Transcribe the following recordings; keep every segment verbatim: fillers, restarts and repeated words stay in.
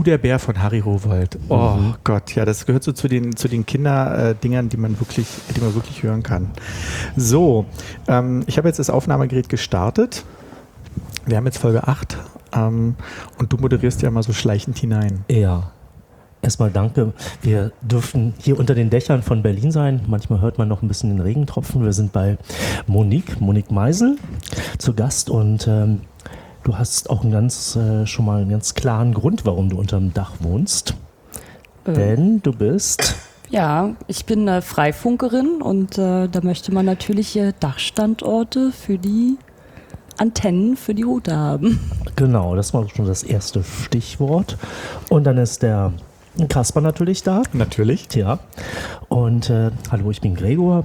der Bär von Harry Rowohlt. Oh mhm. Gott, ja, das gehört so zu den, zu den Kinderdingern, die man wirklich, die man wirklich hören kann. So, ähm, ich habe jetzt das Aufnahmegerät gestartet. Wir haben jetzt Folge acht ähm, und du moderierst ja mal so schleichend hinein. Ja. Erstmal danke. Wir dürfen hier unter den Dächern von Berlin sein. Manchmal hört man noch ein bisschen den Regentropfen. Wir sind bei Monique, Monique Meisel zu Gast und ähm, du hast auch einen ganz, äh, schon mal einen ganz klaren Grund, warum du unterm Dach wohnst. Äh. Denn du bist... Ja, ich bin äh, Freifunkerin und äh, da möchte man natürlich äh, Dachstandorte für die Antennen für die Route haben. Genau, das war schon das erste Stichwort. Und dann ist der Kasper natürlich da. Natürlich. Tja. Und äh, hallo, ich bin Gregor.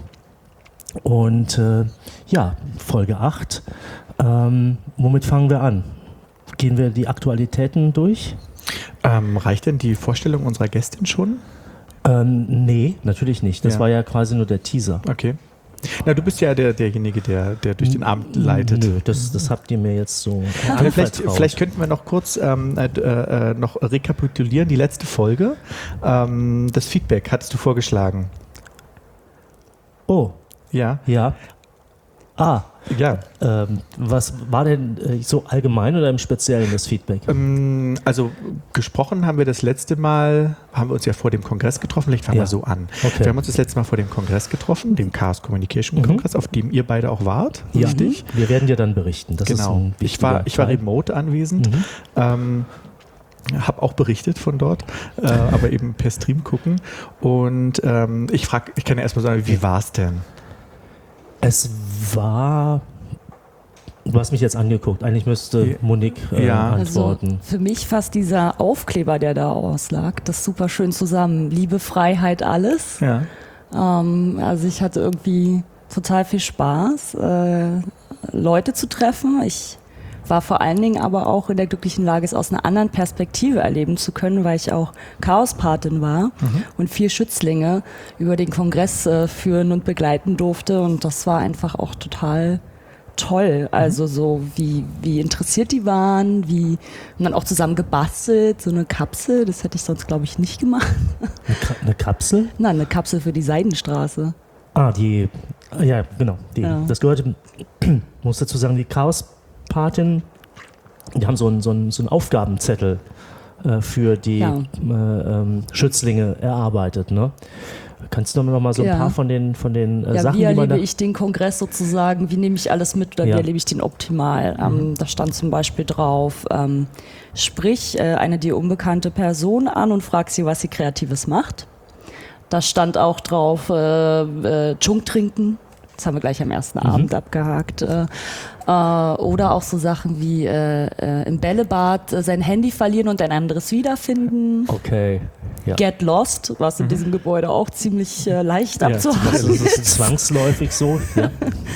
Und äh, ja, Folge acht. Ähm, womit fangen wir an? Gehen wir die Aktualitäten durch? Ähm, reicht denn die Vorstellung unserer Gästin schon? Ähm, nee, natürlich nicht. Das ja. war ja quasi nur der Teaser. Okay. Na, du bist ja der, derjenige, der, der durch den Abend leitet. Nö, das, das habt ihr mir jetzt so vielleicht, vielleicht könnten wir noch kurz ähm, äh, äh, noch rekapitulieren, die letzte Folge. Ähm, das Feedback hattest du vorgeschlagen. Oh. Ja. Ja. Ah. Ja. Ähm, was war denn äh, so allgemein oder im Speziellen das Feedback? Ähm, also gesprochen haben wir das letzte Mal, haben wir uns ja vor dem Kongress getroffen, vielleicht fangen ja. wir so an. Okay. Wir haben uns das letzte Mal vor dem Kongress getroffen, dem Chaos Communication mhm. Kongress, auf dem ihr beide auch wart, ja. richtig? Wir werden dir dann berichten. Das genau. ist ein ich war, ich war remote anwesend. Mhm. Ähm, habe auch berichtet von dort, äh, aber eben per Stream gucken. Und ähm, ich frage, ich kann ja erstmal sagen, wie war es denn? Es war, du hast mich jetzt angeguckt, eigentlich müsste Monique äh, ja. antworten. Also für mich fasst dieser Aufkleber, der da auslag, das super schön zusammen. Liebe, Freiheit, alles. Ja. Ähm, also ich hatte irgendwie total viel Spaß, äh, Leute zu treffen. Ich war vor allen Dingen aber auch in der glücklichen Lage, es aus einer anderen Perspektive erleben zu können, weil ich auch Chaospatin war mhm. und vier Schützlinge über den Kongress äh, führen und begleiten durfte und das war einfach auch total toll. Also so wie, wie interessiert die waren, wie und dann auch zusammen gebastelt, so eine Kapsel, das hätte ich sonst glaube ich nicht gemacht. Eine, Ka- eine Kapsel? Nein, eine Kapsel für die Seidenstraße. Ah, die, ja genau, die, ja. das gehörte, muss dazu sagen, die Chaos Patin, die haben so einen, so einen, so einen Aufgabenzettel äh, für die ja. äh, ähm, Schützlinge erarbeitet. Ne? Kannst du noch mal so ein ja. paar von den, von den äh, ja, Sachen, wie die man erlebe ich den Kongress sozusagen, wie nehme ich alles mit oder ja. wie erlebe ich den optimal? Ähm, mhm. Da stand zum Beispiel drauf, ähm, sprich äh, eine dir unbekannte Person an und frag sie, was sie Kreatives macht. Da stand auch drauf, äh, äh, Chunk trinken. Das haben wir gleich am ersten mhm. Abend abgehakt. Äh, äh, oder auch so Sachen wie äh, äh, im Bällebad äh, sein Handy verlieren und ein anderes wiederfinden. Okay. Ja. Get Lost, was in mhm. diesem Gebäude auch ziemlich äh, leicht ja, abzuhaken das ist. Das ist zwangsläufig so. Ja,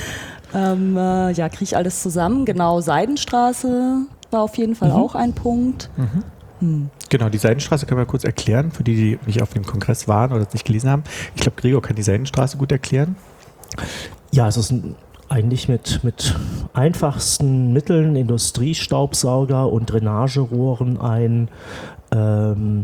ähm, äh, ja kriege ich alles zusammen. Genau, Seidenstraße war auf jeden Fall mhm. auch ein Punkt. Mhm. Hm. Genau, die Seidenstraße können wir kurz erklären, für die, die nicht auf dem Kongress waren oder es nicht gelesen haben. Ich glaube, Gregor kann die Seidenstraße gut erklären. Ja, es ist ein, eigentlich mit, mit einfachsten Mitteln, Industriestaubsauger und Drainagerohren ein, ähm,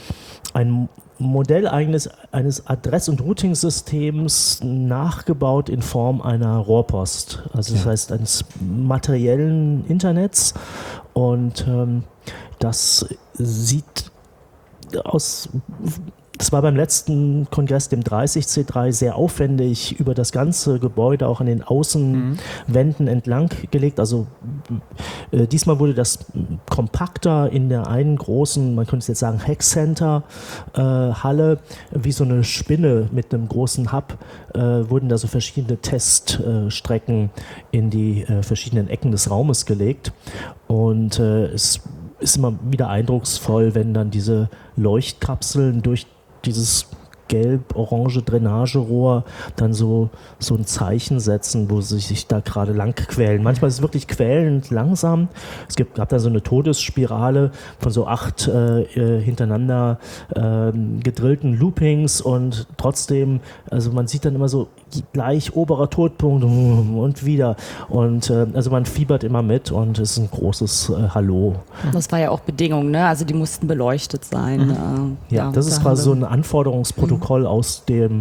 ein Modell eines, eines Adress- und Routing-Systems nachgebaut in Form einer Rohrpost. Also das ja. heißt eines materiellen Internets und ähm, das sieht aus... Das war beim letzten Kongress, dem dreißig C drei, sehr aufwendig über das ganze Gebäude, auch an den Außenwänden mhm. entlang gelegt. Also äh, diesmal wurde das kompakter in der einen großen, man könnte jetzt sagen Hackcenter-Halle, äh, wie so eine Spinne mit einem großen Hub, äh, wurden da so verschiedene Teststrecken äh, in die äh, verschiedenen Ecken des Raumes gelegt. Und äh, es ist immer wieder eindrucksvoll, wenn dann diese Leuchtkapseln durch dieses gelb-orange Drainagerohr dann so, so ein Zeichen setzen, wo sie sich da gerade lang quälen. Manchmal ist es wirklich quälend langsam. Es gibt, gab da so eine Todesspirale von so acht äh, hintereinander äh, gedrillten Loopings und trotzdem, also man sieht dann immer so gleich oberer Todpunkt und wieder. Und äh, also man fiebert immer mit und es ist ein großes äh, Hallo. Das war ja auch Bedingung, ne? Also die mussten beleuchtet sein. Mhm. Äh, ja, ja, das ist da quasi so haben ein Anforderungsprotokoll mhm. aus dem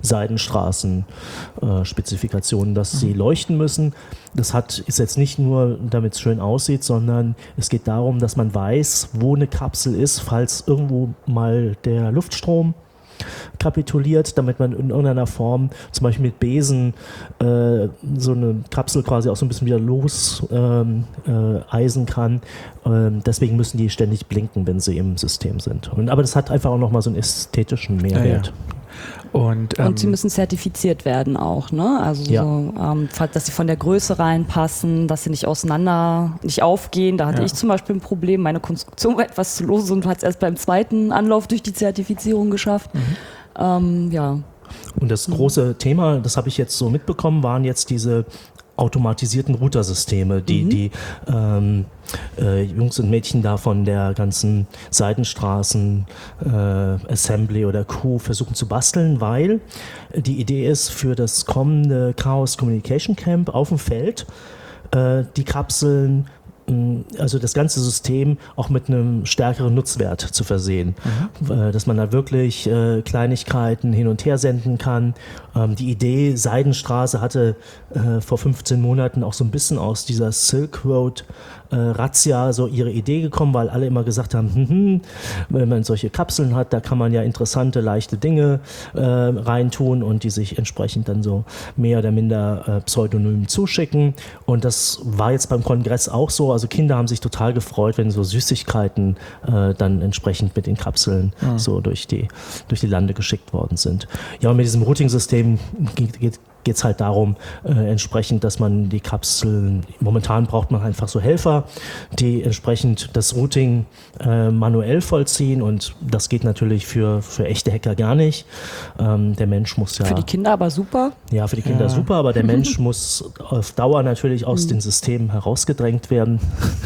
Seidenstraßen-Spezifikationen, äh, dass mhm. sie leuchten müssen. Das hat, ist jetzt nicht nur, damit es schön aussieht, sondern es geht darum, dass man weiß, wo eine Kapsel ist, falls irgendwo mal der Luftstrom kapituliert, damit man in irgendeiner Form, zum Beispiel mit Besen, äh, so eine Kapsel quasi auch so ein bisschen wieder los ähm, äh, eisen kann. Ähm, deswegen müssen die ständig blinken, wenn sie im System sind. Und, aber das hat einfach auch nochmal so einen ästhetischen Mehrwert. Ja, ja. Und, ähm, und sie müssen zertifiziert werden auch, ne? Also ja. so, ähm, dass sie von der Größe reinpassen, dass sie nicht auseinander, nicht aufgehen. Da hatte ja. ich zum Beispiel ein Problem. Meine Konstruktion war etwas zu lose und hat es erst beim zweiten Anlauf durch die Zertifizierung geschafft. Mhm. Ähm, ja. Und das große mhm. Thema, das habe ich jetzt so mitbekommen, waren jetzt diese automatisierten Routersysteme, die mhm. die ähm, äh, Jungs und Mädchen da von der ganzen Seidenstraßen äh, Assembly oder Crew versuchen zu basteln, weil die Idee ist für das kommende Chaos Communication Camp auf dem Feld äh, die Kapseln, also das ganze System auch mit einem stärkeren Nutzwert zu versehen. Mhm. Dass man da wirklich äh, Kleinigkeiten hin und her senden kann. Ähm, die Idee Seidenstraße hatte äh, vor fünfzehn Monaten auch so ein bisschen aus dieser Silk Road äh, Razzia so ihre Idee gekommen, weil alle immer gesagt haben, hm, hm, wenn man solche Kapseln hat, da kann man ja interessante, leichte Dinge äh, reintun und die sich entsprechend dann so mehr oder minder äh, pseudonym zuschicken. Und das war jetzt beim Kongress auch so. Also Kinder haben sich total gefreut, wenn so Süßigkeiten äh, dann entsprechend mit den Kapseln mhm. so durch die, durch die Lande geschickt worden sind. Ja, und mit diesem Routing-System geht, geht geht es halt darum, äh, entsprechend, dass man die Kapseln, momentan braucht man einfach so Helfer, die entsprechend das Routing äh, manuell vollziehen und das geht natürlich für, für echte Hacker gar nicht. Ähm, der Mensch muss ja... Für die Kinder aber super. Ja, für die Kinder ja. super, aber der Mensch muss auf Dauer natürlich aus mhm. den Systemen herausgedrängt werden.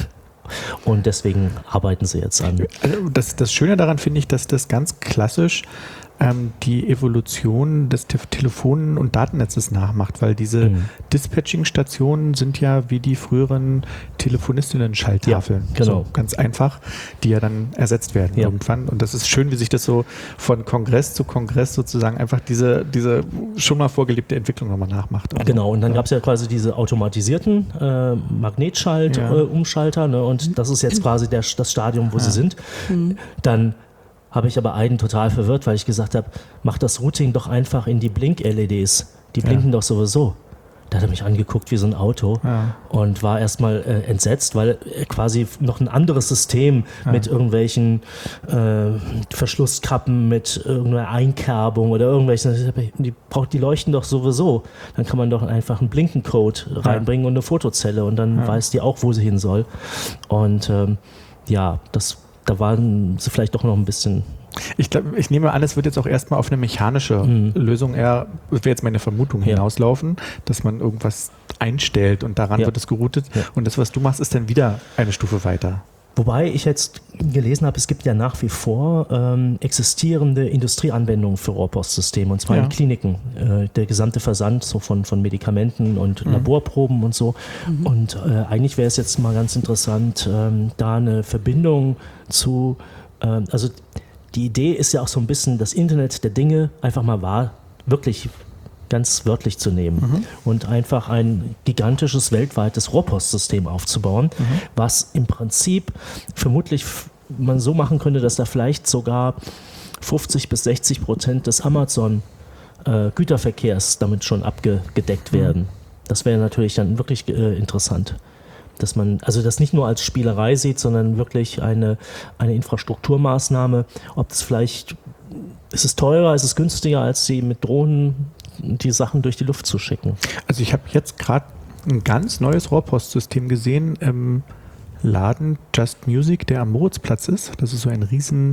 Und deswegen arbeiten sie jetzt an. Das, das Schöne daran finde ich, dass das ganz klassisch ähm, die Evolution des Te- Telefonen- und Datennetzes nachmacht, weil diese mhm. Dispatching-Stationen sind ja wie die früheren Telefonistinnen-Schalltafeln. Ja, genau. So, ganz einfach, die ja dann ersetzt werden ja. irgendwann. Und das ist schön, wie sich das so von Kongress zu Kongress sozusagen einfach diese, diese schon mal vorgelebte Entwicklung nochmal nachmacht. Und genau, und dann ja. gab es ja quasi diese automatisierten äh, Magnetschalt-Umschalter, ja. äh, ne, und das ist jetzt quasi der, das Stadium, wo ja. sie sind. Mhm. Dann habe ich aber einen total verwirrt, weil ich gesagt habe, mach das Routing doch einfach in die Blink-L E Ds. Die blinken ja. doch sowieso. Da hat er mich angeguckt wie so ein Auto ja. und war erstmal äh, entsetzt, weil äh, quasi noch ein anderes System ja. mit irgendwelchen äh, Verschlusskappen, mit irgendeiner Einkerbung oder irgendwelchen, die, braucht, die leuchten doch sowieso. Dann kann man doch einfach einen Blinkencode reinbringen ja. und eine Fotozelle und dann ja. weiß die auch, wo sie hin soll. Und ähm, ja, das da waren sie vielleicht doch noch ein bisschen... Ich glaube, ich nehme an, es wird jetzt auch erstmal auf eine mechanische mhm. Lösung eher, wäre jetzt meine Vermutung, ja. hinauslaufen, dass man irgendwas einstellt und daran ja. wird es geroutet. Ja. Und das, was du machst, ist dann wieder eine Stufe weiter. Wobei ich jetzt gelesen habe, es gibt ja nach wie vor ähm, existierende Industrieanwendungen für Rohrpostsysteme, und zwar ja. in Kliniken. Äh, der gesamte Versand so von, von Medikamenten und mhm. Laborproben und so. Mhm. Und äh, eigentlich wäre es jetzt mal ganz interessant, ähm, da eine Verbindung zu, ähm, also die Idee ist ja auch so ein bisschen, das Internet der Dinge einfach mal wahr, wirklich ganz wörtlich zu nehmen mhm. und einfach ein gigantisches weltweites Rohrpostsystem aufzubauen, mhm. was im Prinzip vermutlich man so machen könnte, dass da vielleicht sogar fünfzig bis sechzig Prozent des Amazon äh, Güterverkehrs damit schon abgedeckt werden. Mhm. Das wäre natürlich dann wirklich äh, interessant. Dass man also das nicht nur als Spielerei sieht, sondern wirklich eine, eine Infrastrukturmaßnahme. Ob das vielleicht, ist es teurer, ist es günstiger, als sie mit Drohnen die Sachen durch die Luft zu schicken? Also ich habe jetzt gerade ein ganz neues Rohrpostsystem gesehen im Laden Just Music, der am Moritzplatz ist. Das ist so ein riesen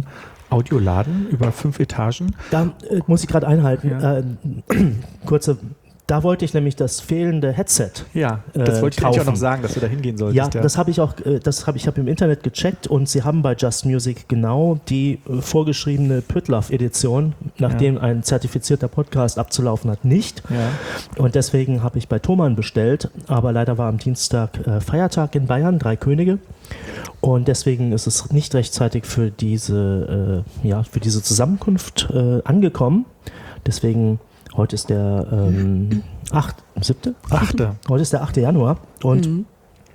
Audioladen über fünf Etagen. Da äh, muss ich gerade einhalten. Ja. Äh, kurze, da wollte ich nämlich das fehlende Headset. Ja, das äh, wollte ich dir kaufen. auch noch sagen, dass du da hingehen solltest. Ja, ja. das habe ich auch, äh, das habe ich habe im Internet gecheckt und sie haben bei Just Music genau die äh, vorgeschriebene Pütlaff-Edition, nachdem ja. ein zertifizierter Podcast abzulaufen hat, nicht. Ja. Und deswegen habe ich bei Thomann bestellt, aber leider war am Dienstag äh, Feiertag in Bayern, Drei Könige. Und deswegen ist es nicht rechtzeitig für diese, äh, ja, für diese Zusammenkunft äh, angekommen. Deswegen, heute ist der ähm, achte, siebte? achte. Heute ist der achte Januar. Und mhm.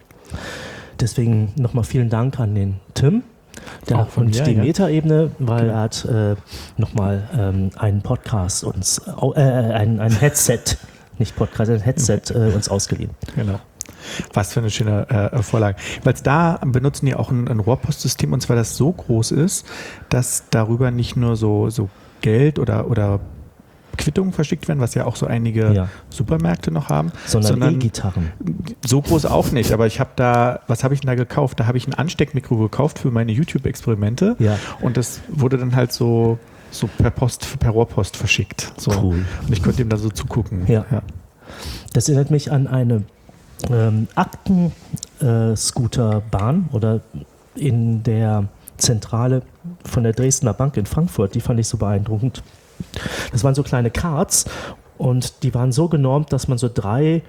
deswegen nochmal vielen Dank an den Tim der, von und mir, die ja. Metaebene, weil okay. er hat äh, nochmal ähm, einen Podcast uns, äh, ein, ein Headset, nicht Podcast, ein Headset äh, uns ausgeliehen. Genau. Was für eine schöne äh, Vorlage. Weil da benutzen die auch ein, ein Rohrpostsystem, und zwar das so groß ist, dass darüber nicht nur so, so Geld oder, oder Quittungen verschickt werden, was ja auch so einige ja. Supermärkte noch haben. Sondern, sondern E-Gitarren. So groß auch nicht, aber ich habe da, was habe ich denn da gekauft? Da habe ich ein Ansteckmikro gekauft für meine YouTube-Experimente ja. und das wurde dann halt so, so per Post, per Rohrpost verschickt. So. Cool. Und ich konnte ihm da so zugucken. Ja. ja. Das erinnert mich an eine ähm, Akten-Scooter-Bahn äh, oder in der Zentrale von der Dresdner Bank in Frankfurt, die fand ich so beeindruckend. Das waren so kleine Cards und die waren so genormt, dass man so drei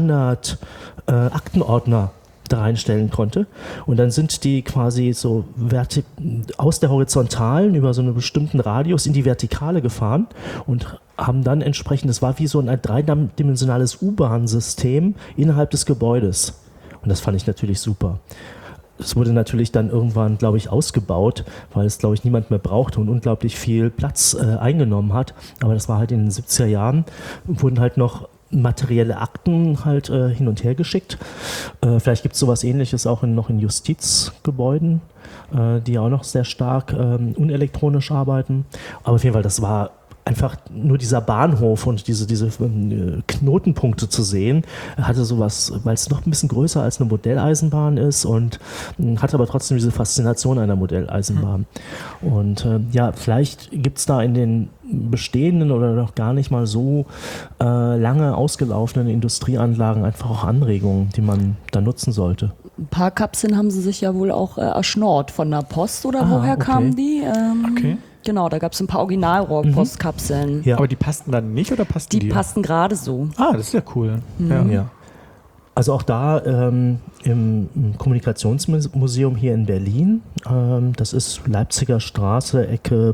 Standard-Aktenordner äh, da reinstellen konnte. Und dann sind die quasi so verti- aus der Horizontalen über so einen bestimmten Radius in die Vertikale gefahren und haben dann entsprechend, das war wie so ein dreidimensionales U-Bahn-System innerhalb des Gebäudes. Und das fand ich natürlich super. Es wurde natürlich dann irgendwann, glaube ich, ausgebaut, weil es, glaube ich, niemand mehr brauchte und unglaublich viel Platz äh, eingenommen hat. Aber das war halt in den siebziger Jahren, wurden halt noch materielle Akten halt äh, hin und her geschickt. Äh, vielleicht gibt es sowas Ähnliches auch in, noch in Justizgebäuden, äh, die auch noch sehr stark ähm, unelektronisch arbeiten. Aber auf jeden Fall, das war einfach nur dieser Bahnhof und diese, diese äh, Knotenpunkte zu sehen, hatte sowas, weil es noch ein bisschen größer als eine Modelleisenbahn ist und äh, hatte aber trotzdem diese Faszination einer Modelleisenbahn. Mhm. Und äh, ja, vielleicht gibt es da in den bestehenden oder noch gar nicht mal so äh, lange ausgelaufenen Industrieanlagen einfach auch Anregungen, die man da nutzen sollte. Ein paar Kapseln haben sie sich ja wohl auch äh, erschnort von der Post oder ah, woher okay. kamen die? Ähm, okay. Genau, da gab es ein paar Originalrohrpostkapseln. Mhm. Ja. Aber die passten dann nicht oder passten die? Die passten gerade so. Ah, das ist ja cool. Mhm. Ja. Ja. Also auch da ähm, im, im Kommunikationsmuseum hier in Berlin, ähm, das ist Leipziger Straße, Ecke,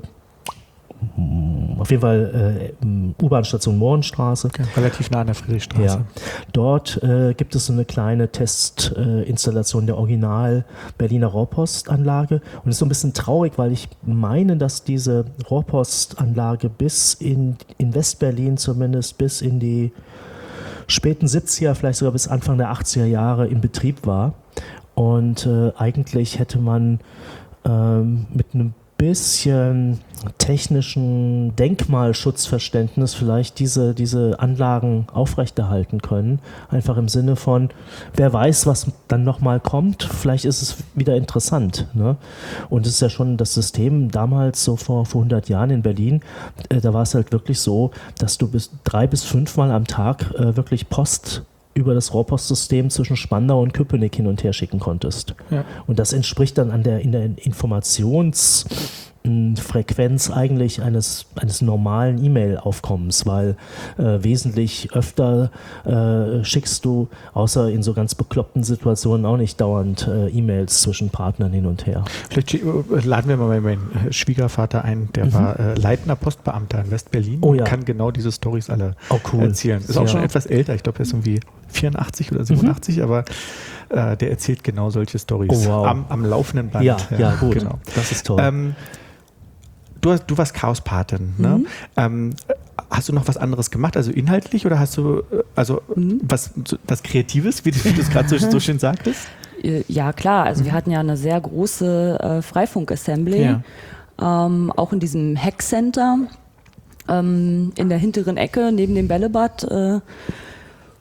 auf jeden Fall äh, U-Bahn-Station Mohrenstraße. Okay, relativ nah an der Friedrichstraße. Ja. Dort äh, gibt es so eine kleine Testinstallation äh, der Original Berliner Rohrpostanlage. Und es ist so ein bisschen traurig, weil ich meine, dass diese Rohrpostanlage bis in, in Westberlin zumindest bis in die späten siebziger, vielleicht sogar bis Anfang der achtziger Jahre in Betrieb war. Und äh, eigentlich hätte man ähm, mit einem bisschen technischen Denkmalschutzverständnis vielleicht diese, diese Anlagen aufrechterhalten können. Einfach im Sinne von, wer weiß, was dann nochmal kommt, vielleicht ist es wieder interessant. Ne? Und es ist ja schon das System damals, so vor, vor hundert Jahren in Berlin, äh, da war es halt wirklich so, dass du bis drei bis fünfmal am Tag äh, wirklich Post über das Rohrpostsystem zwischen Spandau und Köpenick hin und her schicken konntest. Ja. Und das entspricht dann an der, in der Informationsfrequenz eigentlich eines, eines normalen E-Mail-Aufkommens, weil äh, wesentlich öfter äh, schickst du, außer in so ganz bekloppten Situationen, auch nicht dauernd äh, E-Mails zwischen Partnern hin und her. Vielleicht laden wir mal meinen Schwiegervater ein, der mhm. war äh, leitender Postbeamter in West-Berlin oh, ja. und kann genau diese Storys alle oh, cool. erzählen. Ist auch ja. schon etwas älter, ich glaube, er ist irgendwie vierundachtzig oder siebenundachtzig, mhm. aber äh, der erzählt genau solche Storys oh, wow. am, am laufenden Band. Ja, ja, ja gut, genau. Das ist toll. Ähm, du, hast, du warst Chaospatin, ne? Mhm. Ähm, hast du noch was anderes gemacht, also inhaltlich, oder hast du also mhm. was, was Kreatives, wie du es gerade so, so schön sagtest? Ja, klar, also mhm. wir hatten ja eine sehr große äh, Freifunk-Assembly, ja. ähm, auch in diesem Hack-Center, ähm, in der hinteren Ecke neben dem Bällebad, äh,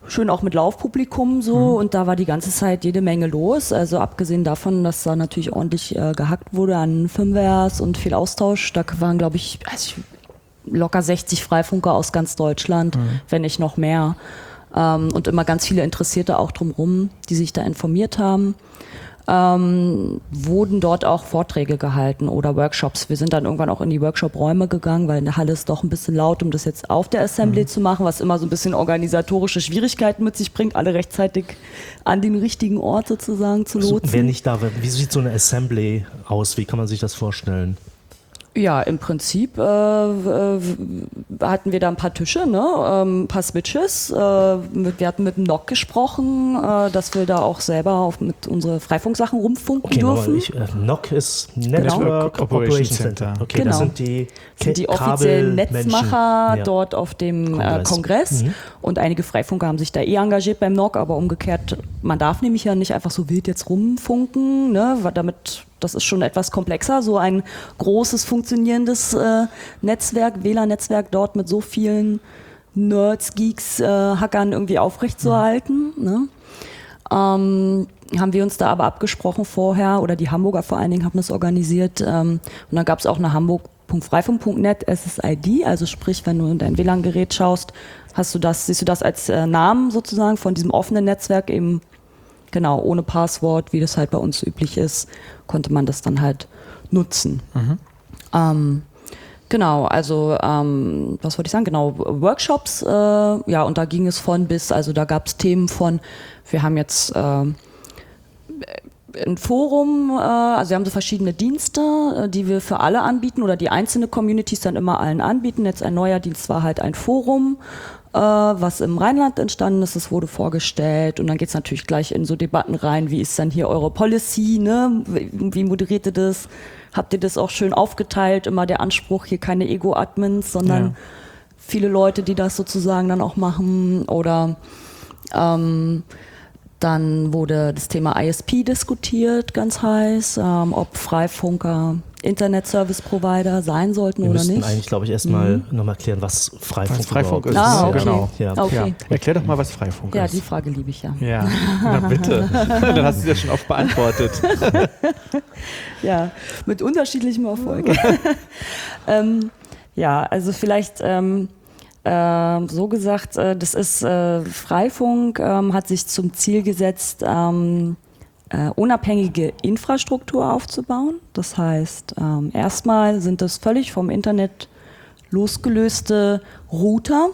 schön auch mit Laufpublikum so mhm. und da war die ganze Zeit jede Menge los. Also abgesehen davon, dass da natürlich ordentlich äh, gehackt wurde an Firmwares und viel Austausch. Da waren, glaube ich, also ich, locker sechzig Freifunker aus ganz Deutschland, mhm. wenn nicht noch mehr. Ähm, und immer ganz viele Interessierte auch drumherum, die sich da informiert haben. Ähm, wurden dort auch Vorträge gehalten oder Workshops. Wir sind dann irgendwann auch in die Workshop-Räume gegangen, weil in der Halle ist doch ein bisschen laut, um das jetzt auf der Assembly mhm. zu machen, was immer so ein bisschen organisatorische Schwierigkeiten mit sich bringt, alle rechtzeitig an den richtigen Ort sozusagen zu lotsen. Also, wer nicht da, wie sieht so eine Assembly aus? Wie kann man sich das vorstellen? Ja, im Prinzip äh, äh, hatten wir da ein paar Tische, ne? ähm, ein paar Switches. Äh, mit, wir hatten mit dem N O C gesprochen, äh, dass wir da auch selber auf, mit unsere Freifunksachen rumfunken okay, dürfen. Ich, äh, N O C ist Network genau. Operation Center. Okay, genau. das sind die, sind die offiziellen Netzmacher ja. dort auf dem Kongress. Äh, Kongress. Mhm. Und einige Freifunker haben sich da eh engagiert beim N O C, aber umgekehrt, man darf nämlich ja nicht einfach so wild jetzt rumfunken, ne? Damit das ist schon etwas komplexer, so ein großes, funktionierendes äh, Netzwerk, W L A N-Netzwerk dort mit so vielen Nerds, Geeks, äh, Hackern irgendwie aufrechtzuerhalten. Ja. Ne? Ähm, haben wir uns da aber abgesprochen vorher, oder die Hamburger vor allen Dingen haben das organisiert. Ähm, und dann gab es auch eine hamburg punkt freifunk punkt net S S I D, also sprich, wenn du in dein W L A N-Gerät schaust, hast du das, siehst du das als äh, Namen sozusagen von diesem offenen Netzwerk eben. Genau, ohne Passwort, wie das halt bei uns üblich ist, konnte man das dann halt nutzen. Mhm. Ähm, genau, also ähm, was wollte ich sagen? Genau, Workshops, äh, ja, und da ging es von bis, also da gab es Themen von, wir haben jetzt äh, ein Forum, äh, also wir haben so verschiedene Dienste, äh, die wir für alle anbieten oder die einzelne Communities dann immer allen anbieten. Jetzt ein neuer Dienst war halt ein Forum, was im Rheinland entstanden ist, das wurde vorgestellt und dann geht es natürlich gleich in so Debatten rein, wie ist dann hier eure Policy, ne? Wie moderiert ihr das? Habt ihr das auch schön aufgeteilt? Immer der Anspruch, hier keine Ego-Admins, sondern ja. viele Leute, die das sozusagen dann auch machen oder ähm, dann wurde das Thema I S P diskutiert, ganz heiß, ähm, ob Freifunker Internet-Service-Provider sein sollten Wir oder nicht. Wir müssten eigentlich, glaube ich, erstmal mhm. nochmal klären, was Freifunk, was Freifunk ist. Ah, okay. Genau. Ja. Okay. Ja. Erklär doch mal, was Freifunk ja, ist. Ja, die Frage liebe ich ja. Ja, na bitte. Dann hast du es ja schon oft beantwortet. Ja, mit unterschiedlichem Erfolg. ähm, ja, also vielleicht ähm, äh, so gesagt, äh, das ist äh, Freifunk, äh, hat sich zum Ziel gesetzt, ähm, Uh, unabhängige Infrastruktur aufzubauen. Das heißt, ähm, erstmal sind das völlig vom Internet losgelöste Router,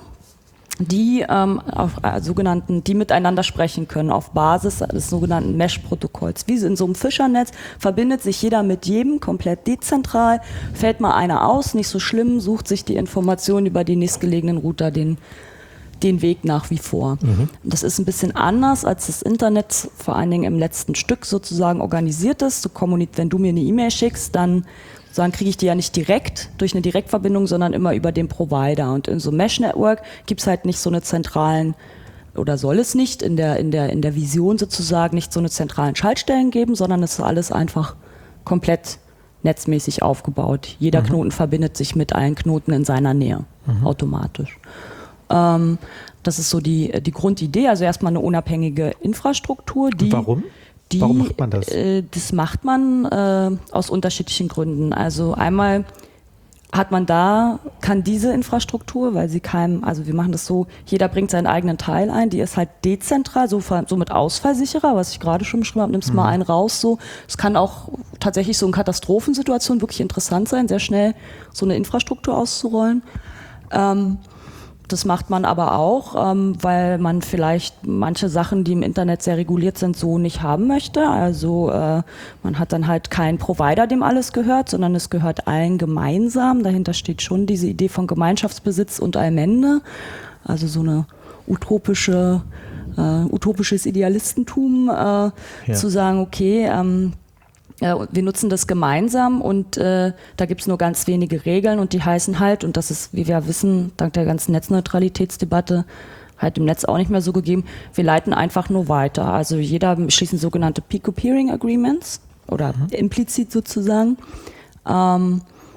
die ähm, auf äh, sogenannten, die miteinander sprechen können auf Basis des sogenannten Mesh-Protokolls. Wie in so einem Fischernetz verbindet sich jeder mit jedem komplett dezentral. Fällt mal einer aus, nicht so schlimm, sucht sich die Information über den nächstgelegenen Router, den den Weg nach wie vor. Mhm. Das ist ein bisschen anders, als das Internet vor allen Dingen im letzten Stück sozusagen organisiert ist. Du kommunizierst, wenn du mir eine E-Mail schickst, dann dann kriege ich die ja nicht direkt durch eine Direktverbindung, sondern immer über den Provider. Und in so einem Mesh-Network gibt es halt nicht so eine zentralen, oder soll es nicht in der, in der, in der Vision sozusagen nicht so eine zentralen Schaltstellen geben, sondern es ist alles einfach komplett netzmäßig aufgebaut. Jeder mhm. Knoten verbindet sich mit allen Knoten in seiner Nähe, mhm. automatisch. Ähm, das ist so die, die Grundidee, also erstmal eine unabhängige Infrastruktur. Die, Warum? Die, Warum macht man das? Äh, das macht man äh, aus unterschiedlichen Gründen. Also einmal hat man da, kann diese Infrastruktur, weil sie keinem, also wir machen das so, jeder bringt seinen eigenen Teil ein, die ist halt dezentral, so, so mit Ausfallsicherer, was ich gerade schon beschrieben habe, nimmst mhm. mal einen raus, so. Es kann auch tatsächlich so in Katastrophensituationen wirklich interessant sein, sehr schnell so eine Infrastruktur auszurollen. Ähm, Das macht man aber auch, ähm, weil man vielleicht manche Sachen, die im Internet sehr reguliert sind, so nicht haben möchte. Also äh, man hat dann halt keinen Provider, dem alles gehört, sondern es gehört allen gemeinsam. Dahinter steht schon diese Idee von Gemeinschaftsbesitz und Allmende. Also so eine utopische, äh, utopisches Idealistentum, äh, ja. zu sagen, okay, ähm, wir nutzen das gemeinsam und äh, da gibt es nur ganz wenige Regeln und die heißen halt, und das ist, wie wir wissen, dank der ganzen Netzneutralitätsdebatte halt im Netz auch nicht mehr so gegeben, wir leiten einfach nur weiter. Also jeder schließt sogenannte Peer-to-Peering Agreements oder mhm. implizit sozusagen. Ähm,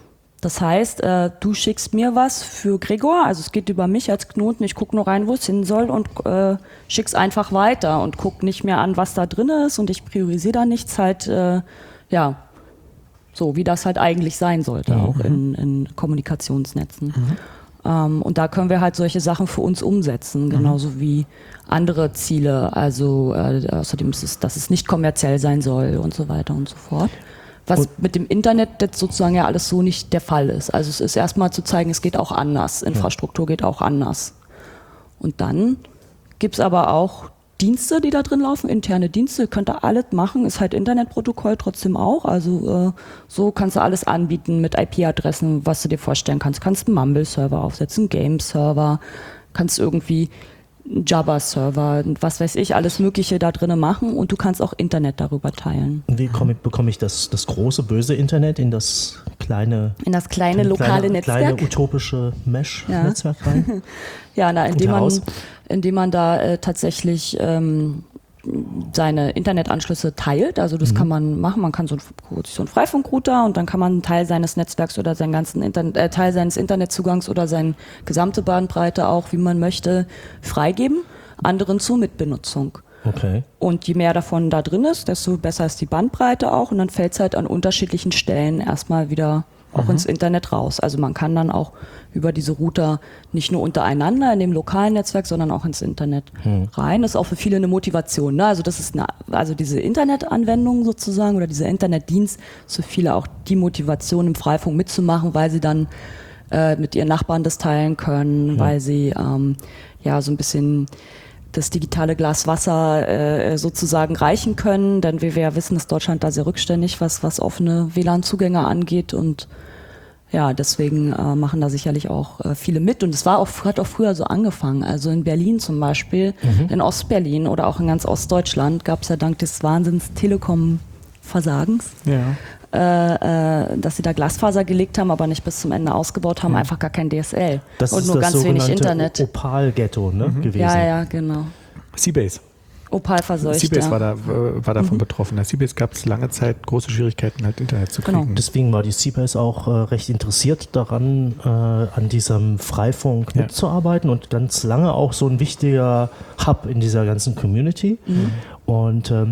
Das heißt, äh, du schickst mir was für Gregor, also es geht über mich als Knoten, ich gucke nur rein, wo es hin soll und äh, schick's einfach weiter und guck nicht mehr an, was da drin ist und ich priorisiere da nichts, halt, äh, ja, so wie das halt eigentlich sein sollte, mhm. auch in, in Kommunikationsnetzen. Mhm. Ähm, und da können wir halt solche Sachen für uns umsetzen, genauso mhm. wie andere Ziele, also äh, außerdem ist es, dass es nicht kommerziell sein soll und so weiter und so fort. Was und mit dem Internet jetzt sozusagen ja alles so nicht der Fall ist. Also es ist erstmal zu zeigen, es geht auch anders. Infrastruktur ja. geht auch anders. Und dann gibt es aber auch Dienste, die da drin laufen, interne Dienste, könnt ihr alles machen, ist halt Internetprotokoll trotzdem auch. Also äh, so kannst du alles anbieten mit I P-Adressen, was du dir vorstellen kannst. Kannst einen Mumble-Server aufsetzen, einen Game-Server, kannst irgendwie Java-Server, was weiß ich, alles Mögliche da drin machen und du kannst auch Internet darüber teilen. Und wie komm, bekomme ich das, das große, böse Internet in das kleine, in das kleine, lokale kleine, Netzwerk? Kleine, utopische Mesh-Netzwerk ja. rein? Ja, na, indem, man, indem man da äh, tatsächlich ähm, seine Internetanschlüsse teilt. Also das mhm. kann man machen. Man kann so, ein, so einen Freifunkrouter und dann kann man einen Teil seines Netzwerks oder seinen ganzen Internet, äh, Teil seines Internetzugangs oder seine gesamte Bandbreite auch, wie man möchte, freigeben, anderen zur Mitbenutzung. Okay. Und je mehr davon da drin ist, desto besser ist die Bandbreite auch und dann fällt es halt an unterschiedlichen Stellen erstmal wieder auch mhm. ins Internet raus. Also man kann dann auch über diese Router nicht nur untereinander in dem lokalen Netzwerk, sondern auch ins Internet mhm. rein. Das ist auch für viele eine Motivation. Ne? Also das ist eine, also diese Internetanwendung sozusagen oder dieser Internetdienst ist für viele auch die Motivation im Freifunk mitzumachen, weil sie dann äh, mit ihren Nachbarn das teilen können, mhm. weil sie ähm, ja so ein bisschen das digitale Glas Wasser äh, sozusagen reichen können, denn wie wir ja wissen, ist Deutschland da sehr rückständig, was, was offene W L A N-Zugänge angeht und ja, deswegen äh, machen da sicherlich auch äh, viele mit und es war auch, hat auch früher so angefangen, also in Berlin zum Beispiel, mhm. in Ostberlin oder auch in ganz Ostdeutschland gab es ja dank des Wahnsinns Telekom-Versagens, ja. äh, äh, dass sie da Glasfaser gelegt haben, aber nicht bis zum Ende ausgebaut haben, ja. einfach gar kein D S L das und ist nur das ganz wenig Internet. Opal-Ghetto ne, mhm. gewesen. Ja, ja, genau. Seabase. Opal verseucht, Seabase ja. war, da, war davon mhm. betroffen. Bei Seabase gab es lange Zeit große Schwierigkeiten, halt Internet zu kriegen. Genau. Deswegen war die Seabase auch äh, recht interessiert daran, äh, an diesem Freifunk ja. mitzuarbeiten und ganz lange auch so ein wichtiger Hub in dieser ganzen Community. Mhm. Und ähm,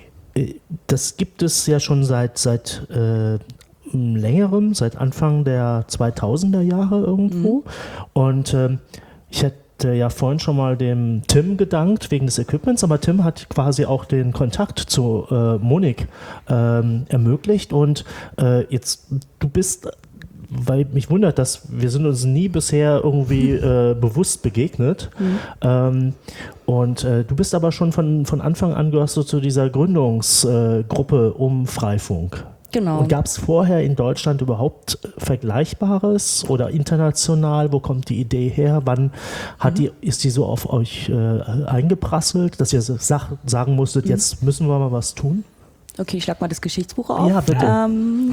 das gibt es ja schon seit, seit äh, längerem, seit Anfang der zweitausender Jahre irgendwo. Mhm. Und ähm, ich hätte ja vorhin schon mal dem Tim gedankt wegen des Equipments, aber Tim hat quasi auch den Kontakt zu äh, Monik ähm, ermöglicht und äh, jetzt, du bist, weil mich wundert, dass wir sind uns nie bisher irgendwie äh, bewusst begegnet mhm. ähm, und äh, du bist aber schon von, von Anfang an, gehörst du zu dieser Gründungsgruppe äh, um Freifunk. Genau. Und gab es vorher in Deutschland überhaupt Vergleichbares oder international? Wo kommt die Idee her? Wann hat die, ist die so auf euch äh, eingeprasselt, dass ihr sag, sagen musstet, mhm. jetzt müssen wir mal was tun? Okay, ich schlag mal das Geschichtsbuch auf. Ja, bitte. Ähm,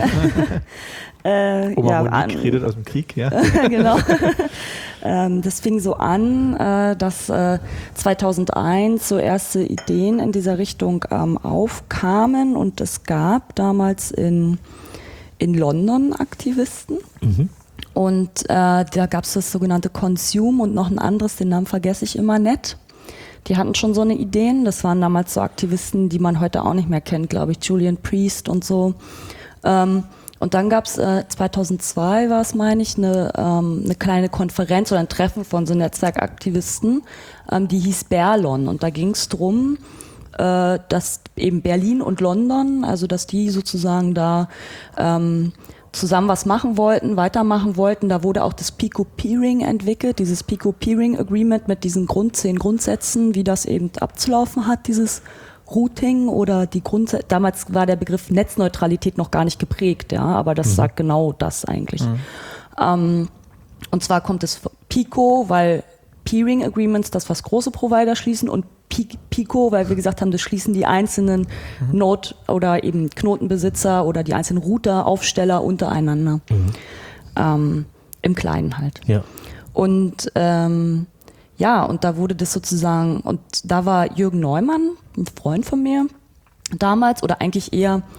äh, Oma ja, Monique an, redet aus dem Krieg, ja. Genau. ähm, das fing so an, äh, dass äh, zweitausendeins so erste Ideen in dieser Richtung ähm, aufkamen und es gab damals in, in London Aktivisten. Mhm. Und äh, da gab es das sogenannte Consume und noch ein anderes, den Namen vergesse ich immer, Net. Die hatten schon so eine Ideen, das waren damals so Aktivisten, die man heute auch nicht mehr kennt, glaube ich, Julian Priest und so. Ähm, und dann gab es äh, zweitausendzwei, war es, meine ich, eine, ähm, eine kleine Konferenz oder ein Treffen von so Netzwerkaktivisten, ähm, die hieß Berlon. Und da ging es darum, äh, dass eben Berlin und London, also dass die sozusagen da ähm, zusammen was machen wollten, weitermachen wollten. Da wurde auch das Pico-Peering entwickelt, dieses Pico-Peering-Agreement mit diesen Grund, zehn Grundsätzen, wie das eben abzulaufen hat, dieses Routing oder die Grundsätze. Damals war der Begriff Netzneutralität noch gar nicht geprägt, ja, aber das mhm. sagt genau das eigentlich. Mhm. Ähm, und zwar kommt es Pico, weil Peering Agreements, das was große Provider schließen und Pico, weil wir gesagt haben, das schließen die einzelnen mhm. Node- oder eben Knotenbesitzer oder die einzelnen Router-Aufsteller untereinander. Mhm. Ähm, im Kleinen halt. Ja. Und ähm, ja, und da wurde das sozusagen, und da war Jürgen Neumann, ein Freund von mir damals, oder eigentlich eher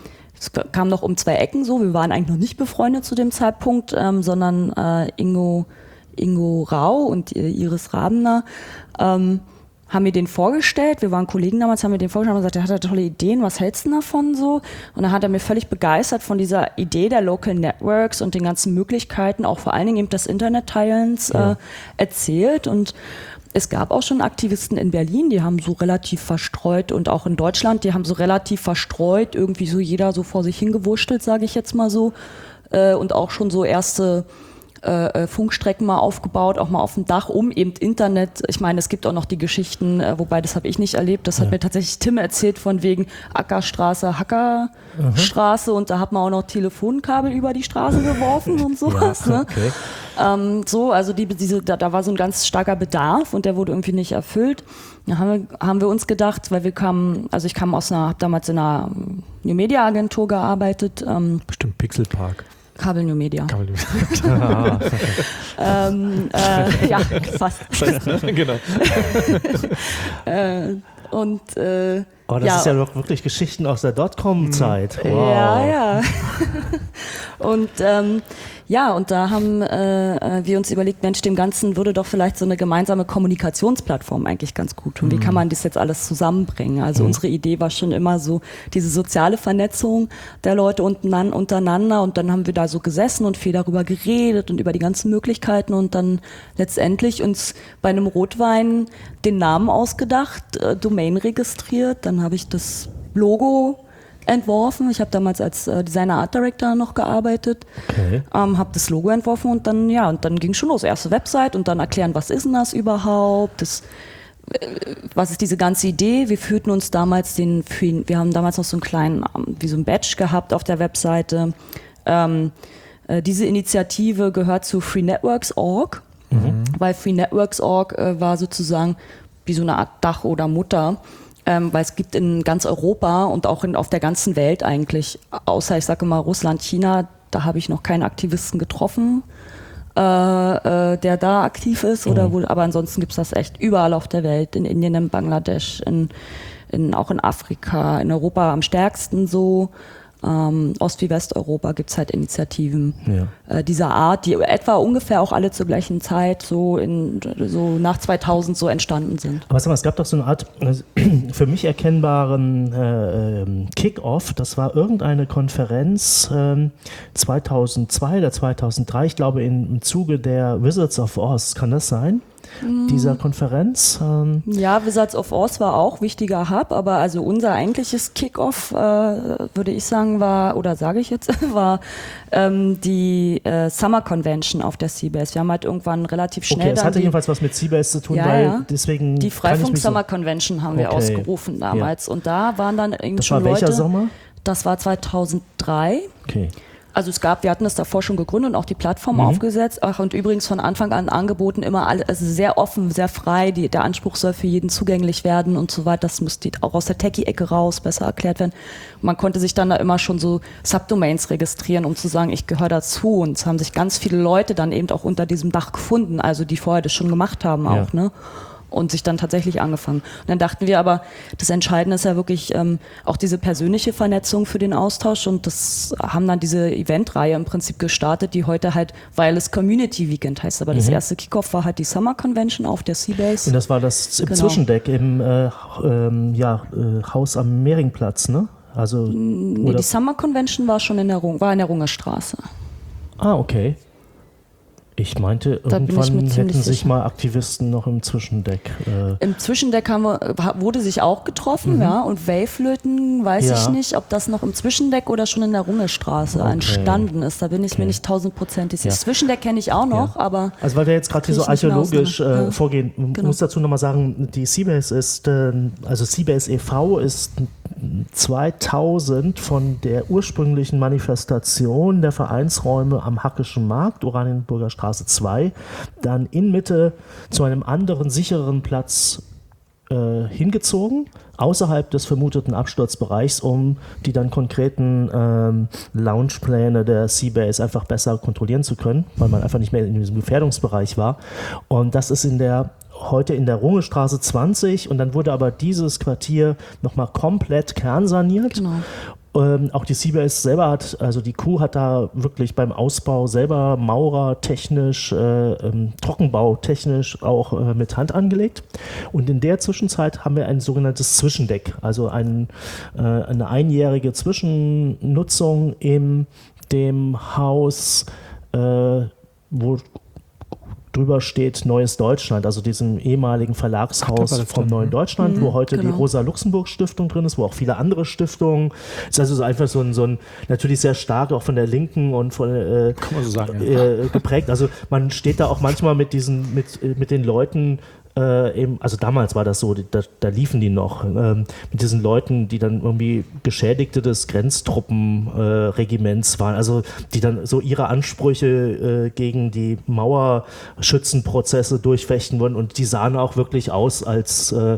es kam noch um zwei Ecken so, wir waren eigentlich noch nicht befreundet zu dem Zeitpunkt, ähm, sondern äh, Ingo, Ingo Rau und Iris Rabener ähm, haben mir den vorgestellt, wir waren Kollegen damals, haben mir den vorgestellt und gesagt, der hat ja tolle Ideen, was hältst du denn davon so? Und dann hat er mir völlig begeistert von dieser Idee der Local Networks und den ganzen Möglichkeiten, auch vor allen Dingen eben des Internetteilens ja. äh, erzählt. Und es gab auch schon Aktivisten in Berlin, die haben so relativ verstreut und auch in Deutschland, die haben so relativ verstreut, irgendwie so jeder so vor sich hingewurschtelt, sage ich jetzt mal so. Äh, und auch schon so erste Äh, Funkstrecken mal aufgebaut, auch mal auf dem Dach, um eben Internet, ich meine, es gibt auch noch die Geschichten, äh, wobei das habe ich nicht erlebt, das ja. hat mir tatsächlich Tim erzählt von wegen Ackerstraße, Hackerstraße mhm. und da hat man auch noch Telefonkabel über die Straße geworfen und sowas. Ja, okay. ne? ähm, so, also die, diese, da, da war so ein ganz starker Bedarf und der wurde irgendwie nicht erfüllt. Da haben wir, haben wir uns gedacht, weil wir kamen, also ich kam aus einer, habe damals in einer New Media Agentur gearbeitet. Ähm, Bestimmt Pixelpark. Kabel New Media. Kabel New Media. ähm, äh, ja, fast. genau. äh, und äh, Aber das ja, ist ja doch wirklich Geschichten aus der Dotcom-Zeit. Wow. Ja, ja. und ähm, ja, und da haben äh, wir uns überlegt, Mensch, dem Ganzen würde doch vielleicht so eine gemeinsame Kommunikationsplattform eigentlich ganz gut tun. Wie kann man das jetzt alles zusammenbringen? Also mhm. unsere Idee war schon immer so diese soziale Vernetzung der Leute untereinander und dann haben wir da so gesessen und viel darüber geredet und über die ganzen Möglichkeiten und dann letztendlich uns bei einem Rotwein den Namen ausgedacht, äh, Domain registriert, dann habe ich das Logo entworfen. Ich habe damals als äh, Designer Art Director noch gearbeitet, okay. ähm, habe das Logo entworfen und dann ja und dann ging schon los. Erste Website und dann erklären, was ist denn das überhaupt? Das, äh, was ist diese ganze Idee? Wir führten uns damals den, wir haben damals noch so einen kleinen, wie so ein Badge gehabt auf der Webseite. Ähm, äh, diese Initiative gehört zu Free Networks Punkt org, mhm. weil Free Networks Punkt org äh, war sozusagen wie so eine Art Dach oder Mutter. Ähm, weil es gibt in ganz Europa und auch in, auf der ganzen Welt eigentlich, außer ich sage mal Russland, China, da habe ich noch keinen Aktivisten getroffen, äh, äh, der da aktiv ist. Oder wo, aber ansonsten gibt es das echt überall auf der Welt, in Indien, in Bangladesch, in, in, auch in Afrika, in Europa am stärksten so. Ähm, Ost- wie Westeuropa gibt es halt Initiativen ja. äh, dieser Art, die etwa ungefähr auch alle zur gleichen Zeit so in so nach zweitausend so entstanden sind. Aber sag mal, es gab doch so eine Art für mich erkennbaren äh, Kick-Off, das war irgendeine Konferenz äh, zweitausendzwei oder zweitausenddrei, ich glaube in, im Zuge der Wizards of Oz, kann das sein? Dieser Konferenz. Ähm. Ja, Wizards of Oz war auch wichtiger Hub, aber also unser eigentliches Kick-Off, äh, würde ich sagen, war, oder sage ich jetzt, war ähm, die äh, Summer Convention auf der Seabase. Wir haben halt irgendwann relativ schnell. Okay, es hatte die, jedenfalls was mit Seabase zu tun, ja, weil ja. deswegen. Die Freifunk so Summer Convention haben wir okay. ausgerufen damals. Ja. Und da waren dann irgendwie das schon war welcher Leute. Sommer? Das war zweitausenddrei. Okay. Also es gab, wir hatten das davor schon gegründet und auch die Plattform mhm. aufgesetzt. Ach, und übrigens von Anfang an angeboten, immer alle, also sehr offen, sehr frei. Die, der Anspruch soll für jeden zugänglich werden und so weiter. Das müsste auch aus der Techie-Ecke raus besser erklärt werden. Und man konnte sich dann da immer schon so Subdomains registrieren, um zu sagen, ich gehöre dazu. Und es haben sich ganz viele Leute dann eben auch unter diesem Dach gefunden, also die vorher das schon gemacht haben auch, ja. ne? Und sich dann tatsächlich angefangen. Und dann dachten wir aber, das Entscheidende ist ja wirklich ähm, auch diese persönliche Vernetzung für den Austausch und das haben dann diese Eventreihe im Prinzip gestartet, die heute halt Wireless Community Weekend heißt. Aber mhm. das erste Kickoff war halt die Summer Convention auf der Seabase. Und das war das im genau. Zwischendeck im äh, ähm, ja, äh, Haus am Mehringplatz, ne? Also, nee, die Summer Convention war schon in der, Rung, war in der Rungerstraße. Ah, okay. Ich meinte, irgendwann ich hätten sich sicher. mal Aktivisten noch im Zwischendeck. Äh Im Zwischendeck haben wir, wurde sich auch getroffen, mhm. ja. Und Waveflöten, weiß ja. ich nicht, ob das noch im Zwischendeck oder schon in der Rungestraße okay. entstanden ist. Da bin ich okay. mir nicht tausendprozentig sicher. Ja. Das Zwischendeck kenne ich auch noch, ja. aber. Also, weil wir jetzt gerade hier so archäologisch äh, ja. vorgehen, ich genau. muss dazu nochmal sagen, die Seabase ist, äh, also Seabase e V ist zweitausend von der ursprünglichen Manifestation der Vereinsräume am Hackischen Markt, Oranienburger Straße zwei, dann in Mitte zu einem anderen, sichereren Platz äh, hingezogen, außerhalb des vermuteten Absturzbereichs, um die dann konkreten ähm, Loungepläne der Seabase einfach besser kontrollieren zu können, weil man einfach nicht mehr in diesem Gefährdungsbereich war. Und das ist in der heute in der Rungestraße zwanzig und dann wurde aber dieses Quartier nochmal komplett kernsaniert. Genau. Ähm, auch die C B S selber hat, also die Crew hat da wirklich beim Ausbau selber Maurer technisch, äh, ähm, Trockenbau technisch auch äh, mit Hand angelegt. Und in der Zwischenzeit haben wir ein sogenanntes Zwischendeck, also ein, äh, eine einjährige Zwischennutzung in dem Haus, äh, wo drüber steht Neues Deutschland, also diesem ehemaligen Verlagshaus Ach, vom Neuen Deutschland, mhm, wo heute genau. die Rosa-Luxemburg-Stiftung drin ist, wo auch viele andere Stiftungen. Es ist also so einfach so ein, so ein, natürlich sehr stark auch von der Linken und von äh, Kann man so sagen, ja. äh, geprägt. Also man steht da auch manchmal mit diesen, mit, mit den Leuten, Äh, eben, also damals war das so, da, da liefen die noch ähm, mit diesen Leuten, die dann irgendwie Geschädigte des Grenztruppenregiments äh, waren, also die dann so ihre Ansprüche äh, gegen die Mauerschützenprozesse durchfechten wollen und die sahen auch wirklich aus als äh,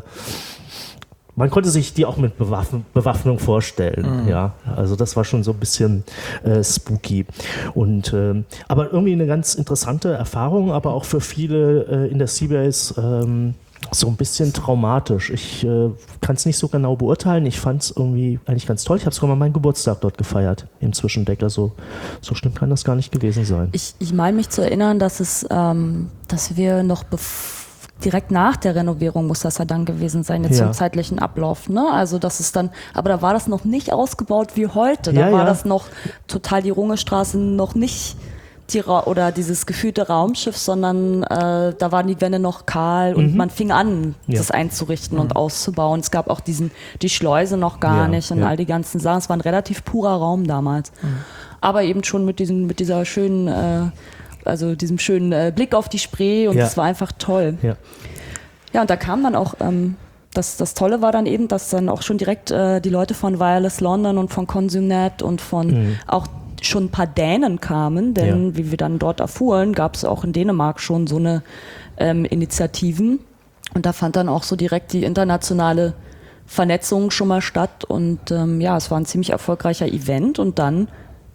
man konnte sich die auch mit Bewaffn- Bewaffnung vorstellen, mhm. ja. Also das war schon so ein bisschen äh, spooky. Und, ähm, aber irgendwie eine ganz interessante Erfahrung, aber auch für viele äh, in der C B S ähm, so ein bisschen traumatisch. Ich äh, kann es nicht so genau beurteilen. Ich fand es irgendwie eigentlich ganz toll. Ich habe sogar mal meinen Geburtstag dort gefeiert im Zwischendeck. Also so schlimm kann das gar nicht gewesen sein. Ich, ich meine mich zu erinnern, dass es, ähm, dass wir noch bevor direkt nach der Renovierung muss das ja dann gewesen sein, jetzt ja. zum zeitlichen Ablauf, ne? Also das ist dann, aber da war das noch nicht ausgebaut wie heute. Da ja, war ja. das noch total die Rungestraße noch nicht die Ra- oder dieses gefühlte Raumschiff, sondern äh, da waren die Wände noch kahl und mhm. man fing an, ja. das einzurichten mhm. und auszubauen. Es gab auch diesen, die Schleuse noch gar ja, nicht und ja. all die ganzen Sachen. Es war ein relativ purer Raum damals. Mhm. Aber eben schon mit diesen, mit dieser schönen, äh, also diesem schönen äh, Blick auf die Spree und ja. das war einfach toll. Ja. Ja, und da kam dann auch, ähm, das, das Tolle war dann eben, dass dann auch schon direkt äh, die Leute von Wireless London und von ConsuMnet und von mhm. auch schon ein paar Dänen kamen, denn ja. wie wir dann dort erfuhren, gab es auch in Dänemark schon so eine ähm, Initiativen und da fand dann auch so direkt die internationale Vernetzung schon mal statt und ähm, ja, es war ein ziemlich erfolgreicher Event und dann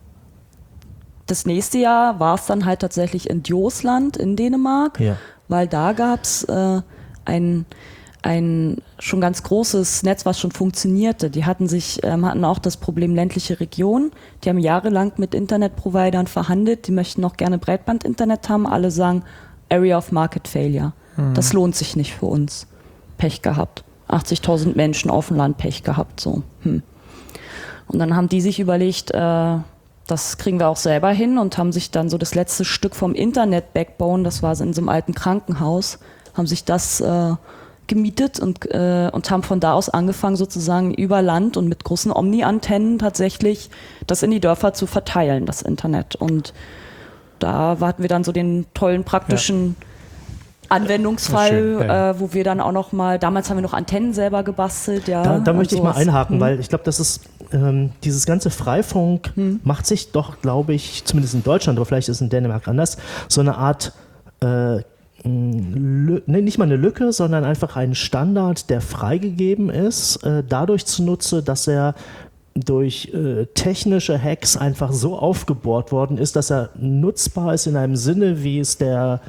das nächste Jahr war es dann halt tatsächlich in Djursland in Dänemark, Ja. weil da gab es äh, ein, ein schon ganz großes Netz, was schon funktionierte. Die hatten sich, ähm, hatten auch das Problem ländliche Region. Die haben jahrelang mit Internetprovidern verhandelt. Die möchten noch gerne Breitband-Internet haben. Alle sagen, Area of Market Failure. Hm. Das lohnt sich nicht für uns. Pech gehabt. achtzigtausend Menschen auf dem Land Pech gehabt. So. Hm. Und dann haben die sich überlegt, äh, das kriegen wir auch selber hin und haben sich dann so das letzte Stück vom Internet-Backbone, das war in so einem alten Krankenhaus, haben sich das äh, gemietet und, äh, und haben von da aus angefangen, sozusagen über Land und mit großen Omni-Antennen tatsächlich das in die Dörfer zu verteilen, das Internet. Und da hatten wir dann so den tollen praktischen ja. Anwendungsfall, schön, ja. äh, wo wir dann auch noch mal, damals haben wir noch Antennen selber gebastelt. Ja, da da möchte ich mal einhaken, hm. weil ich glaube, das ist ähm, dieses ganze Freifunk hm. macht sich doch, glaube ich, zumindest in Deutschland, aber vielleicht ist es in Dänemark anders, so eine Art äh, Lü- nee, nicht mal eine Lücke, sondern einfach einen Standard, der freigegeben ist, äh, dadurch zunutze, dass er durch äh, technische Hacks einfach so aufgebohrt worden ist, dass er nutzbar ist in einem Sinne, wie es der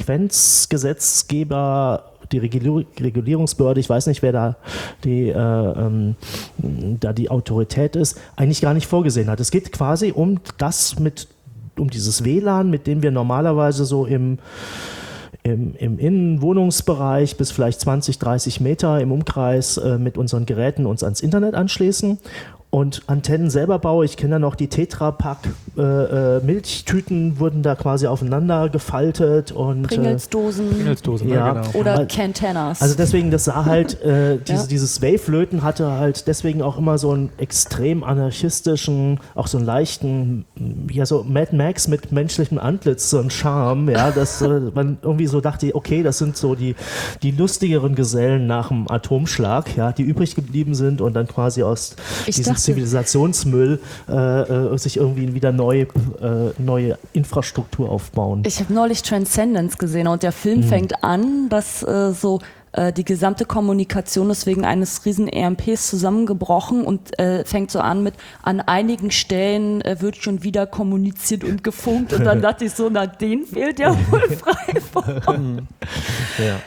Frequenzgesetzgeber, die Regulier- Regulierungsbehörde, ich weiß nicht, wer da die, äh, ähm, da die Autorität ist, eigentlich gar nicht vorgesehen hat. Es geht quasi um das mit, um dieses W L A N, mit dem wir normalerweise so im Im, im Innenwohnungsbereich bis vielleicht zwanzig, dreißig Meter im Umkreis äh, mit unseren Geräten uns ans Internet anschließen. Und Antennen selber baue, ich kenne ja noch die Tetra-Pack äh, äh, Milchtüten wurden da quasi aufeinander gefaltet und Pringelsdosen, äh, Pringelsdosen ja, ne, genau. oder also, Cantanas. Also deswegen, das sah halt, äh, diese, ja. dieses Wave-Löten hatte halt deswegen auch immer so einen extrem anarchistischen, auch so einen leichten, ja so Mad Max mit menschlichem Antlitz, so ein Charme, ja, dass äh, man irgendwie so dachte, okay, das sind so die, die lustigeren Gesellen nach dem Atomschlag, ja, die übrig geblieben sind und dann quasi aus ich diesem dachte, Zivilisationsmüll äh, äh, sich irgendwie wieder neu, äh, neue Infrastruktur aufbauen. Ich habe neulich Transcendence gesehen und der Film mhm. fängt an, dass äh, so äh, die gesamte Kommunikation ist wegen eines riesen E M Ps zusammengebrochen und äh, fängt so an mit, an einigen Stellen äh, wird schon wieder kommuniziert und gefunkt und dann dachte ich so, na den fehlt ja wohl frei. ja.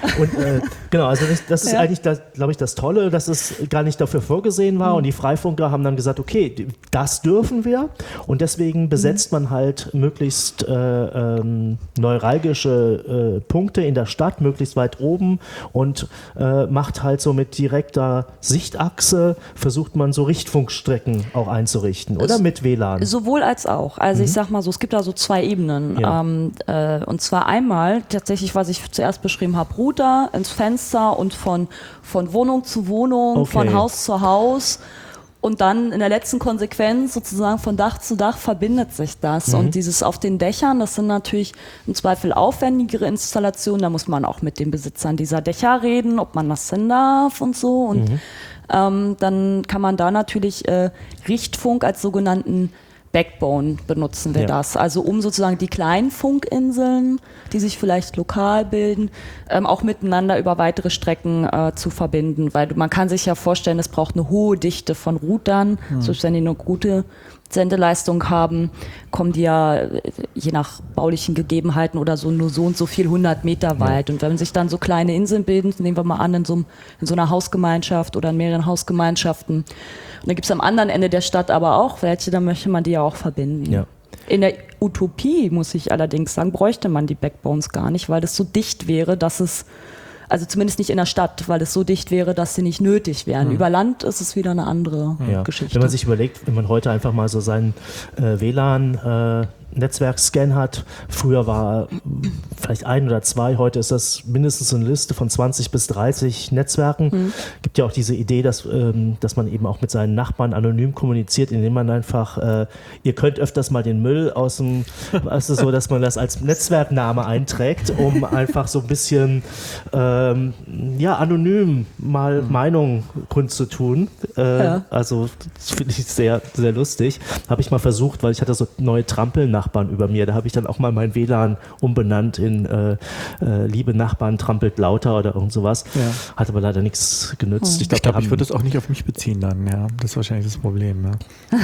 Und äh, genau, also das, das ist ja. eigentlich, glaube ich, das Tolle, dass es gar nicht dafür vorgesehen war. Mhm. Und die Freifunker haben dann gesagt, okay, das dürfen wir. Und deswegen besetzt mhm. man halt möglichst äh, ähm, neuralgische äh, Punkte in der Stadt, möglichst weit oben und äh, macht halt so mit direkter Sichtachse, versucht man so Richtfunkstrecken auch einzurichten, oder? Es, mit W L A N. Sowohl als auch. Also mhm. ich sag mal so, es gibt da so zwei Ebenen. Ja. Ähm, äh, und zwar einmal tatsächlich, was ich zuerst beschrieben habe, Router ins Fenster und von, von Wohnung zu Wohnung, okay. von Haus zu Haus. Und dann in der letzten Konsequenz sozusagen von Dach zu Dach verbindet sich das. Mhm. Und dieses auf den Dächern, das sind natürlich im Zweifel aufwendigere Installationen. Da muss man auch mit den Besitzern dieser Dächer reden, ob man das denn darf und so. Und mhm. ähm, dann kann man da natürlich äh, Richtfunk als sogenannten Backbone benutzen wir ja. das. Also um sozusagen die kleinen Funkinseln, die sich vielleicht lokal bilden, ähm, auch miteinander über weitere Strecken äh, zu verbinden. Weil man kann sich ja vorstellen, es braucht eine hohe Dichte von Routern. Mhm. Selbst wenn die eine gute Sendeleistung haben, kommen die ja je nach baulichen Gegebenheiten oder so nur so und so viel hundert Meter weit. Ja. Und wenn sich dann so kleine Inseln bilden, nehmen wir mal an, in so, in so einer Hausgemeinschaft oder in mehreren Hausgemeinschaften, und dann gibt es am anderen Ende der Stadt aber auch welche, dann möchte man die ja auch verbinden. Ja. In der Utopie, muss ich allerdings sagen, bräuchte man die Backbones gar nicht, weil das so dicht wäre, dass es, also zumindest nicht in der Stadt, weil es so dicht wäre, dass sie nicht nötig wären. Mhm. Über Land ist es wieder eine andere ja. Geschichte. Wenn man sich überlegt, wenn man heute einfach mal so seinen äh, W L A N äh, Netzwerkscan hat. Früher war vielleicht ein oder zwei, heute ist das mindestens eine Liste von zwanzig bis dreißig Netzwerken. Mhm. Gibt ja auch diese Idee, dass, ähm, dass man eben auch mit seinen Nachbarn anonym kommuniziert, indem man einfach, äh, ihr könnt öfters mal den Müll aus dem, also so, dass man das als Netzwerkname einträgt, um einfach so ein bisschen ähm, ja, anonym mal mhm. Meinung kundzutun. Äh, ja. Also das finde ich sehr, sehr lustig. Habe ich mal versucht, weil ich hatte so neue Trampeln nach Nachbarn über mir. Da habe ich dann auch mal mein W L A N umbenannt in äh, äh, liebe Nachbarn trampelt lauter oder irgend sowas. Ja. Hat aber leider nichts genützt. Ich glaube, ich, glaub, ich würde das auch nicht auf mich beziehen dann. Ja, das ist wahrscheinlich das Problem. Ja.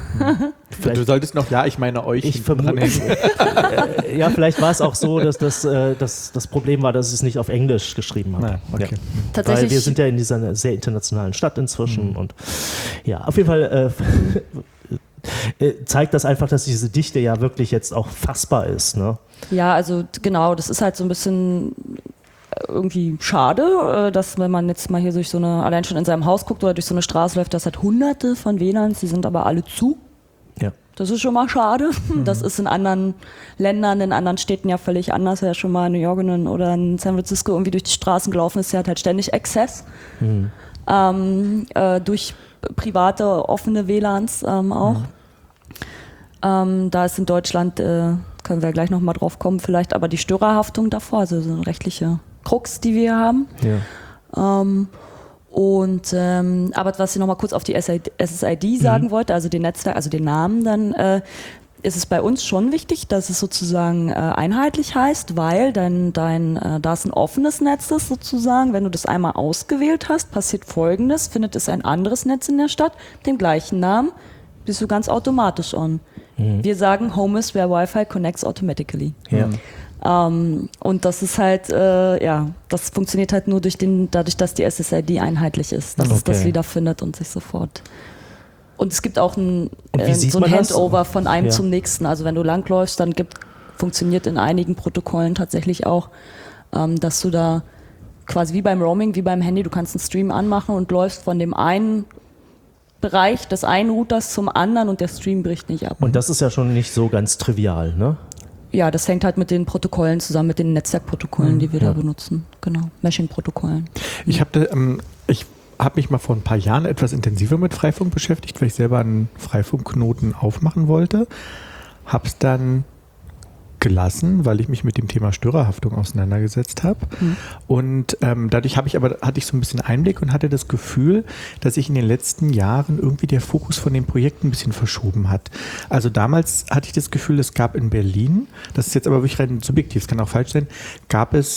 Hm. Du solltest noch, ja, ich meine euch. Ich vermute, äh, ja, vielleicht war es auch so, dass das, äh, das das Problem war, dass ich es nicht auf Englisch geschrieben habe. Nein, okay. Ja. Tatsächlich. Weil wir sind ja in dieser sehr internationalen Stadt inzwischen. Mhm. Und ja, auf jeden Fall äh, zeigt das einfach, dass diese Dichte ja wirklich jetzt auch fassbar ist. Ne? Ja, also genau, das ist halt so ein bisschen irgendwie schade, dass wenn man jetzt mal hier durch so eine, allein schon in seinem Haus guckt oder durch so eine Straße läuft, das hat hunderte von W L A Ns, die sind aber alle zu. Ja. Das ist schon mal schade. Mhm. Das ist in anderen Ländern, in anderen Städten ja völlig anders. Wer schon mal in New York oder in San Francisco irgendwie durch die Straßen gelaufen ist, der hat halt ständig Access. Mhm. Ähm, äh, durch private, offene W L A Ns ähm, auch. Mhm. Ähm, da ist in Deutschland, äh, können wir gleich nochmal drauf kommen vielleicht, aber die Störerhaftung davor, also so eine rechtliche Krux, die wir haben. Ja. Ähm, und ähm, aber was ich nochmal kurz auf die S S I D sagen mhm. wollte, also den Netzwerk, also den Namen dann, äh, ist es bei uns schon wichtig, dass es sozusagen äh, einheitlich heißt, weil dein, dein, äh, da es ein offenes Netz ist sozusagen, wenn du das einmal ausgewählt hast, passiert Folgendes, findet es ein anderes Netz in der Stadt, den gleichen Namen, bist du ganz automatisch on. Mhm. Wir sagen, Home is where Wi-Fi connects automatically. Ja. Ähm, und das ist halt, äh, ja, das funktioniert halt nur durch den, dadurch, dass die S S I D einheitlich ist, dass okay. es das wiederfindet und sich sofort... Und es gibt auch ein, äh, so ein Handover das? von einem ja. zum nächsten. Also wenn du langläufst, dann gibt, funktioniert in einigen Protokollen tatsächlich auch, ähm, dass du da quasi wie beim Roaming, wie beim Handy, du kannst einen Stream anmachen und läufst von dem einen Bereich des einen Routers zum anderen und der Stream bricht nicht ab. Und das ist ja schon nicht so ganz trivial, ne? Ja, das hängt halt mit den Protokollen zusammen, mit den Netzwerkprotokollen, mhm, die wir ja. da benutzen. Genau, Meshing-Protokollen. Ich habe ähm, ich habe mich mal vor ein paar Jahren etwas intensiver mit Freifunk beschäftigt, weil ich selber einen Freifunkknoten aufmachen wollte. Habe es dann gelassen, weil ich mich mit dem Thema Störerhaftung auseinandergesetzt habe. Mhm. Und ähm, dadurch habe ich aber hatte ich so ein bisschen Einblick und hatte das Gefühl, dass sich in den letzten Jahren irgendwie der Fokus von dem Projekt ein bisschen verschoben hat. Also damals hatte ich das Gefühl, es gab in Berlin, das ist jetzt aber wirklich rein subjektiv, es kann auch falsch sein, gab es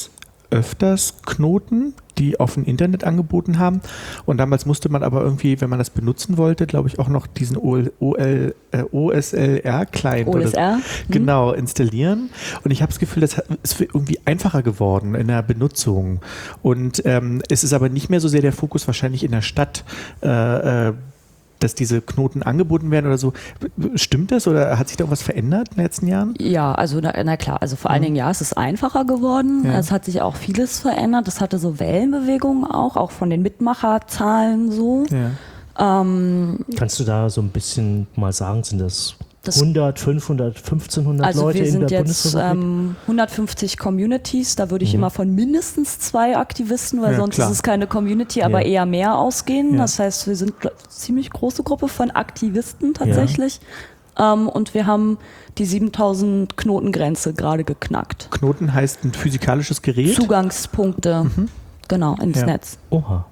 öfters Knoten, die offen Internet angeboten haben. Und damals musste man aber irgendwie, wenn man das benutzen wollte, glaube ich, auch noch diesen O L, äh, O S L R-Client O S R? Oder, genau, installieren. Und ich habe das Gefühl, das ist irgendwie einfacher geworden in der Benutzung. Und ähm, es ist aber nicht mehr so sehr der Fokus wahrscheinlich in der Stadt, äh, äh, dass diese Knoten angeboten werden oder so. Stimmt das oder hat sich da was verändert in den letzten Jahren? Ja, also na, na klar, also vor allen Dingen, ja, es ist einfacher geworden. Ja. Es hat sich auch vieles verändert. Es hatte so Wellenbewegungen auch, auch von den Mitmacherzahlen so. Ja. Ähm, Kannst du da so ein bisschen mal sagen, sind das, Das- hundert, fünfhundert, fünfzehnhundert also Leute wir in sind der jetzt Bundesrepublik? ähm, hundertfünfzig Communities, da würde ich Mhm. immer von mindestens zwei Aktivisten, weil Ja, sonst klar. ist es keine Community, aber Ja. eher mehr ausgehen. Ja. Das heißt, wir sind eine ziemlich große Gruppe von Aktivisten tatsächlich. Ähm, und wir haben die siebentausend Knotengrenze gerade geknackt. Knoten heißt ein physikalisches Gerät. Zugangspunkte, genau, ins Ja. Netz. Oha.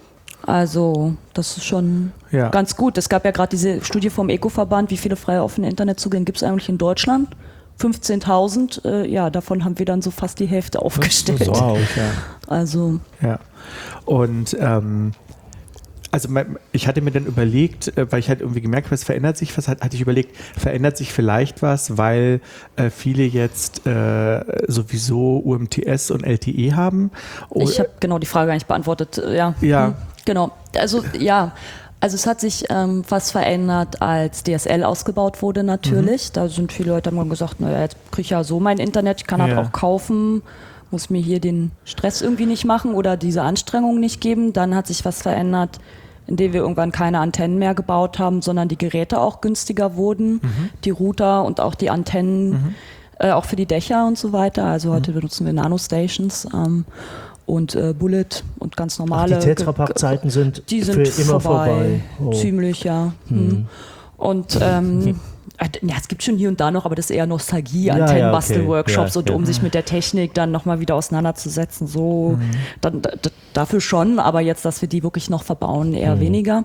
Also das ist schon Ja. ganz gut. Es gab ja gerade diese Studie vom Eco-Verband, wie viele freie offene Internetzugänge gibt es eigentlich in Deutschland? fünfzehntausend, äh, ja, davon haben wir dann so fast die Hälfte aufgestellt. Wow. Ja. Also Ja. Und ähm, also mein, ich hatte mir dann überlegt, äh, weil ich halt irgendwie gemerkt habe, es verändert sich was, hat, hatte ich überlegt, verändert sich vielleicht was, weil äh, viele jetzt äh, sowieso U M T S und L T E haben. O- ich habe genau die Frage gar nicht beantwortet. Äh, Ja, Ja. Hm, genau. Also ja, also es hat sich ähm, was verändert, als D S L ausgebaut wurde natürlich. Mhm. Da sind viele Leute haben dann gesagt, naja, jetzt kriege ich ja so mein Internet, ich kann halt Ja. auch kaufen, muss mir hier den Stress irgendwie nicht machen oder diese Anstrengung nicht geben. Dann hat sich was verändert, indem wir irgendwann keine Antennen mehr gebaut haben, sondern die Geräte auch günstiger wurden, Mhm. die Router und auch die Antennen, Mhm. äh, auch für die Dächer und so weiter. Also heute benutzen wir Nanostations ähm, und äh, Bullet und ganz Ach, normale. die Tetrapack-Zeiten sind, Die sind für immer vorbei. vorbei. Oh. Ziemlich, ja. Hm. Und ähm, äh, ja, es gibt schon hier und da noch, aber das ist eher Nostalgie, Ja, Antennen, ja, okay. Bastelworkshops Ja, und ja. um sich mit der Technik dann nochmal wieder auseinanderzusetzen. So, dann, d- d- dafür schon, aber jetzt, dass wir die wirklich noch verbauen, eher Mhm. weniger.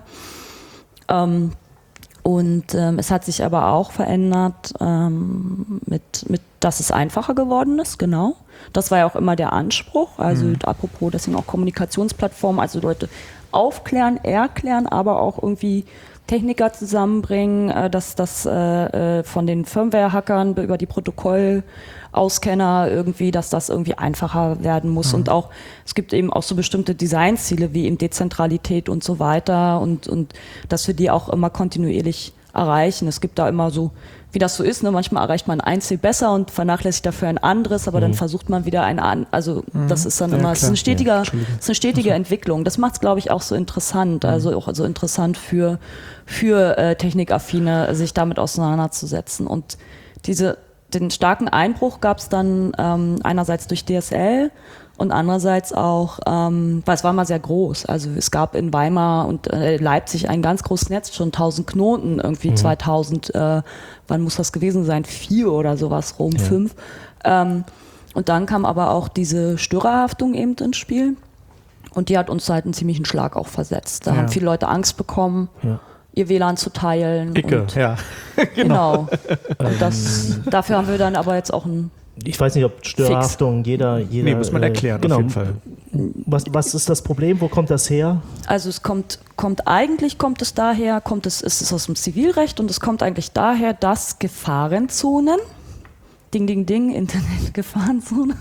Ähm, und ähm, es hat sich aber auch verändert, ähm, mit, mit, dass es einfacher geworden ist, genau. Das war ja auch immer der Anspruch. Also Mhm. apropos, deswegen auch Kommunikationsplattformen, also Leute aufklären, erklären, aber auch irgendwie Techniker zusammenbringen, äh, dass das äh, äh, von den Firmware-Hackern über die Protokollauskenner irgendwie, dass das irgendwie einfacher werden muss. Mhm. Und auch, es gibt eben auch so bestimmte Designziele wie eben Dezentralität und so weiter und, und dass wir die auch immer kontinuierlich erreichen. Es gibt da immer so, wie das so ist, ne? Manchmal erreicht man ein Ziel besser und vernachlässigt dafür ein anderes, aber Mhm. dann versucht man wieder ein an, also das ist dann Ja, immer, es ist ein klar. stetiger, Ja, Entschuldigung. es ist eine stetige Entwicklung. Das macht es, glaube ich, auch so interessant, also auch so interessant für, für äh, Technikaffine, sich damit auseinanderzusetzen. Und diese, den starken Einbruch gab es dann ähm, einerseits durch D S L und andererseits auch, ähm, weil es war mal sehr groß. Also es gab in Weimar und äh, Leipzig ein ganz großes Netz, schon tausend Knoten, irgendwie Mhm. zweitausend, äh, wann muss das gewesen sein? Vier oder sowas rum, Ja. fünf. Ähm, und dann kam aber auch diese Störerhaftung eben ins Spiel. Und die hat uns halt einen ziemlichen Schlag auch versetzt. Da Ja. haben viele Leute Angst bekommen, Ja. ihr W L A N zu teilen. Icke, Und, ja. genau. Und das, dafür haben wir dann aber jetzt auch ein Ich weiß nicht, ob Störhaftung jeder, jeder. Nee, muss man äh, erklären, genau. auf jeden Fall. Was, was ist das Problem? Wo kommt das her? Also es kommt, kommt eigentlich kommt es daher, kommt es, ist es aus dem Zivilrecht und es kommt eigentlich daher, dass Gefahrenzonen, Ding, Ding, Ding, Internetgefahrenzone,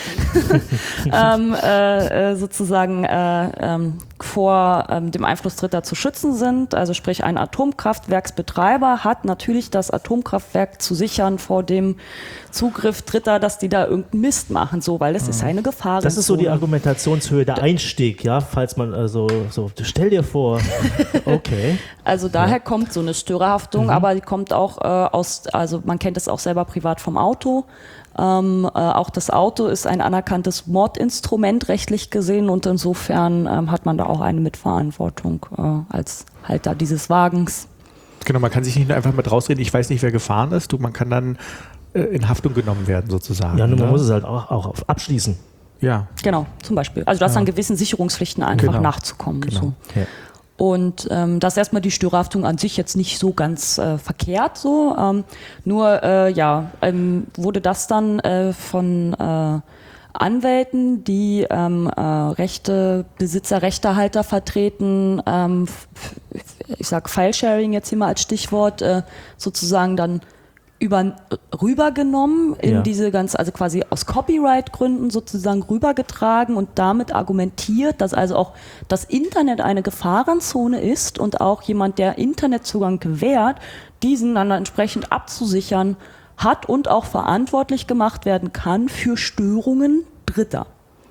ähm, äh, äh, sozusagen äh, ähm, vor ähm, dem Einfluss Dritter zu schützen sind. Also sprich, ein Atomkraftwerksbetreiber hat natürlich das Atomkraftwerk zu sichern vor dem Zugriff Dritter, dass die da irgendeinen Mist machen, so, weil es ist eine Gefahrenzone. Das ist so die Argumentationshöhe, der Einstieg, ja, falls man also so, stell dir vor, okay. Also daher kommt so eine Störerhaftung, Mhm. aber die kommt auch äh, aus, also man kennt es auch selber privat vom Auto. Ähm, äh, auch das Auto ist ein anerkanntes Mordinstrument rechtlich gesehen und insofern ähm, hat man da auch eine Mitverantwortung äh, als Halter dieses Wagens. Genau, man kann sich nicht nur einfach mit rausreden, ich weiß nicht, wer gefahren ist. Du, man kann dann äh, in Haftung genommen werden, sozusagen. Ja, nur man ne? muss es halt auch, auch auf- abschließen. Ja, Genau, zum Beispiel. Also du hast Ja. an gewissen Sicherungspflichten einfach Genau. nachzukommen. Genau. So. Ja. Und ähm, das ist erstmal die Störhaftung an sich jetzt nicht so ganz äh, verkehrt so. Ähm, nur äh, ja, ähm, wurde das dann äh, von äh, Anwälten, die ähm, äh, Rechte, Besitzer, Rechtehalter vertreten, ähm, f- ich sag File-Sharing jetzt hier mal als Stichwort, äh, sozusagen dann über, rübergenommen in Ja. diese ganze, also quasi aus Copyright-Gründen sozusagen rübergetragen und damit argumentiert, dass also auch das Internet eine Gefahrenzone ist und auch jemand, der Internetzugang gewährt, diesen dann entsprechend abzusichern hat und auch verantwortlich gemacht werden kann für Störungen Dritter.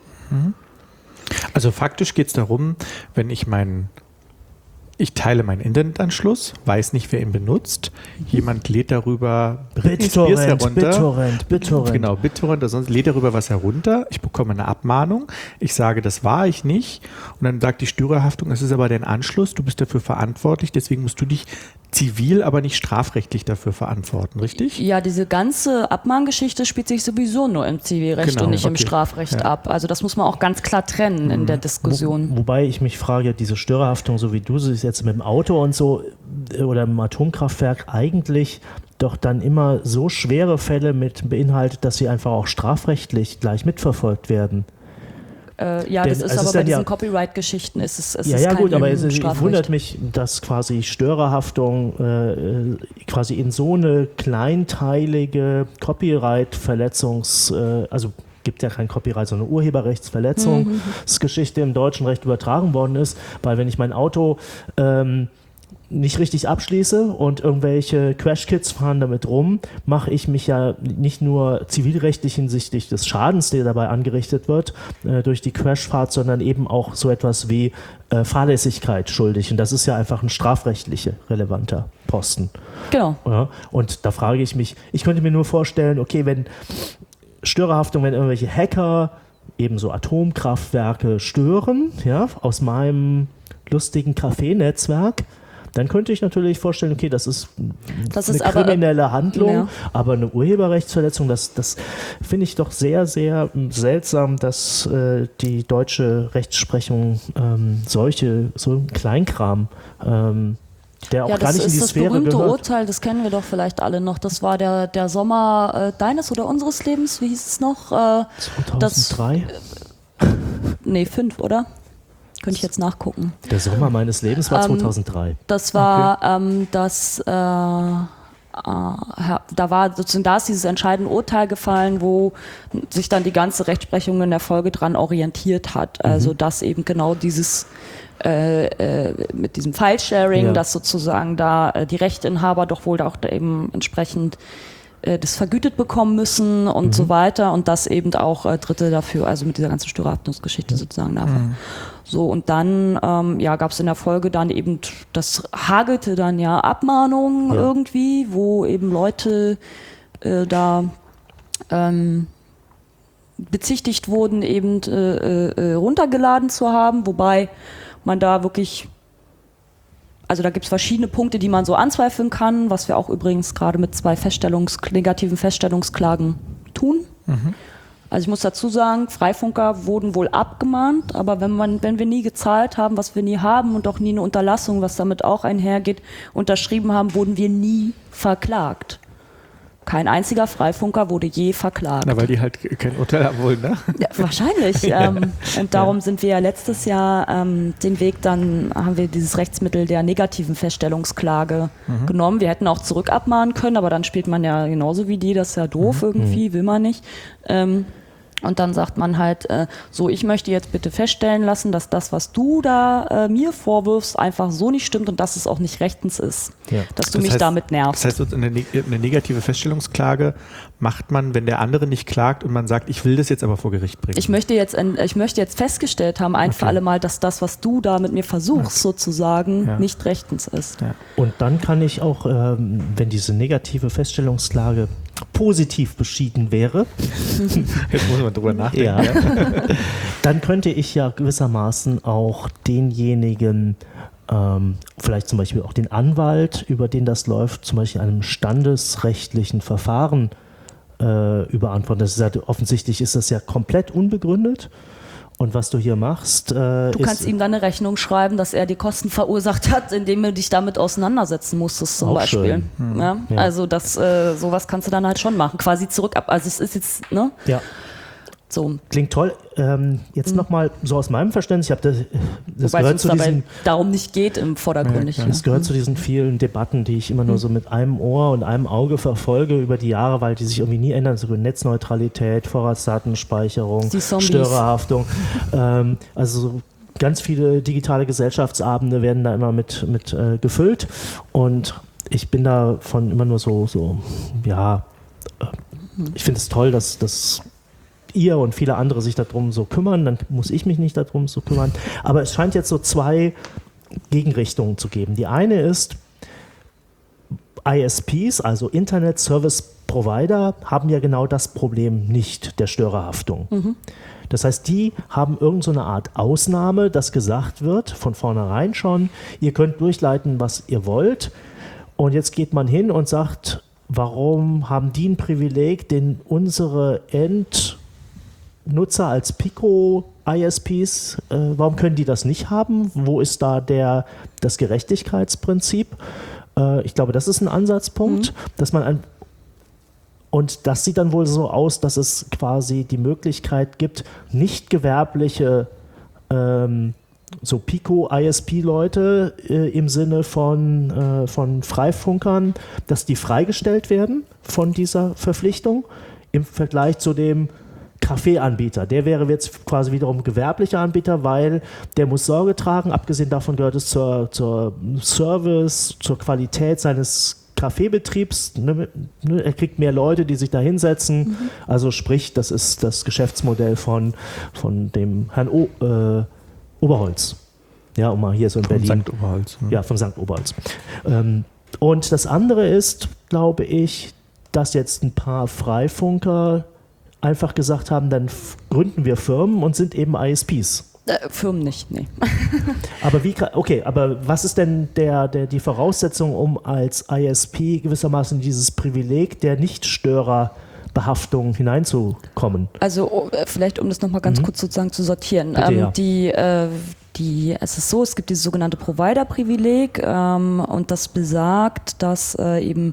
Also faktisch geht es darum, wenn ich meinen Ich teile meinen Internetanschluss, weiß nicht, wer ihn benutzt. Jemand lädt darüber Britney Spears BitTorrent, herunter. BitTorrent, BitTorrent. Genau, BitTorrent oder sonst lädt darüber was herunter. Ich bekomme eine Abmahnung. Ich sage, das war ich nicht. Und dann sagt die Störerhaftung, es ist aber dein Anschluss. Du bist dafür verantwortlich. Deswegen musst du dich zivil, aber nicht strafrechtlich dafür verantworten, richtig? Ja, diese ganze Abmahngeschichte spielt sich sowieso nur im Zivilrecht Genau, und nicht im okay. Strafrecht Ja. ab. Also das muss man auch ganz klar trennen in der Diskussion. Wo, wobei ich mich frage, diese Störerhaftung, so wie du sie jetzt mit dem Auto und so äh, oder im Atomkraftwerk, eigentlich doch dann immer so schwere Fälle mit beinhaltet, dass sie einfach auch strafrechtlich gleich mitverfolgt werden. Äh, ja, Denn das es ist ist aber dann bei diesen ja- Copyright-Geschichten ist es, es Ja, ist ja kein gut, aber es, es Strafrecht. wundert mich, dass quasi Störerhaftung äh, quasi in so eine kleinteilige Copyright-Verletzungs-, äh, also gibt ja kein Copyright, sondern Urheberrechtsverletzungsgeschichte im deutschen Recht übertragen worden ist, weil wenn ich mein Auto ähm, nicht richtig abschließe und irgendwelche Crash-Kits fahren damit rum, mache ich mich ja nicht nur zivilrechtlich hinsichtlich des Schadens, der dabei angerichtet wird, äh, durch die Crashfahrt, sondern eben auch so etwas wie äh, Fahrlässigkeit schuldig. Und das ist ja einfach ein strafrechtlicher relevanter Posten. Genau. Ja? Und da frage ich mich, ich könnte mir nur vorstellen, okay, wenn Störerhaftung, wenn irgendwelche Hacker eben so Atomkraftwerke stören, ja, aus meinem lustigen Café-Netzwerk, dann könnte ich natürlich vorstellen, okay, das ist Das eine ist aber- kriminelle Handlung, Ja. aber eine Urheberrechtsverletzung, das, das finde ich doch sehr, sehr seltsam, dass äh, die deutsche Rechtsprechung ähm, solche, so einen Kleinkram, ähm, der auch Ja, gar das nicht in die ist das Sphäre berühmte gehört. Urteil, das kennen wir doch vielleicht alle noch. Das war der, der Sommer äh, deines oder unseres Lebens, wie hieß es noch? Äh, zweitausenddrei? nee, fünf, oder? Könnte ich jetzt nachgucken. Der Sommer meines Lebens war Ähm, zweitausenddrei. Das war ähm, das, äh, äh, da war sozusagen, da ist dieses entscheidende Urteil gefallen, wo sich dann die ganze Rechtsprechung in der Folge dran orientiert hat. Also dass eben genau dieses äh, äh, mit diesem File-Sharing, Ja. dass sozusagen da äh, die Rechteinhaber doch wohl auch da eben entsprechend äh, das vergütet bekommen müssen und so weiter und dass eben auch äh, Dritte dafür, also mit dieser ganzen Störerhaftungsgeschichte sozusagen dafür. So, und dann ähm, ja, gab es in der Folge dann eben, das hagelte dann ja Abmahnungen Ja. irgendwie, wo eben Leute äh, da ähm, bezichtigt wurden, eben äh, äh, runtergeladen zu haben, wobei man da wirklich, also da gibt es verschiedene Punkte, die man so anzweifeln kann, was wir auch übrigens gerade mit zwei Feststellungs negativen Feststellungsklagen tun. Also ich muss dazu sagen, Freifunker wurden wohl abgemahnt, aber wenn man, wenn wir nie gezahlt haben, was wir nie haben und auch nie eine Unterlassung, was damit auch einhergeht, unterschrieben haben, wurden wir nie verklagt. Kein einziger Freifunker wurde je verklagt. Na, weil die halt kein Urteil haben wollen, ne? Ja, wahrscheinlich. ähm, und darum sind wir ja letztes Jahr ähm, den Weg, dann haben wir dieses Rechtsmittel der negativen Feststellungsklage genommen. Wir hätten auch zurück abmahnen können, aber dann spielt man ja genauso wie die, das ist ja doof irgendwie, will man nicht. Ähm, und dann sagt man halt, äh, so, ich möchte jetzt bitte feststellen lassen, dass das, was du da äh, mir vorwirfst, einfach so nicht stimmt und dass es auch nicht rechtens ist. Ja. Dass du Das mich heißt- damit nervst. Das heißt, eine, neg- eine negative Feststellungsklage macht man, wenn der andere nicht klagt und man sagt, ich will das jetzt aber vor Gericht bringen. Ich möchte jetzt, ein- ich möchte jetzt festgestellt haben, ein für Okay. alle Mal, dass das, was du da mit mir versuchst, sozusagen, Ja. nicht rechtens ist. Ja. Und dann kann ich auch, ähm, wenn diese negative Feststellungsklage positiv beschieden wäre, Jetzt muss man drüber nachdenken. ja, dann könnte ich ja gewissermaßen auch denjenigen, ähm, vielleicht zum Beispiel auch den Anwalt, über den das läuft, zum Beispiel einem standesrechtlichen Verfahren äh, überantworten. Das ist ja, offensichtlich ist das ja komplett unbegründet. Und was du hier machst, äh, Du ist kannst ihm dann eine Rechnung schreiben, dass er die Kosten verursacht hat, indem du dich damit auseinandersetzen musstest, zum Auch Beispiel. schön. Ja? Ja. Also das, äh, sowas kannst du dann halt schon machen, quasi zurück ab. Also es ist jetzt, ne? ja. So. Klingt toll. Ähm, jetzt mhm. nochmal so aus meinem Verständnis, ich habe das, das Wobei gehört es zu dabei diesen, darum nicht geht im Vordergründig. ja, ja. Das gehört zu diesen vielen Debatten, die ich immer nur so mit einem Ohr und einem Auge verfolge über die Jahre, weil die sich irgendwie nie ändern, so Netzneutralität, Vorratsdatenspeicherung, Störerhaftung. ähm, also ganz viele digitale Gesellschaftsabende werden da immer mit, mit äh, gefüllt und ich bin davon immer nur so, so ja, äh, ich finde es toll, dass das ihr und viele andere sich darum so kümmern, dann muss ich mich nicht darum so kümmern. Aber es scheint jetzt so zwei Gegenrichtungen zu geben. Die eine ist, I S Ps, also Internet Service Provider, haben ja genau das Problem nicht der Störerhaftung. Mhm. Das heißt, die haben irgend so eine Art Ausnahme, dass gesagt wird, von vornherein schon, ihr könnt durchleiten, was ihr wollt. Und jetzt geht man hin und sagt, warum haben die ein Privileg, den unsere End Nutzer als Pico-I S Ps, äh, warum können die das nicht haben? Wo ist da der, das Gerechtigkeitsprinzip? Äh, ich glaube, das ist ein Ansatzpunkt, mhm. dass man ein, und das sieht dann wohl so aus, dass es quasi die Möglichkeit gibt, nicht gewerbliche ähm, so Pico-I S P-Leute äh, im Sinne von, äh, von Freifunkern, dass die freigestellt werden von dieser Verpflichtung im Vergleich zu dem Kaffeeanbieter. Der wäre jetzt quasi wiederum gewerblicher Anbieter, weil der muss Sorge tragen. Abgesehen davon gehört es zur, zur Service, zur Qualität seines Kaffeebetriebs. Er kriegt mehr Leute, die sich da hinsetzen. Mhm. Also sprich, das ist das Geschäftsmodell von, von dem Herrn o, äh, Oberholz. Ja, um mal hier so in Berlin. Von Sankt Oberholz. Ja, ja von Sankt Oberholz. Ähm, und das andere ist, glaube ich, dass jetzt ein paar Freifunker einfach gesagt haben, dann f- gründen wir Firmen und sind eben I S Ps. Äh, Firmen nicht, nee. Aber wie, okay, aber was ist denn der, der, die Voraussetzung, um als I S P gewissermaßen dieses Privileg der Nichtstörerbehaftungen hineinzukommen? Also oh, vielleicht, um das nochmal ganz mhm. kurz sozusagen zu sortieren. Bitte, ähm, ja. die, äh, die, es ist so, es gibt dieses sogenannte Provider-Privileg ähm, und das besagt, dass äh, eben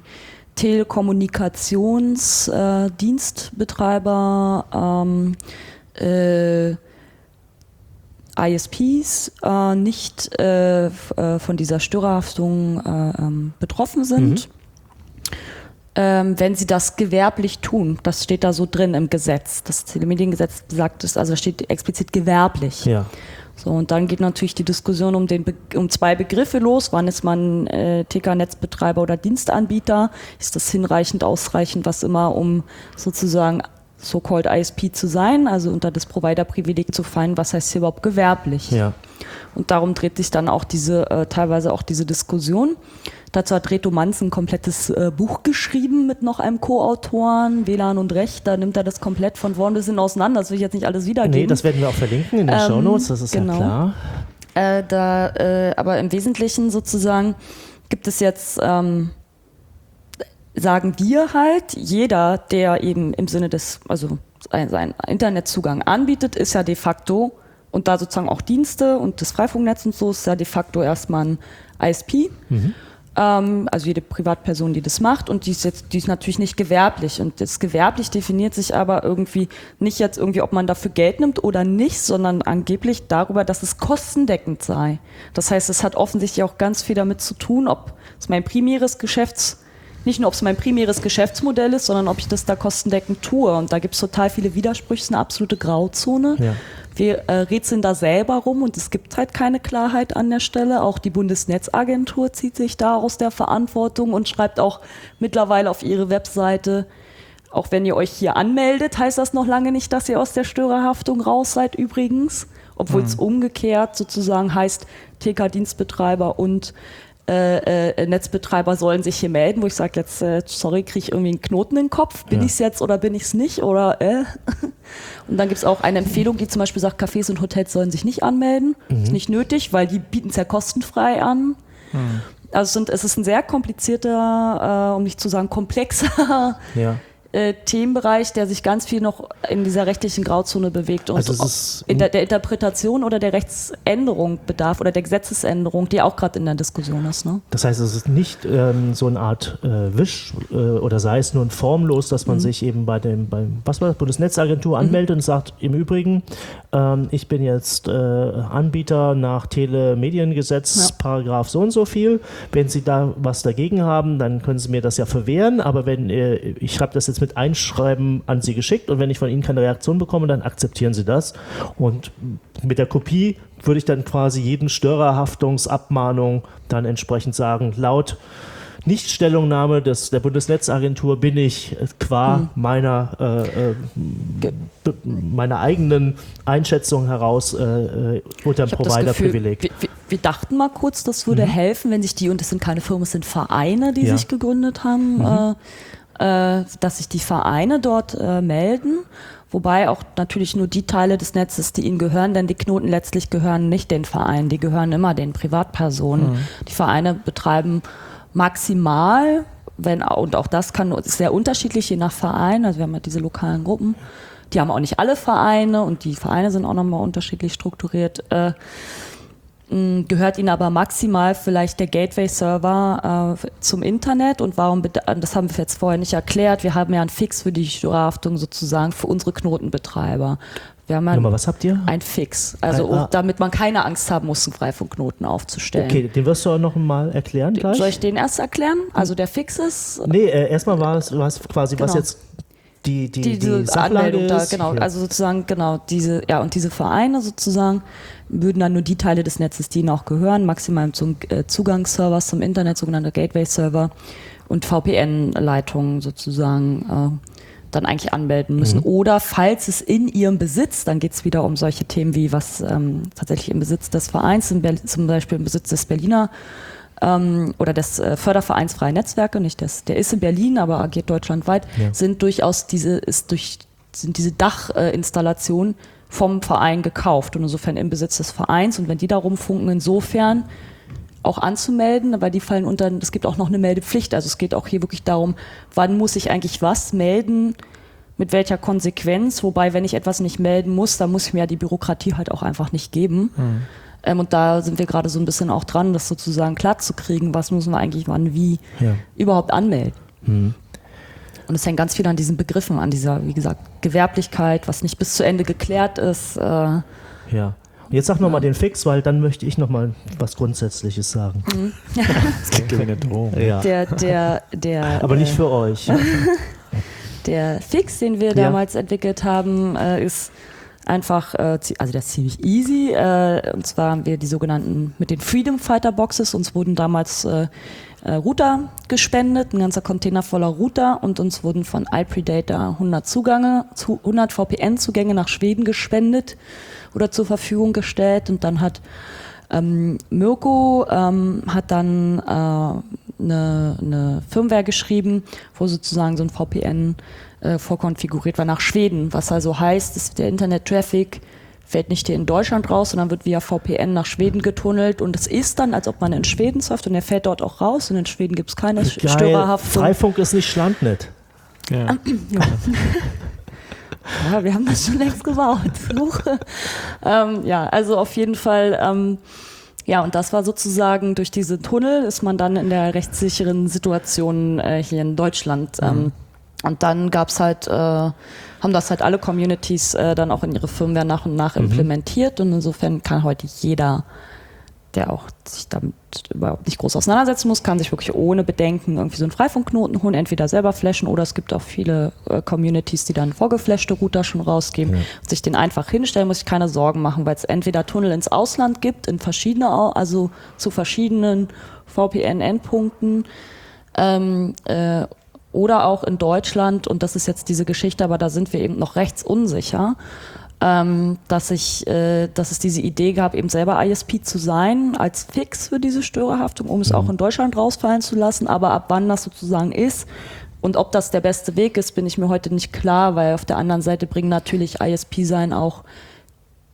Telekommunikationsdienstbetreiber ähm, äh, I S Ps äh, nicht äh, f- äh, von dieser Störerhaftung äh, ähm, betroffen sind, mhm. ähm, wenn sie das gewerblich tun. Das steht da so drin im Gesetz. Das Telemediengesetz besagt es, also da steht explizit gewerblich. Ja. So, und dann geht natürlich die Diskussion um, den Be- um zwei Begriffe los. Wann ist man äh, T K-Netzbetreiber oder Dienstanbieter? Ist das hinreichend, ausreichend, was immer, um sozusagen so-called I S P zu sein, also unter das Provider-Privileg zu fallen? Was heißt hier überhaupt gewerblich? Ja. Und darum dreht sich dann auch diese, äh, teilweise auch diese Diskussion. Dazu hat Reto Manz ein komplettes äh, Buch geschrieben mit noch einem Co-Autoren, W L A N und Recht. Da nimmt er das komplett von vorn bis hin auseinander. Das will ich jetzt nicht alles wiedergeben. Nee, das werden wir auch verlinken in den ähm, Shownotes, das ist genau. ja klar. Äh, da, äh, aber im Wesentlichen sozusagen gibt es jetzt, ähm, sagen wir halt, jeder, der eben im Sinne des, also seinen Internetzugang anbietet, ist ja de facto, und da sozusagen auch Dienste und das Freifunknetz und so, ist ja de facto erstmal ein I S P. Mhm. Ähm, also jede Privatperson, die das macht, und die ist jetzt, die ist natürlich nicht gewerblich. Und das gewerblich definiert sich aber irgendwie nicht jetzt irgendwie, ob man dafür Geld nimmt oder nicht, sondern angeblich darüber, dass es kostendeckend sei. Das heißt, es hat offensichtlich auch ganz viel damit zu tun, ob es mein primäres Geschäfts Nicht nur, ob es mein primäres Geschäftsmodell ist, sondern ob ich das da kostendeckend tue. Und da gibt es total viele Widersprüche, es ist eine absolute Grauzone. Ja. Wir äh, rätseln da selber rum und es gibt halt keine Klarheit an der Stelle. Auch die Bundesnetzagentur zieht sich da aus der Verantwortung und schreibt auch mittlerweile auf ihre Webseite, auch wenn ihr euch hier anmeldet, heißt das noch lange nicht, dass ihr aus der Störerhaftung raus seid übrigens. Obwohl es mhm. umgekehrt sozusagen heißt, T K-Dienstbetreiber und Äh, äh, Netzbetreiber sollen sich hier melden, wo ich sage jetzt, äh, sorry, kriege ich irgendwie einen Knoten in den Kopf, bin ja. ich es jetzt oder bin ich es nicht, oder äh? Und dann gibt es auch eine Empfehlung, die zum Beispiel sagt, Cafés und Hotels sollen sich nicht anmelden, mhm. ist nicht nötig, weil die bieten es ja kostenfrei an. Mhm. Also es, sind, es ist ein sehr komplizierter, äh, um nicht zu sagen komplexer, ja. äh, Themenbereich, der sich ganz viel noch in dieser rechtlichen Grauzone bewegt und Also es ist in der, der Interpretation oder der Rechtsänderung bedarf oder der Gesetzesänderung, die auch gerade in der Diskussion ist. Ne? Das heißt, es ist nicht ähm, so eine Art äh, Wisch äh, oder sei es nur ein formlos, dass man Mhm. sich eben bei dem beim was war das, Bundesnetzagentur anmeldet Mhm. und sagt, im Übrigen, ähm, ich bin jetzt äh, Anbieter nach Telemediengesetz, Ja. Paragraph so und so viel. Wenn Sie da was dagegen haben, dann können Sie mir das ja verwehren, aber wenn äh, ich habe das jetzt mit Einschreiben an Sie geschickt und wenn ich von Ihnen keine Reaktion bekomme, dann akzeptieren Sie das. Und mit der Kopie würde ich dann quasi jeden Störerhaftungsabmahnung dann entsprechend sagen, laut Nichtstellungnahme des, der Bundesnetzagentur bin ich äh, qua Mhm. meiner, äh, äh, b- meiner eigenen Einschätzung heraus äh, äh, unter dem Ich hab das Gefühl, Provider-Privileg. wir, wir, wir dachten mal kurz, das würde Mhm. helfen, wenn sich die, und das sind keine Firmen, es sind Vereine, die Ja. sich gegründet haben, Mhm. äh, äh, dass sich die Vereine dort äh, melden. Wobei auch natürlich nur die Teile des Netzes, die ihnen gehören, denn die Knoten letztlich gehören nicht den Vereinen, die gehören immer den Privatpersonen. Mhm. Die Vereine betreiben maximal, wenn, und auch das kann ist sehr unterschiedlich je nach Verein, also wir haben ja diese lokalen Gruppen, die haben auch nicht alle Vereine und die Vereine sind auch nochmal unterschiedlich strukturiert, äh, mh, gehört ihnen aber maximal vielleicht der Gateway-Server äh, zum Internet und warum, beda- das haben wir jetzt vorher nicht erklärt, wir haben ja einen Fix für die Störerhaftung sozusagen für unsere Knotenbetreiber. Wir haben ja Nochmal, was habt ihr? ein Fix, also Ein- ah. damit man keine Angst haben muss, einen Freifunkknoten aufzustellen. Okay, den wirst du auch noch mal erklären gleich? Soll ich den erst erklären? Also der Fix ist Nee, äh, erstmal war es was quasi, was Genau. jetzt die, die, die, diese Sachlage Anmeldung da, ist. genau, Ja. also sozusagen, genau, diese, ja, und diese Vereine sozusagen würden dann nur die Teile des Netzes, die ihnen auch gehören, maximal zum äh, Zugangsservers zum Internet, sogenannte Gateway-Server und V P N-Leitungen sozusagen äh, dann eigentlich anmelden müssen. Mhm. Oder falls es in ihrem Besitz, dann geht es wieder um solche Themen wie was ähm, tatsächlich im Besitz des Vereins, im Berl- zum Beispiel im Besitz des Berliner ähm, oder des äh, Fördervereins Freie Netzwerke, nicht des, der ist in Berlin, aber agiert deutschlandweit, Ja. sind durchaus diese, ist durch, sind diese Dachinstallationen vom Verein gekauft und insofern im Besitz des Vereins. Und wenn die da rumfunken, insofern auch anzumelden, weil die fallen unter, es gibt auch noch eine Meldepflicht. Also es geht auch hier wirklich darum, wann muss ich eigentlich was melden, mit welcher Konsequenz. Wobei, wenn ich etwas nicht melden muss, dann muss ich mir ja die Bürokratie halt auch einfach nicht geben. Mhm. Ähm, und da sind wir gerade so ein bisschen auch dran, das sozusagen klar zu kriegen, was müssen wir eigentlich wann wie Ja. überhaupt anmelden. Mhm. Und es hängt ganz viel an diesen Begriffen, an dieser, wie gesagt, Gewerblichkeit, was nicht bis zu Ende geklärt ist. Äh, Ja. Und jetzt sag noch mal den Fix, weil dann möchte ich noch mal was Grundsätzliches sagen. Das klingt wie eine Drohung. Ja. der, der, der, Aber nicht äh, für euch. Der Fix, den wir Ja. damals entwickelt haben, äh, ist einfach, äh, zie- also der ist ziemlich easy. Äh, und zwar haben wir die sogenannten mit den Freedom Fighter Boxes. Uns wurden damals äh, äh, Router gespendet, ein ganzer Container voller Router, und uns wurden von iPredator hundert Zugänge, zu hundert V P N-Zugänge nach Schweden gespendet oder zur Verfügung gestellt. Und dann hat ähm, Mirko ähm, hat dann äh, eine, eine Firmware geschrieben, wo sozusagen so ein V P N äh, vorkonfiguriert war nach Schweden, was also heißt, dass der Internet-Traffic fällt nicht hier in Deutschland raus, sondern wird via V P N nach Schweden getunnelt, und es ist dann, als ob man in Schweden surft, und der fällt dort auch raus, und in Schweden gibt es keine Geil. Störerhaftung. Freifunk ist nicht Schlandnet. Ja. Ja, wir haben das schon längst gebaut. Huch. ähm, ja, also auf jeden Fall, ähm, ja, und das war sozusagen, durch diese Tunnel ist man dann in der rechtssicheren Situation äh, hier in Deutschland. Ähm, und dann gab's halt, äh, haben das halt alle Communities äh, dann auch in ihre Firmware nach und nach Mhm. implementiert, und insofern kann heute jeder, der auch sich damit überhaupt nicht groß auseinandersetzen muss, kann sich wirklich ohne Bedenken irgendwie so einen Freifunkknoten holen, entweder selber flashen, oder es gibt auch viele äh, Communities, die dann vorgeflashte Router schon rausgeben, Ja. und sich den einfach hinstellen, muss ich keine Sorgen machen, weil es entweder Tunnel ins Ausland gibt, in verschiedene, Au- also zu verschiedenen V P N-Endpunkten, ähm, äh, oder auch in Deutschland, und das ist jetzt diese Geschichte, aber da sind wir eben noch rechtsunsicher, ähm, dass ich, äh, dass es diese Idee gab, eben selber I S P zu sein, als Fix für diese Störerhaftung, um es auch in Deutschland rausfallen zu lassen, aber ab wann das sozusagen ist und ob das der beste Weg ist, bin ich mir heute nicht klar, weil auf der anderen Seite bringen natürlich I S P sein auch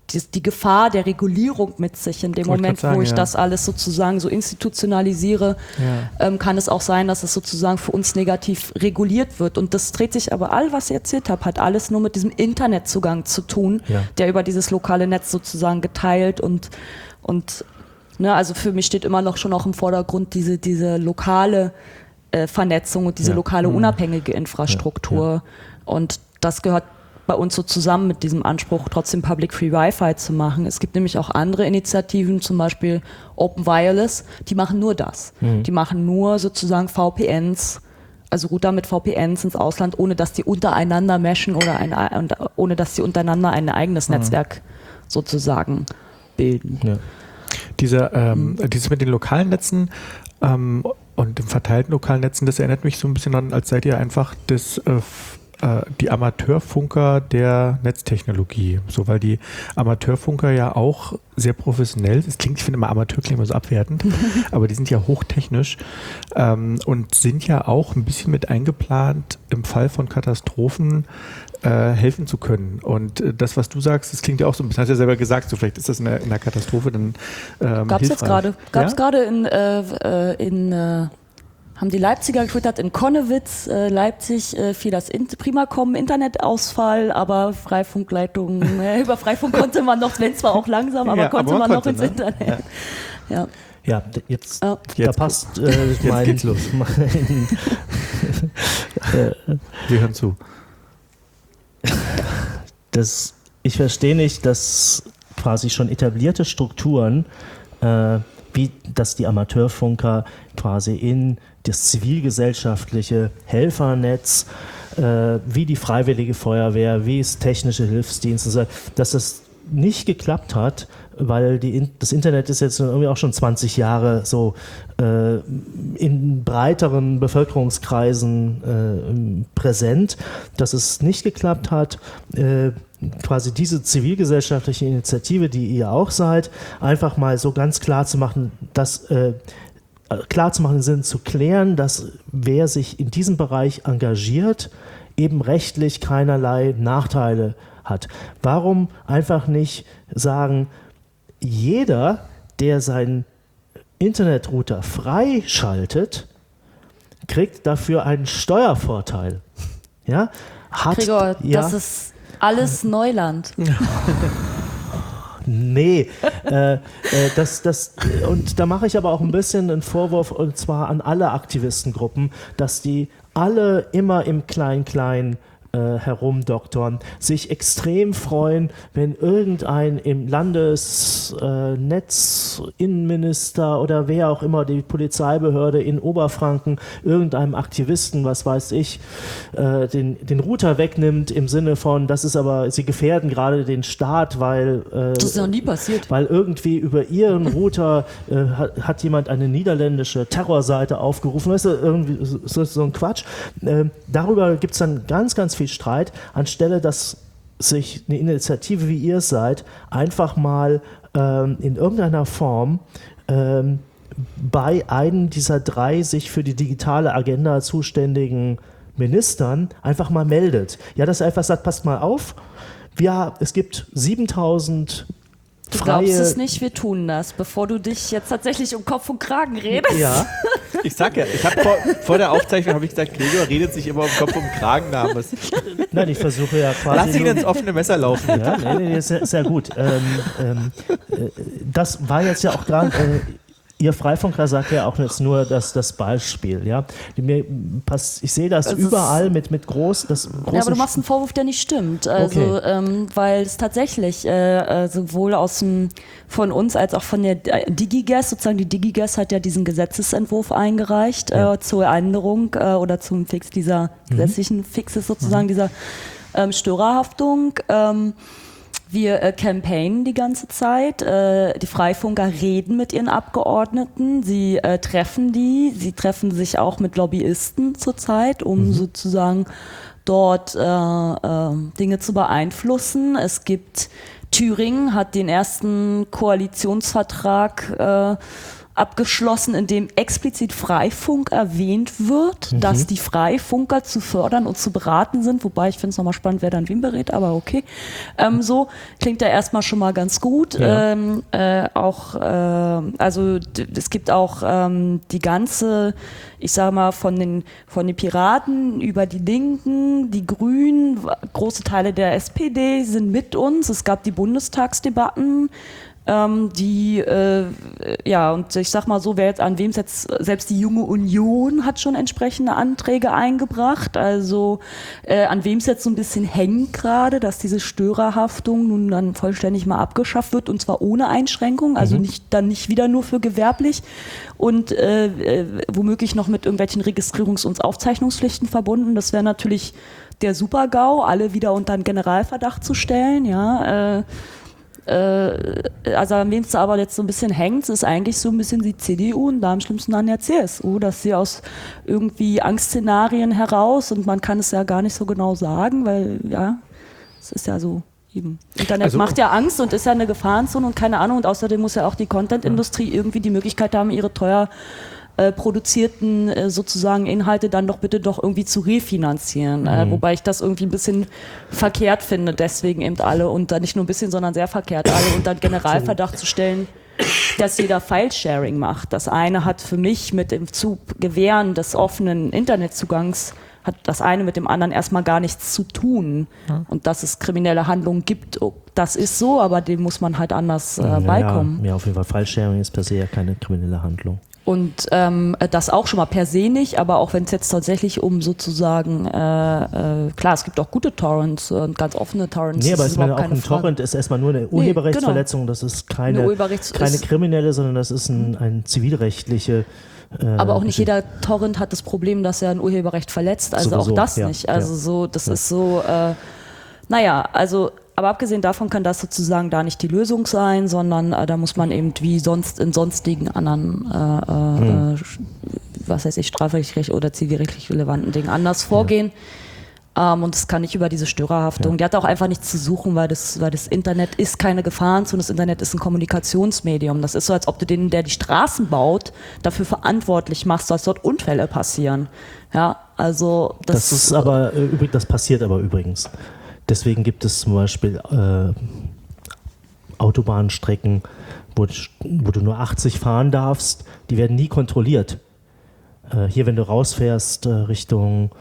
die, die Gefahr der Regulierung mit sich. In dem Wollte Moment, ich grad sagen, wo ich ja. das alles sozusagen so institutionalisiere, Ja. ähm, kann es auch sein, dass es sozusagen für uns negativ reguliert wird. Und das dreht sich aber all, was ich erzählt habe, hat alles nur mit diesem Internetzugang zu tun, Ja. der über dieses lokale Netz sozusagen geteilt und, und ne, also für mich steht immer noch schon auch im Vordergrund diese, diese lokale äh, Vernetzung und diese Ja. lokale unabhängige Infrastruktur. Ja, ja. Und das gehört bei uns so zusammen mit diesem Anspruch, trotzdem Public Free Wi-Fi zu machen. Es gibt nämlich auch andere Initiativen, zum Beispiel Open Wireless, die machen nur das. Mhm. Die machen nur sozusagen V P Ns, also Router mit V P Ns ins Ausland, ohne dass die untereinander meshen oder ein, und ohne dass sie untereinander ein eigenes Mhm. Netzwerk sozusagen bilden. Ja. Dieser, ähm, dieses mit den lokalen Netzen ähm, und den verteilten lokalen Netzen, das erinnert mich so ein bisschen an, als seid ihr einfach das äh, f- äh, die Amateurfunker der Netztechnologie. So, weil die Amateurfunker ja auch sehr professionell, das klingt, ich finde immer Amateur klingt immer so abwertend, aber die sind ja hochtechnisch ähm, und sind ja auch ein bisschen mit eingeplant, im Fall von Katastrophen äh, helfen zu können. Und äh, das, was du sagst, das klingt ja auch so ein bisschen, hast du ja selber gesagt, so vielleicht ist das in einer, in einer Katastrophe dann ähm, Gab es jetzt hilfreich. gerade, gab es Ja? gerade in, äh, äh, in äh, haben die Leipziger getwittert, in Konnewitz, äh, Leipzig, äh, fiel das in, prima kommen, Internetausfall, aber Freifunkleitungen, äh, über Freifunk konnte man noch, wenn zwar auch langsam, aber Ja, konnte aber man man konnte, noch ins ne? Internet. Ja. Ja, d- jetzt, Ja. da Jetzt- passt äh, mein, geht's los. mein Wir hören zu. das, ich verstehe nicht, dass quasi schon etablierte Strukturen, äh, wie dass die Amateurfunker quasi in das zivilgesellschaftliche Helfernetz, äh, wie die Freiwillige Feuerwehr, wie es technische Hilfsdienste, so, dass das nicht geklappt hat, weil die, In- das Internet ist jetzt irgendwie auch schon zwanzig Jahre so äh, in breiteren Bevölkerungskreisen äh, präsent, dass es nicht geklappt hat, äh, quasi diese zivilgesellschaftliche Initiative, die ihr auch seid, einfach mal so ganz klar zu machen, dass äh, klar zu machen im Sinne zu klären, dass wer sich in diesem Bereich engagiert, eben rechtlich keinerlei Nachteile hat. Warum einfach nicht sagen, jeder, der seinen Internetrouter freischaltet, kriegt dafür einen Steuervorteil. Ja? Hat, Gregor, ja, das ist alles Neuland. Nee, äh, äh, das, das, und da mache ich aber auch ein bisschen einen Vorwurf, und zwar an alle Aktivistengruppen, dass die alle immer im Klein-Klein äh, herumdoktern, sich extrem freuen, wenn irgendein im Landesnetz-Innenminister äh, oder wer auch immer, die Polizeibehörde in Oberfranken, irgendeinem Aktivisten, was weiß ich, äh, den, den Router wegnimmt im Sinne von, das ist aber, sie gefährden gerade den Staat, weil äh, Das ist noch nie passiert. weil irgendwie über ihren Router äh, hat, hat jemand eine niederländische Terrorseite aufgerufen. Weißt du, irgendwie so, so ein Quatsch. Ähm, darüber gibt es dann ganz, ganz viel Streit, anstelle dass sich eine Initiative, wie ihr es seid, einfach mal ähm, in irgendeiner Form ähm, bei einem dieser drei sich für die digitale Agenda zuständigen Ministern einfach mal meldet. Ja, dass er einfach sagt, passt mal auf, ja, es gibt siebentausend Du freie... glaubst es nicht, wir tun das, bevor du dich jetzt tatsächlich um Kopf und Kragen redest. Ja, Ich sag ja, ich habe vor, vor der Aufzeichnung habe ich gesagt, Gregor redet sich immer um Kopf und Kragen namens. nein, ich versuche ja quasi... Lass ihn nur- ins offene Messer laufen. Ja, nee, nee, sehr, sehr gut. Ähm, ähm, äh, das war jetzt ja auch gerade, äh, ihr Freifunker sagt ja auch jetzt nur das, das Beispiel. Ja? Mir passt, ich sehe das Es ist- überall mit, mit groß, das große Ja, aber du machst einen Vorwurf, der nicht stimmt. Also, Okay. ähm, weil es tatsächlich äh, äh, sowohl aus dem, von uns als auch von der DigiGas, sozusagen die DigiGas hat ja diesen Gesetzesentwurf eingereicht Ja. äh, zur Änderung äh, oder zum Fix dieser gesetzlichen Fixes sozusagen dieser ähm, Störerhaftung. Ähm, Wir äh, campaignen die ganze Zeit. Äh, die Freifunker reden mit ihren Abgeordneten. Sie äh, treffen die. Sie treffen sich auch mit Lobbyisten zurzeit, um Mhm. sozusagen dort äh, äh, Dinge zu beeinflussen. Es gibt Thüringen hat den ersten Koalitionsvertrag äh, abgeschlossen, in dem explizit Freifunk erwähnt wird, mhm. dass die Freifunker zu fördern und zu beraten sind, wobei ich finde es nochmal spannend, wer dann wen berät, aber okay. Ähm, so klingt ja erstmal schon mal ganz gut. Ja. Ähm, äh, auch, äh, also d- es gibt auch ähm, die ganze, ich sage mal, von den, von den Piraten über die Linken, die Grünen, große Teile der S P D sind mit uns. Es gab die Bundestagsdebatten, Ähm, die, äh, ja, und ich sag mal so, wer jetzt an wem jetzt, selbst die Junge Union hat schon entsprechende Anträge eingebracht, also äh, an wem es jetzt so ein bisschen hängt gerade, dass diese Störerhaftung nun dann vollständig mal abgeschafft wird und zwar ohne Einschränkung, also mhm. nicht dann nicht wieder nur für gewerblich und äh, äh, womöglich noch mit irgendwelchen Registrierungs- und Aufzeichnungspflichten verbunden. Das wäre natürlich der Super-GAU, alle wieder unter einen Generalverdacht zu stellen, ja, äh, also an wem es aber jetzt so ein bisschen hängt, ist eigentlich so ein bisschen die C D U und da am schlimmsten dann der C S U, dass sie aus irgendwie Angstszenarien heraus, und man kann es ja gar nicht so genau sagen, weil ja, es ist ja so eben. Internet also, macht ja Angst und ist ja eine Gefahrenzone und keine Ahnung, und außerdem muss ja auch die Content-Industrie irgendwie die Möglichkeit haben, ihre teuer Äh, produzierten äh, sozusagen Inhalte dann doch bitte doch irgendwie zu refinanzieren. Mhm. Äh, wobei ich das irgendwie ein bisschen verkehrt finde, deswegen eben alle unter, nicht nur ein bisschen, sondern sehr verkehrt, alle unter Generalverdacht zu stellen, dass jeder File-Sharing macht. Das eine hat für mich mit dem zu Gewähren des offenen Internetzugangs hat das eine mit dem anderen erstmal gar nichts zu tun. Ja. Und dass es kriminelle Handlungen gibt, das ist so, aber dem muss man halt anders äh, ja, beikommen. Ja, ja, auf jeden Fall. File-Sharing ist per se ja keine kriminelle Handlung. Und ähm, das auch schon mal per se nicht, aber auch wenn es jetzt tatsächlich um sozusagen, äh, äh, klar, es gibt auch gute Torrents und ganz offene Torrents. Nee, aber ich meine, auch ein Torrent ist erstmal nur eine Urheberrechtsverletzung, nee, genau. Das ist keine, keine kriminelle, sondern das ist ein, ein zivilrechtliche. Äh, aber auch nicht jeder Torrent hat das Problem, dass er ein Urheberrecht verletzt, also sowieso, auch das ja, nicht. Also ja. so, das ja. ist so, äh, naja, also aber abgesehen davon kann das sozusagen da nicht die Lösung sein, sondern äh, da muss man eben wie sonst in sonstigen anderen, äh, hm. äh, was weiß ich, strafrechtlich oder zivilrechtlich relevanten Dingen anders vorgehen. Ja. Ähm, und es kann nicht über diese Störerhaftung. Ja. Die hat auch einfach nichts zu suchen, weil das, weil das Internet ist keine Gefahrenzone, das Internet ist ein Kommunikationsmedium. Das ist so, als ob du den, der die Straßen baut, dafür verantwortlich machst, dass dort Unfälle passieren. Ja, also das, das ist aber, äh, das passiert aber übrigens. Deswegen gibt es zum Beispiel äh, Autobahnstrecken, wo, wo du nur achtzig fahren darfst, die werden nie kontrolliert. Äh, hier, wenn du rausfährst äh, Richtung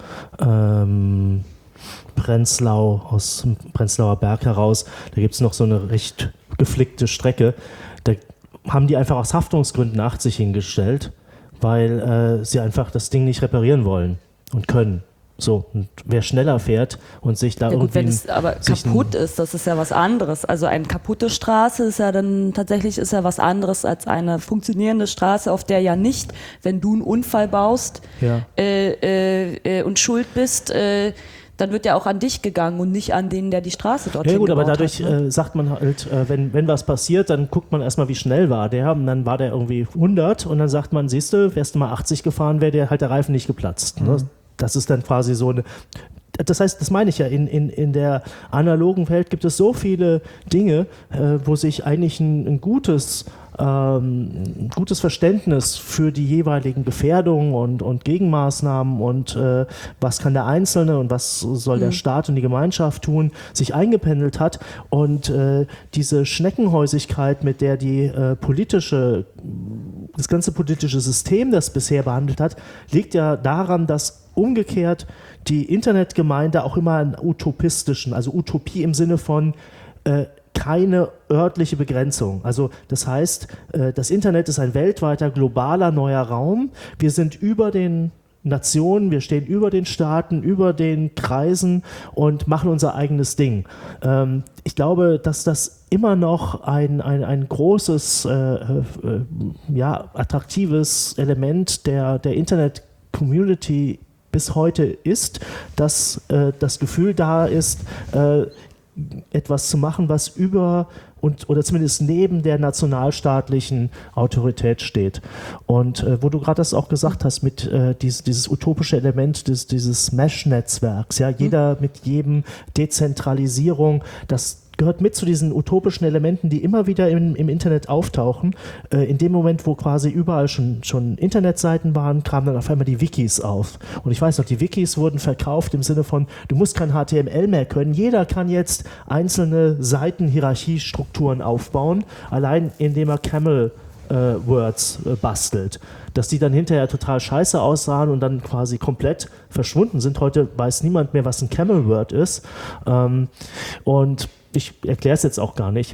ähm, Prenzlau, aus dem Prenzlauer Berg heraus, da gibt es noch so eine recht geflickte Strecke. Da haben die einfach aus Haftungsgründen achtzig hingestellt, weil äh, sie einfach das Ding nicht reparieren wollen und können. So, und wer schneller fährt und sich da ja, irgendwie... Gut, wenn es aber kaputt ist, das ist ja was anderes. Also eine kaputte Straße ist ja dann tatsächlich ist ja was anderes als eine funktionierende Straße, auf der ja nicht, wenn du einen Unfall baust ja. äh, äh, und schuld bist, äh, dann wird ja auch an dich gegangen und nicht an den, der die Straße dorthin ja, gut, aber dadurch hat, ne? äh, sagt man halt, äh, wenn, wenn was passiert, dann guckt man erstmal, wie schnell war der. Und dann war der irgendwie hundert und dann sagt man, siehst du, wärst du mal achtzig gefahren, wäre der halt der Reifen nicht geplatzt. Mhm. Ne? Das ist dann quasi so eine, das heißt, das meine ich ja, in, in, in der analogen Welt gibt es so viele Dinge, äh, wo sich eigentlich ein, ein gutes, ähm, ein gutes Verständnis für die jeweiligen Gefährdungen und, und Gegenmaßnahmen und äh, was kann der Einzelne und was soll mhm. der Staat und die Gemeinschaft tun, sich eingependelt hat und äh, diese Schneckenhäusigkeit, mit der die äh, politische, das ganze politische System das bisher behandelt hat, liegt ja daran, dass umgekehrt die Internetgemeinde auch immer einen utopistischen, also Utopie im Sinne von äh, keine örtliche Begrenzung. Also das heißt, äh, das Internet ist ein weltweiter, globaler, neuer Raum. Wir sind über den Nationen, wir stehen über den Staaten, über den Kreisen und machen unser eigenes Ding. Ähm, ich glaube, dass das immer noch ein, ein, ein großes, äh, äh, ja, attraktives Element der, der Internet-Community bis heute ist, dass äh, das Gefühl da ist, äh, etwas zu machen, was über und oder zumindest neben der nationalstaatlichen Autorität steht. Und äh, wo du gerade das auch gesagt hast, mit äh, dieses, dieses utopische Element des, dieses Mesh-Netzwerks, ja, jeder mit jedem, Dezentralisierung, das gehört mit zu diesen utopischen Elementen, die immer wieder im, im Internet auftauchen. Äh, in dem Moment, wo quasi überall schon, schon Internetseiten waren, kamen dann auf einmal die Wikis auf. Und ich weiß noch, die Wikis wurden verkauft im Sinne von, du musst kein H T M L mehr können. Jeder kann jetzt einzelne Seitenhierarchiestrukturen aufbauen, allein indem er Camel äh, Words äh, bastelt. Dass die dann hinterher total scheiße aussahen und dann quasi komplett verschwunden sind. Heute weiß niemand mehr, was ein Camel Word ist. Ähm, und ich erkläre es jetzt auch gar nicht.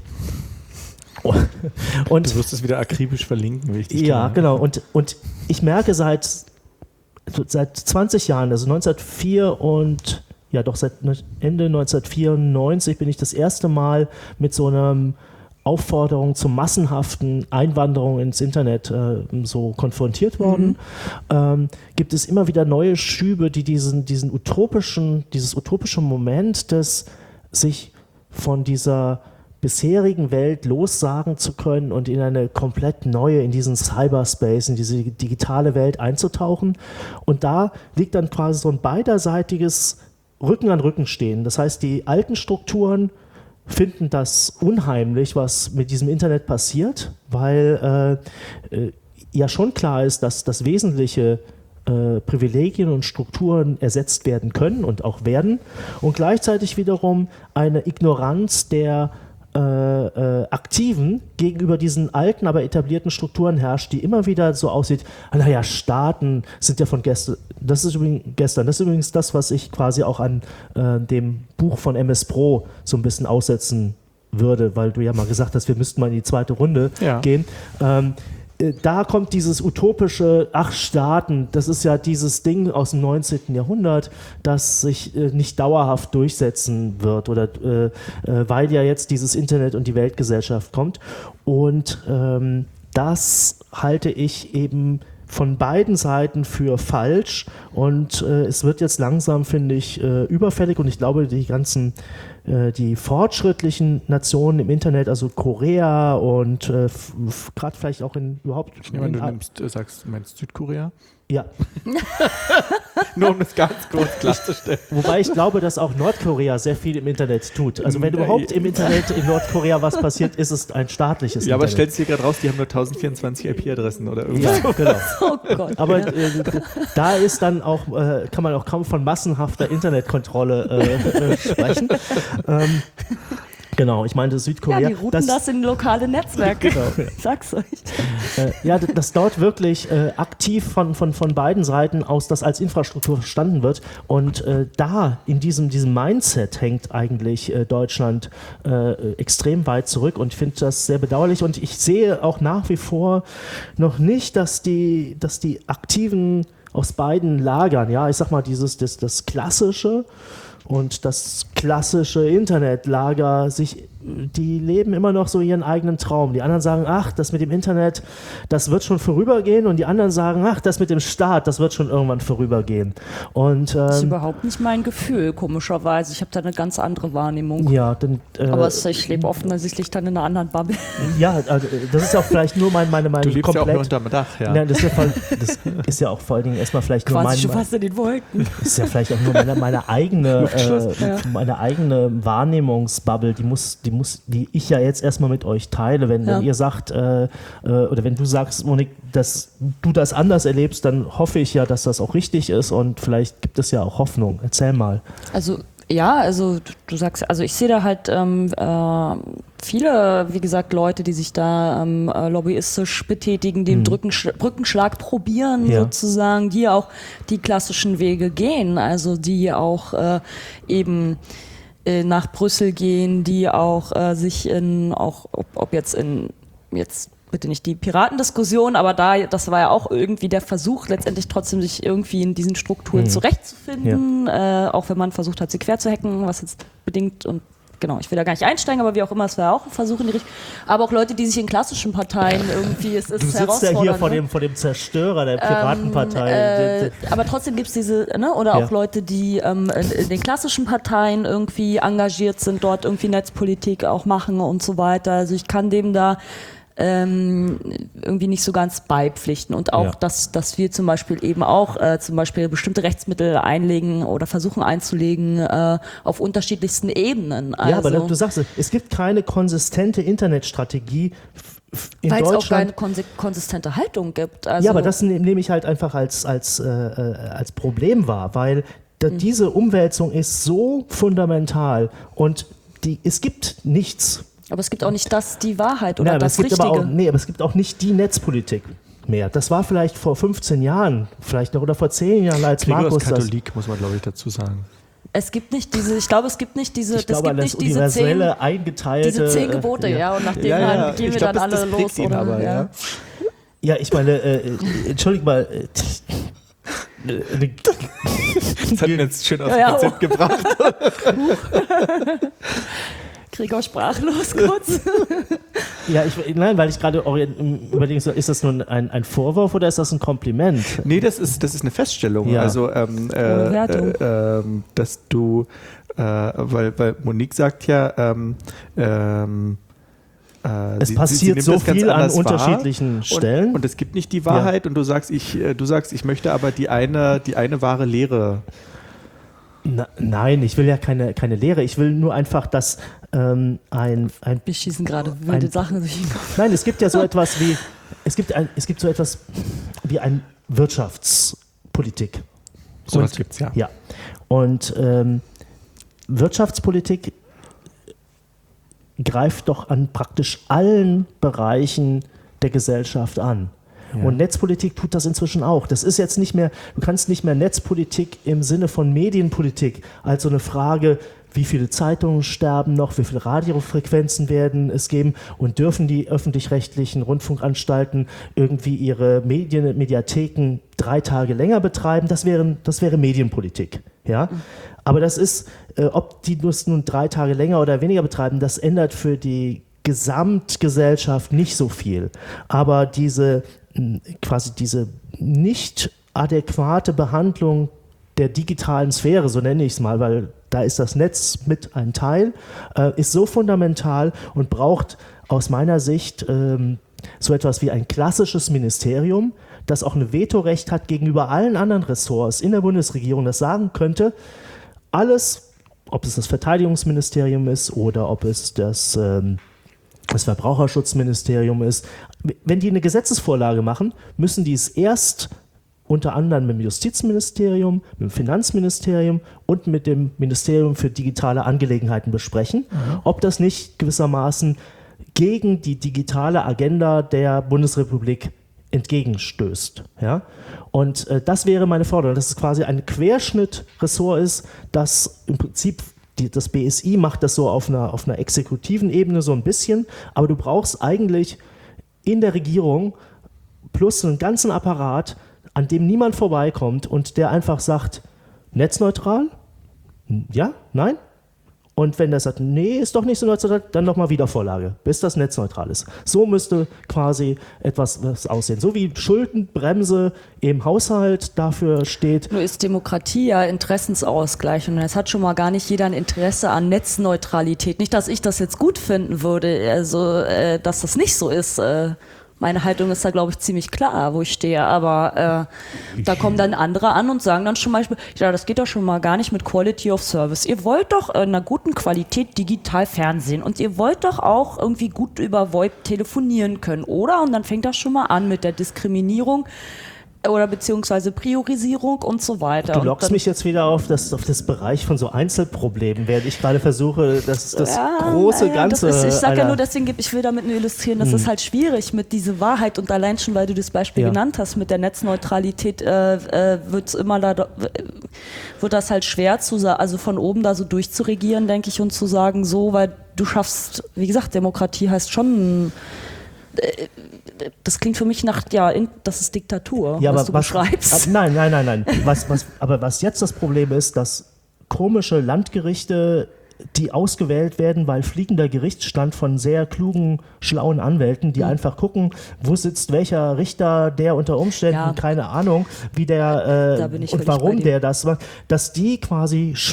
Und du wirst es wieder akribisch verlinken, wichtig. Ja, genau. Und, und ich merke seit, seit zwanzig Jahren, also neunzehnhundertvier und ja doch seit Ende neunzehnhundertvierundneunzig bin ich das erste Mal mit so einem Aufforderung zur massenhaften Einwanderung ins Internet äh, so konfrontiert worden, mhm. ähm, gibt es immer wieder neue Schübe, die diesen, diesen utopischen, dieses utopische Moment des sich von dieser bisherigen Welt lossagen zu können und in eine komplett neue, in diesen Cyberspace, in diese digitale Welt einzutauchen. Und da liegt dann quasi so ein beiderseitiges Rücken an Rücken stehen. Das heißt, die alten Strukturen finden das unheimlich, was mit diesem Internet passiert, weil äh, äh, ja schon klar ist, dass das wesentliche äh, Privilegien und Strukturen ersetzt werden können und auch werden und gleichzeitig wiederum eine Ignoranz der äh, äh, Aktiven gegenüber diesen alten, aber etablierten Strukturen herrscht, die immer wieder so aussieht, naja, Staaten sind ja von gestern, das ist übrigens gestern, das ist übrigens das, was ich quasi auch an äh, dem Buch von M S Pro so ein bisschen aussetzen würde, weil du ja mal gesagt hast, wir müssten mal in die zweite Runde ja. gehen. Ähm, Da kommt dieses utopische, ach Staaten, das ist ja dieses Ding aus dem neunzehnten Jahrhundert, das sich äh, nicht dauerhaft durchsetzen wird, oder äh, äh, weil ja jetzt dieses Internet und die Weltgesellschaft kommt. Und ähm, das halte ich eben von beiden Seiten für falsch. Und äh, es wird jetzt langsam, finde ich, äh, überfällig. Und ich glaube, die ganzen die fortschrittlichen Nationen im Internet, also Korea und äh, gerade vielleicht auch in überhaupt... Ich nehme an, du nimmst, sagst, du meinst Südkorea? Ja. Nur um das ganz kurz klarzustellen. Wobei ich glaube, dass auch Nordkorea sehr viel im Internet tut. Also wenn überhaupt im Internet in Nordkorea was passiert, ist es ein staatliches ja, Internet. Aber stellst du dir gerade raus, die haben nur tausendvierundzwanzig I P-Adressen oder irgendwas. Ja, genau. Oh Gott. Aber äh, da ist dann auch, äh, kann man auch kaum von massenhafter Internetkontrolle äh, äh, sprechen. Ähm, Genau, ich meinte Südkorea. Ja, die routen das, das in lokale Netzwerke. Genau. Ich sag's euch. Äh, ja, dass dort wirklich äh, aktiv von, von, von beiden Seiten aus das als Infrastruktur verstanden wird. Und äh, da, in diesem, diesem Mindset hängt eigentlich äh, Deutschland äh, extrem weit zurück. Und ich finde das sehr bedauerlich. Und ich sehe auch nach wie vor noch nicht, dass die, dass die Aktiven aus beiden Lagern, ja, ich sag mal, dieses, das, das Klassische und das klassische Internetlager sich, die leben immer noch so ihren eigenen Traum. Die anderen sagen, ach, das mit dem Internet, das wird schon vorübergehen, und die anderen sagen, ach, das mit dem Staat, das wird schon irgendwann vorübergehen. Und, ähm, das ist überhaupt nicht mein Gefühl, komischerweise. Ich habe da eine ganz andere Wahrnehmung. Ja, dann, äh, aber es, ich lebe offensichtlich dann in einer anderen Bubble. Ja, also das ist ja auch vielleicht nur mein, meine Meinung. Du lebst komplett. Ja auch nur unterm Dach, ja. Nein, das, ist ja voll, das ist ja auch vor allen Dingen erstmal vielleicht Quasi nur mein, schon fast in den Wolken. Das ist ja vielleicht auch nur meine, meine eigene äh, ja. meine eigene Wahrnehmungsbubble, die muss, die muss, die ich ja jetzt erstmal mit euch teile. Wenn, ja. wenn ihr sagt, äh, äh, oder wenn du sagst, Monique, dass du das anders erlebst, dann hoffe ich ja, dass das auch richtig ist, und vielleicht gibt es ja auch Hoffnung. Erzähl mal. Also ja, also du, du sagst, also ich sehe da halt ähm, äh, viele, wie gesagt, Leute, die sich da ähm, lobbyistisch betätigen, den mhm. Drückensch- Brückenschlag probieren, ja. sozusagen, die auch die klassischen Wege gehen, also die auch äh, eben äh, nach Brüssel gehen, die auch äh, sich in, auch ob, ob jetzt in jetzt bitte nicht die Piratendiskussion, aber da, das war ja auch irgendwie der Versuch, letztendlich trotzdem sich irgendwie in diesen Strukturen mhm. zurechtzufinden, ja. äh, auch wenn man versucht hat, sie quer zu hacken, was jetzt bedingt, und genau, ich will da gar nicht einsteigen, aber wie auch immer, es war auch ein Versuch in die Richtung. Aber auch Leute, die sich in klassischen Parteien irgendwie, es ist Du sitzt ja hier vor dem, vor dem Zerstörer der Piratenpartei. Ähm, äh, aber trotzdem gibt es diese, ne, oder ja. auch Leute, die ähm, in, in den klassischen Parteien irgendwie engagiert sind, dort irgendwie Netzpolitik auch machen und so weiter. Also ich kann dem da ähm, irgendwie nicht so ganz beipflichten. Und auch, Ja. dass, dass wir zum Beispiel eben auch äh, zum Beispiel bestimmte Rechtsmittel einlegen oder versuchen einzulegen äh, auf unterschiedlichsten Ebenen. Also, ja, aber du sagst, es gibt keine konsistente Internetstrategie in weil es auch Deutschland. keine konse- konsistente Haltung gibt. Also, Ja, aber das ne- nehme ich halt einfach als, als, äh, äh, als Problem wahr, weil da, Mhm. diese Umwälzung ist so fundamental und die, es gibt nichts. aber es gibt auch nicht das, die Wahrheit oder Ja, aber das es gibt Richtige. aber auch, nee, aber es gibt auch nicht die Netzpolitik mehr. Das war vielleicht vor fünfzehn Jahren, vielleicht noch oder vor zehn Jahren, als Gregor Markus ist das. Katholik, muss man glaube ich dazu sagen. Es gibt nicht diese, ich glaube, es gibt nicht diese, Ich das glaube, gibt das nicht diese zehn, universelle, eingeteilte. diese zehn äh, Gebote, ja, und nach denen Ja, ja, gehen ich wir glaub, dann das- alle das los, prägt ihn oder? aber, ja. ja. Ja, ich meine, äh, äh, entschuldige mal. Äh, äh, Das hat ihn jetzt schön aus Ja, dem ja, Konzept oh. gebracht. Gregor sprachlos kurz. Ja, ich, nein, weil ich gerade orient- überlegen soll, ist das nun ein, ein Vorwurf oder ist das ein Kompliment? Nee, das ist, das ist eine Feststellung. Ja. Also, ähm, äh, Ohne Wertung. äh, ähm, dass du, äh, weil, weil Monique sagt ja, ähm, ähm, äh, Es sie- passiert sie, sie nimmt so das ganz viel an anders wahr. unterschiedlichen Stellen. Und, und es gibt nicht die Wahrheit und du sagst, ich, äh, du sagst, ich möchte aber die eine, die eine wahre Lehre. Na, nein, ich will ja keine, keine Lehre. Ich will nur einfach, dass ähm, ein, ein. Wir schießen gerade wilde Ein- Sachen durch den Kopf. Nein, es gibt ja so etwas wie. Es gibt, ein, es gibt so etwas wie ein Wirtschaftspolitik. Sowas Und- gibt's ja. Ja. Und ähm, Wirtschaftspolitik greift doch an praktisch allen Bereichen der Gesellschaft an. Und Netzpolitik tut das inzwischen auch. Das ist jetzt nicht mehr, du kannst nicht mehr Netzpolitik im Sinne von Medienpolitik als so eine Frage, wie viele Zeitungen sterben noch, wie viele Radiofrequenzen werden es geben und dürfen die öffentlich-rechtlichen Rundfunkanstalten irgendwie ihre Medien, Mediatheken drei Tage länger betreiben. Das wäre, das wäre Medienpolitik. Ja? Aber das ist, äh, ob die das nun drei Tage länger oder weniger betreiben, das ändert für die Gesamtgesellschaft nicht so viel. Aber diese mh, quasi diese nicht adäquate Behandlung der digitalen Sphäre, so nenne ich es mal, weil da ist das Netz mit ein Teil, äh, ist so fundamental und braucht aus meiner Sicht ähm, so etwas wie ein klassisches Ministerium, das auch ein Vetorecht hat gegenüber allen anderen Ressorts in der Bundesregierung, das sagen könnte, alles, ob es das Verteidigungsministerium ist oder ob es das, ähm, das Verbraucherschutzministerium ist, wenn die eine Gesetzesvorlage machen, müssen die es erst unter anderem mit dem Justizministerium, mit dem Finanzministerium und mit dem Ministerium für digitale Angelegenheiten besprechen, mhm. ob das nicht gewissermaßen gegen die digitale Agenda der Bundesrepublik entgegenstößt. Ja? Und äh, das wäre meine Forderung, dass es quasi ein Querschnittressort ist, das im Prinzip, die, das B S I macht das so auf einer, auf einer exekutiven Ebene so ein bisschen, aber du brauchst eigentlich in der Regierung plus einen ganzen Apparat, an dem niemand vorbeikommt und der einfach sagt, netzneutral? Ja? Nein? Und wenn der sagt, nee, ist doch nicht so neutral, dann nochmal Wiedervorlage, bis das netzneutral ist. So müsste quasi etwas was aussehen. So wie Schuldenbremse im Haushalt dafür steht. Nur ist Demokratie ja Interessensausgleich und es hat schon mal gar nicht jeder ein Interesse an Netzneutralität. Nicht, dass ich das jetzt gut finden würde, also äh, dass das nicht so ist. Äh, Meine Haltung ist da, glaube ich, ziemlich klar, wo ich stehe. Aber äh, da kommen dann andere an und sagen dann zum Beispiel, ja, das geht doch schon mal gar nicht mit Quality of Service. Ihr wollt doch in einer guten Qualität digital Fernsehen und ihr wollt doch auch irgendwie gut über VoIP telefonieren können, oder? Und dann fängt das schon mal an mit der Diskriminierung oder beziehungsweise Priorisierung und so weiter. Du Und lockst dann, mich jetzt wieder auf das, auf das Bereich von so Einzelproblemen, während ich gerade versuche, das, das ja, große ja, Ganze. Das ist, ich sage ja einer- nur, deswegen, ich will damit nur illustrieren, das ist halt schwierig mit dieser Wahrheit und allein schon, weil du das Beispiel Ja. genannt hast, mit der Netzneutralität äh, äh, wird immer da, wird das halt schwer zu sa- also von oben da so durchzuregieren, denke ich, und zu sagen, so, weil du schaffst, wie gesagt, Demokratie heißt schon, äh, das klingt für mich nach, ja, in, das ist Diktatur, Ja, was aber du was, beschreibst. ab- Nein, nein, nein, nein. Was, was, aber was jetzt das Problem ist, dass komische Landgerichte, die ausgewählt werden, weil fliegender Gerichtsstand von sehr klugen, schlauen Anwälten, die Mhm. einfach gucken, wo sitzt welcher Richter, der unter Umständen, Ja. keine Ahnung, wie der Da äh, bin ich und völlig bei warum dir. der das war, dass die quasi sp-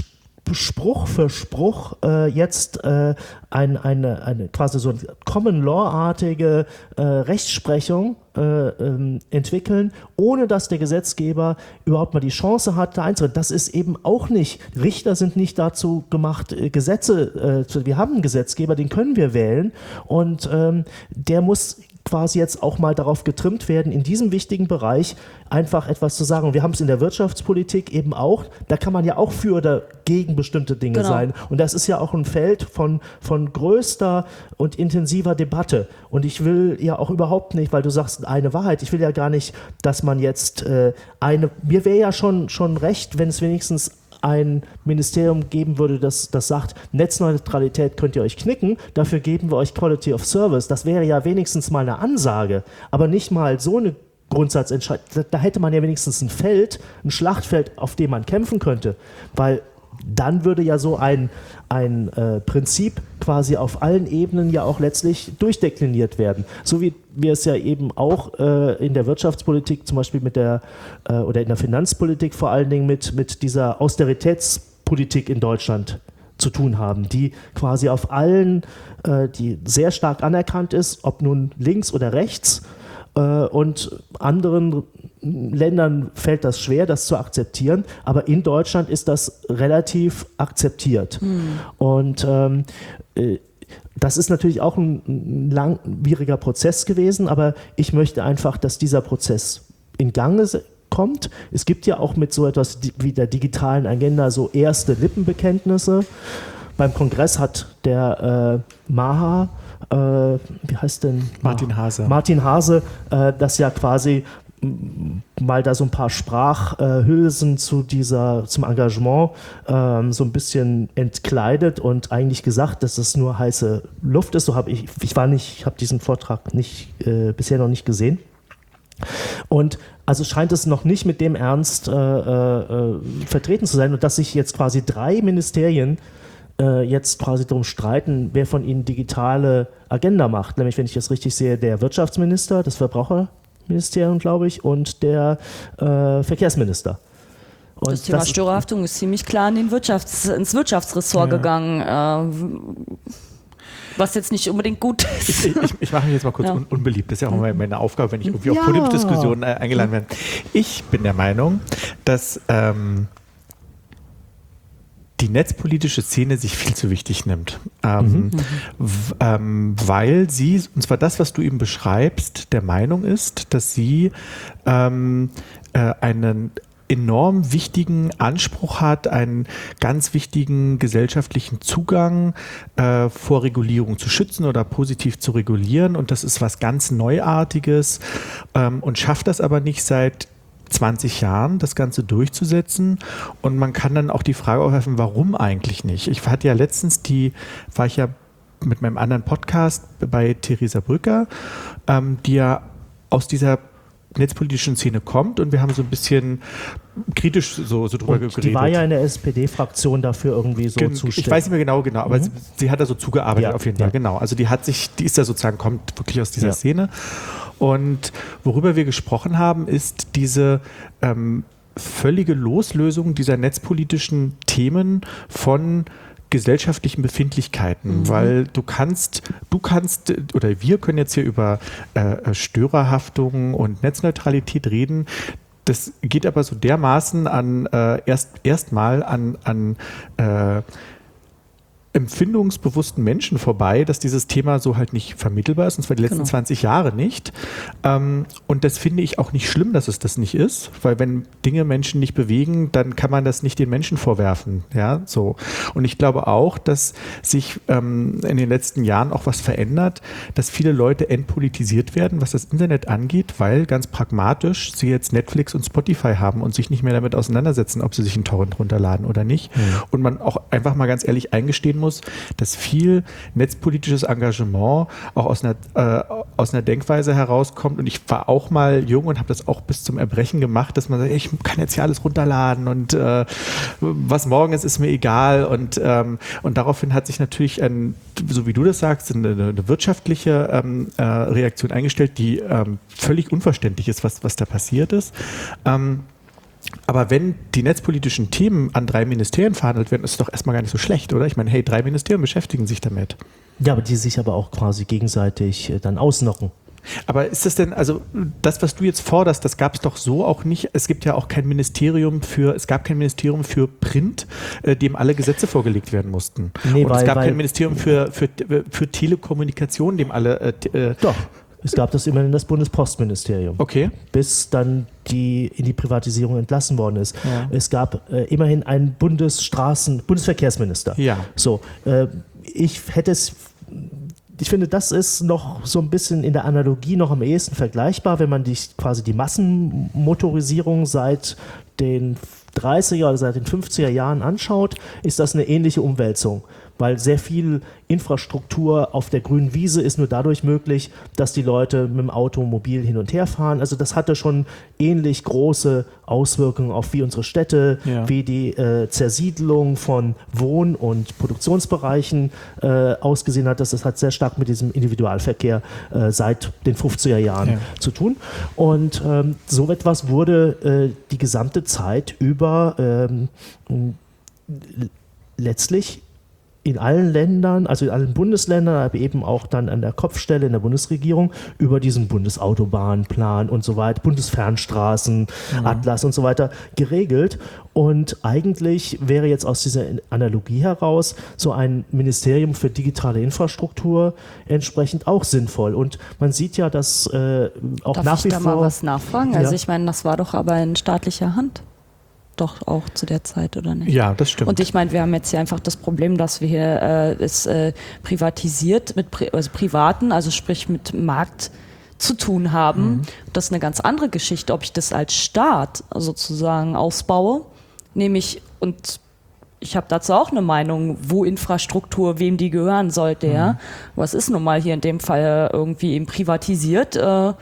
Spruch für Spruch äh, jetzt äh, ein, eine, eine quasi so Common Law-artige äh, Rechtsprechung äh, ähm, entwickeln, ohne dass der Gesetzgeber überhaupt mal die Chance hat, da einzureden. Das ist eben auch nicht, Richter sind nicht dazu gemacht, äh, Gesetze, äh, wir haben einen Gesetzgeber, den können wir wählen und ähm, der muss quasi jetzt auch mal darauf getrimmt werden, in diesem wichtigen Bereich einfach etwas zu sagen. Und wir haben es in der Wirtschaftspolitik eben auch, da kann man ja auch für oder gegen bestimmte Dinge genau. sein. Und das ist ja auch ein Feld von, von größter und intensiver Debatte. Und ich will ja auch überhaupt nicht, weil du sagst, eine Wahrheit, ich will ja gar nicht, dass man jetzt äh, eine, mir wäre ja schon, schon recht, wenn es wenigstens ein Ministerium geben würde, das, das sagt, Netzneutralität könnt ihr euch knicken, dafür geben wir euch Quality of Service. Das wäre ja wenigstens mal eine Ansage, aber nicht mal so eine Grundsatzentscheidung. Da, da hätte man ja wenigstens ein Feld, ein Schlachtfeld, auf dem man kämpfen könnte, weil dann würde ja so ein, ein äh, Prinzip quasi auf allen Ebenen ja auch letztlich durchdekliniert werden. So wie wir es ja eben auch äh, in der Wirtschaftspolitik zum Beispiel mit der, äh, oder in der Finanzpolitik vor allen Dingen mit, mit dieser Austeritätspolitik in Deutschland zu tun haben, die quasi auf allen, äh, die sehr stark anerkannt ist, ob nun links oder rechts, äh, und anderen Ländern fällt das schwer, das zu akzeptieren, aber in Deutschland ist das relativ akzeptiert. Mhm. Und ähm, äh, das ist natürlich auch ein, ein langwieriger Prozess gewesen, aber ich möchte einfach, dass dieser Prozess in Gang kommt. Es gibt ja auch mit so etwas wie der digitalen Agenda so erste Lippenbekenntnisse. Beim Kongress hat der äh, Maha, äh, wie heißt denn? Martin Hase. Martin Hase, äh, das ja quasi mal da so ein paar Sprachhülsen zu dieser, zum Engagement ähm, so ein bisschen entkleidet und eigentlich gesagt, dass es nur heiße Luft ist. So habe ich, ich war nicht, ich habe diesen Vortrag nicht, äh, bisher noch nicht gesehen. Und also scheint es noch nicht mit dem Ernst äh, äh, vertreten zu sein und dass sich jetzt quasi drei Ministerien äh, jetzt quasi darum streiten, wer von ihnen digitale Agenda macht. Nämlich, wenn ich das richtig sehe, der Wirtschaftsminister, das Verbraucherministerium, glaube ich, und der äh, Verkehrsminister. Und das Thema das, Störerhaftung ist ziemlich klar in den Wirtschafts-, ins Wirtschaftsressort ja. gegangen. Äh, Was jetzt nicht unbedingt gut ist. Ich, ich, ich mache mich jetzt mal kurz ja. un, unbeliebt. Das ist ja auch meine, meine Aufgabe, wenn ich irgendwie ja. auf Podiumsdiskussionen äh, eingeladen werde. Ich bin der Meinung, dass ähm, die netzpolitische Szene sich viel zu wichtig nimmt. Ähm, mhm. w, ähm, weil sie, und zwar das, was du eben beschreibst, der Meinung ist, dass sie ähm, äh, einen enorm wichtigen Anspruch hat, einen ganz wichtigen gesellschaftlichen Zugang äh, vor Regulierung zu schützen oder positiv zu regulieren. Und das ist was ganz Neuartiges ähm, und schafft das aber nicht seit zwanzig Jahren, das Ganze durchzusetzen. Und man kann dann auch die Frage aufwerfen, warum eigentlich nicht? Ich hatte ja letztens die, war ich ja mit meinem anderen Podcast bei Theresa Brücker, ähm, die ja aus dieser netzpolitischen Szene kommt und wir haben so ein bisschen kritisch so, so drüber und geredet. Die war ja in der S P D-Fraktion dafür irgendwie so Gen- zuständig. Ich weiß nicht mehr genau, genau, aber mhm. sie, sie hat da so zugearbeitet ja, auf jeden ja. Fall, genau. Also die hat sich, die ist da sozusagen, kommt wirklich aus dieser ja. Szene. Und worüber wir gesprochen haben, ist diese ähm, völlige Loslösung dieser netzpolitischen Themen von gesellschaftlichen Befindlichkeiten, mhm. weil du kannst, du kannst oder wir können jetzt hier über äh, Störerhaftung und Netzneutralität reden. Das geht aber so dermaßen an äh, erst erstmal an, an äh, empfindungsbewussten Menschen vorbei, dass dieses Thema so halt nicht vermittelbar ist, und zwar die letzten genau. zwanzig Jahre nicht. Ähm, und das finde ich auch nicht schlimm, dass es das nicht ist, weil wenn Dinge Menschen nicht bewegen, dann kann man das nicht den Menschen vorwerfen. Ja, so. Und ich glaube auch, dass sich ähm, in den letzten Jahren auch was verändert, dass viele Leute entpolitisiert werden, was das Internet angeht, weil ganz pragmatisch sie jetzt Netflix und Spotify haben und sich nicht mehr damit auseinandersetzen, ob sie sich einen Torrent runterladen oder nicht. Mhm. Und man auch einfach mal ganz ehrlich eingestehen muss, dass viel netzpolitisches Engagement auch aus einer, äh, aus einer Denkweise herauskommt. Und ich war auch mal jung und habe das auch bis zum Erbrechen gemacht, dass man sagt, ich kann jetzt hier alles runterladen und äh, was morgen ist, ist mir egal. Und, ähm, und daraufhin hat sich natürlich, ein, so wie du das sagst, eine, eine wirtschaftliche ähm, äh, Reaktion eingestellt, die ähm, völlig unverständlich ist, was, was da passiert ist. Ähm, Aber wenn die netzpolitischen Themen an drei Ministerien verhandelt werden, ist es doch erstmal gar nicht so schlecht, oder? Ich meine, hey, drei Ministerien beschäftigen sich damit. Ja, aber die sich aber auch quasi gegenseitig äh, dann ausnocken. Aber ist das denn, also das, was du jetzt forderst, das gab es doch so auch nicht. Es gibt ja auch kein Ministerium für, es gab kein Ministerium für Print, äh, dem alle Gesetze vorgelegt werden mussten. Nee, Und weil, es gab weil, kein Ministerium für, für, für Telekommunikation, dem alle... Äh, Doch, es gab das immerhin das Bundespostministerium. Okay. Bis dann die in die Privatisierung entlassen worden ist. Ja. Es gab äh, immerhin einen Bundesstraßen, Bundesverkehrsminister. Ja. So, äh, ich hätte es... Ich finde, das ist noch so ein bisschen in der Analogie noch am ehesten vergleichbar, wenn man die, quasi die Massenmotorisierung seit den dreißiger oder seit den fünfziger Jahren anschaut, ist das eine ähnliche Umwälzung, weil sehr viel Infrastruktur auf der grünen Wiese ist nur dadurch möglich, dass die Leute mit dem Auto mobil hin und her fahren. Also das hatte schon ähnlich große Auswirkungen auf wie unsere Städte, ja. wie die äh, Zersiedlung von Wohn- und Produktionsbereichen äh, ausgesehen hat. Das, das hat sehr stark mit diesem Individualverkehr äh, seit den fünfziger Jahren ja. zu tun. Und ähm, so etwas wurde äh, die gesamte Zeit über ähm, letztlich in allen Ländern, also in allen Bundesländern, aber eben auch dann an der Kopfstelle in der Bundesregierung über diesen Bundesautobahnplan und so weiter, Bundesfernstraßen, mhm. Atlas und so weiter geregelt. Und eigentlich wäre jetzt aus dieser Analogie heraus so ein Ministerium für digitale Infrastruktur entsprechend auch sinnvoll. Und man sieht ja, dass äh, auch Darf nach ich wie da vor... mal was nachfragen? Ja. Also ich meine, das war doch aber in staatlicher Hand. Doch auch zu der Zeit, oder nicht? Ja, das stimmt. Und ich meine, wir haben jetzt hier einfach das Problem, dass wir hier äh, es äh, privatisiert mit Pri also Privaten, also sprich mit Markt zu tun haben. Mhm. Das ist eine ganz andere Geschichte, ob ich das als Staat sozusagen ausbaue, nämlich, und ich habe dazu auch eine Meinung, wo Infrastruktur, wem die gehören sollte, mhm. ja. Was ist nun mal hier in dem Fall irgendwie eben privatisiert, äh,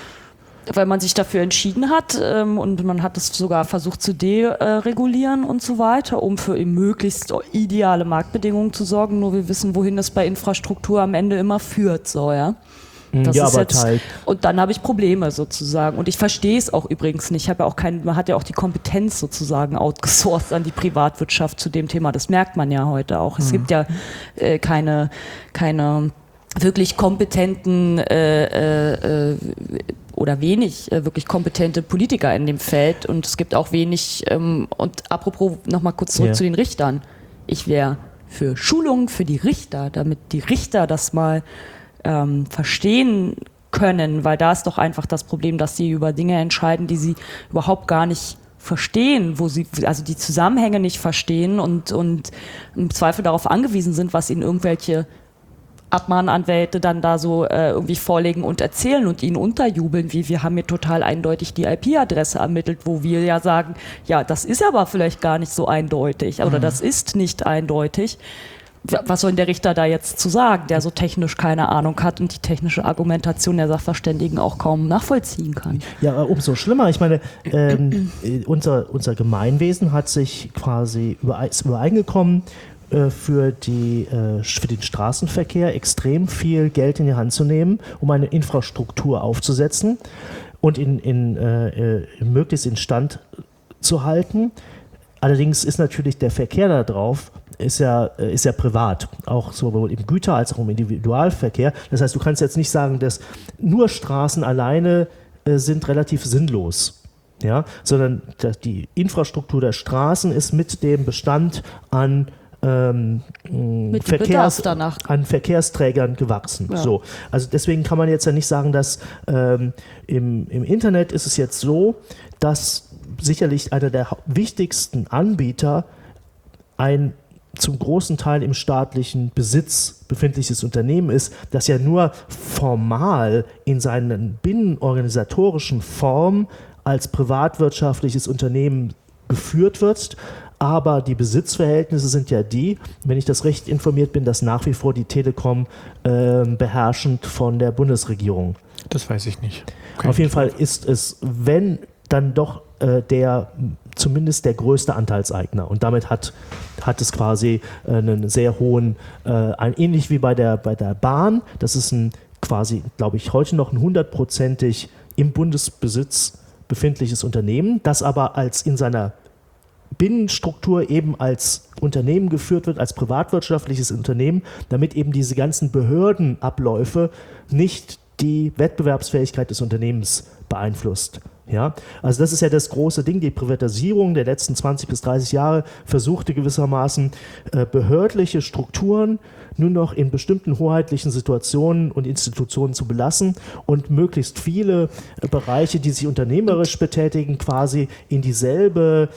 weil man sich dafür entschieden hat ähm, und man hat es sogar versucht zu deregulieren und so weiter, um für möglichst ideale Marktbedingungen zu sorgen. Nur wir wissen, wohin das bei Infrastruktur am Ende immer führt. So, ja? Das ja, ist aber jetzt, halt. und dann habe ich Probleme sozusagen. Und ich verstehe es auch übrigens nicht. Ich habe ja auch kein, man hat ja auch die Kompetenz sozusagen outgesourced an die Privatwirtschaft zu dem Thema. Das merkt man ja heute auch. Es mhm. gibt ja äh, keine, keine wirklich kompetenten äh, äh, oder wenig äh, wirklich kompetente Politiker in dem Feld und es gibt auch wenig, ähm, und apropos nochmal kurz zurück ja. zu den Richtern. Ich wäre für Schulungen für die Richter, damit die Richter das mal ähm, verstehen können, weil da ist doch einfach das Problem, dass sie über Dinge entscheiden, die sie überhaupt gar nicht verstehen, wo sie also die Zusammenhänge nicht verstehen und, und im Zweifel darauf angewiesen sind, was ihnen irgendwelche Abmahnanwälte dann da so äh, irgendwie vorlegen und erzählen und ihnen unterjubeln, wie wir haben hier total eindeutig die I P-Adresse ermittelt, wo wir ja sagen, ja, das ist aber vielleicht gar nicht so eindeutig oder mhm. das ist nicht eindeutig. Was soll denn der Richter da jetzt zu sagen, der so technisch keine Ahnung hat und die technische Argumentation der Sachverständigen auch kaum nachvollziehen kann? Ja, umso schlimmer. Ich meine, ähm, unser, unser Gemeinwesen hat sich quasi übereingekommen, für, die, für den Straßenverkehr extrem viel Geld in die Hand zu nehmen, um eine Infrastruktur aufzusetzen und in, in, äh, möglichst instand zu halten. Allerdings ist natürlich der Verkehr da drauf, ist ja, ist ja privat, auch sowohl im Güter- als auch im Individualverkehr. Das heißt, du kannst jetzt nicht sagen, dass nur Straßen alleine äh, sind relativ sinnlos. Ja? Sondern die Infrastruktur der Straßen ist mit dem Bestand an Ähm, Verkehrs, an Verkehrsträgern gewachsen. Ja. So. Also deswegen kann man jetzt ja nicht sagen, dass ähm, im, im Internet ist es jetzt so, dass sicherlich einer der wichtigsten Anbieter ein zum großen Teil im staatlichen Besitz befindliches Unternehmen ist, das ja nur formal in seinen binnenorganisatorischen Form als privatwirtschaftliches Unternehmen geführt wird. Aber die Besitzverhältnisse sind ja die, wenn ich das recht informiert bin, dass nach wie vor die Telekom äh, beherrschend von der Bundesregierung. Das weiß ich nicht. Kann Auf jeden Fall ist es, wenn, dann doch äh, der, zumindest der größte Anteilseigner. Und damit hat, hat es quasi äh, einen sehr hohen, äh, ein, ähnlich wie bei der, bei der Bahn, das ist ein quasi, glaube ich, heute noch ein hundertprozentig im Bundesbesitz befindliches Unternehmen, das aber als in seiner Binnenstruktur eben als Unternehmen geführt wird, als privatwirtschaftliches Unternehmen, damit eben diese ganzen Behördenabläufe nicht die Wettbewerbsfähigkeit des Unternehmens beeinflusst. Ja, also das ist ja das große Ding, die Privatisierung der letzten zwanzig bis dreißig Jahre versuchte gewissermaßen äh, behördliche Strukturen nur noch in bestimmten hoheitlichen Situationen und Institutionen zu belassen und möglichst viele äh, Bereiche, die sich unternehmerisch betätigen, quasi in dieselbe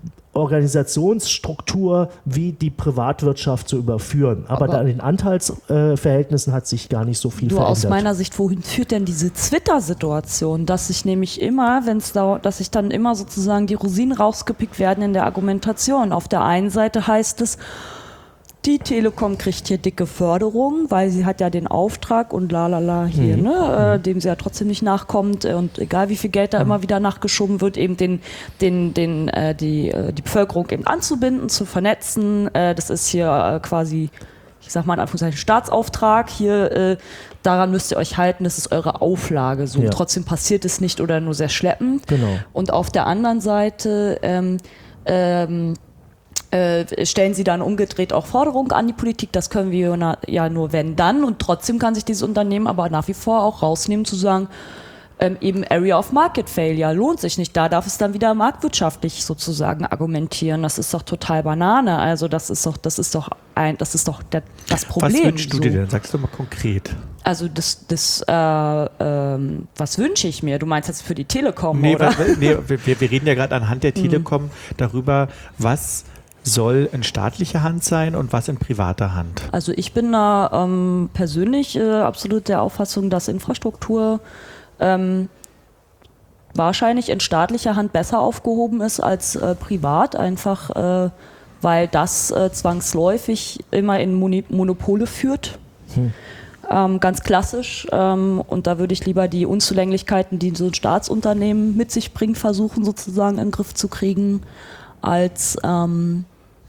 Organisationsstruktur wie die Privatwirtschaft zu überführen. Aber, Aber da in den Anteilsverhältnissen äh, hat sich gar nicht so viel du, verändert. Aus meiner Sicht, wohin führt denn diese Twitter-Situation, dass ich nämlich immer, wenn es da, dass ich dann immer sozusagen die Rosinen rausgepickt werden in der Argumentation. Auf der einen Seite heißt es, die Telekom kriegt hier dicke Förderung, weil sie hat ja den Auftrag und lalala hier, mhm. ne, äh, dem sie ja trotzdem nicht nachkommt und egal wie viel Geld da mhm. immer wieder nachgeschoben wird, eben den, den, den, äh, die, äh, die Bevölkerung eben anzubinden, zu vernetzen. Äh, das ist hier äh, quasi, ich sag mal in Anführungszeichen, Staatsauftrag. Hier, äh, daran müsst ihr euch halten, das ist eure Auflage. So. Ja. Trotzdem passiert es nicht oder nur sehr schleppend. Genau. Und auf der anderen Seite ähm, ähm, Äh, stellen sie dann umgedreht auch Forderungen an die Politik, das können wir na, ja nur wenn dann und trotzdem kann sich dieses Unternehmen aber nach wie vor auch rausnehmen zu sagen, ähm, eben Area of Market Failure lohnt sich nicht, da darf es dann wieder marktwirtschaftlich sozusagen argumentieren, das ist doch total Banane, also das ist doch, das ist doch ein, das ist doch der, das Problem. Was wünschst so. du dir denn? Sagst du mal konkret. Also das, das äh, ähm, was wünsche ich mir? Du meinst jetzt für die Telekom, nee, oder? Was, nee, wir, wir reden ja gerade anhand der Telekom mhm. darüber, was soll in staatlicher Hand sein und was in privater Hand? Also ich bin da ähm, persönlich äh, absolut der Auffassung, dass Infrastruktur ähm, wahrscheinlich in staatlicher Hand besser aufgehoben ist als äh, privat, einfach äh, weil das äh, zwangsläufig immer in Moni- Monopole führt. Hm. Ähm, ganz klassisch. Ähm, und da würde ich lieber die Unzulänglichkeiten, die so ein Staatsunternehmen mit sich bringt, versuchen sozusagen in den Griff zu kriegen, als ähm,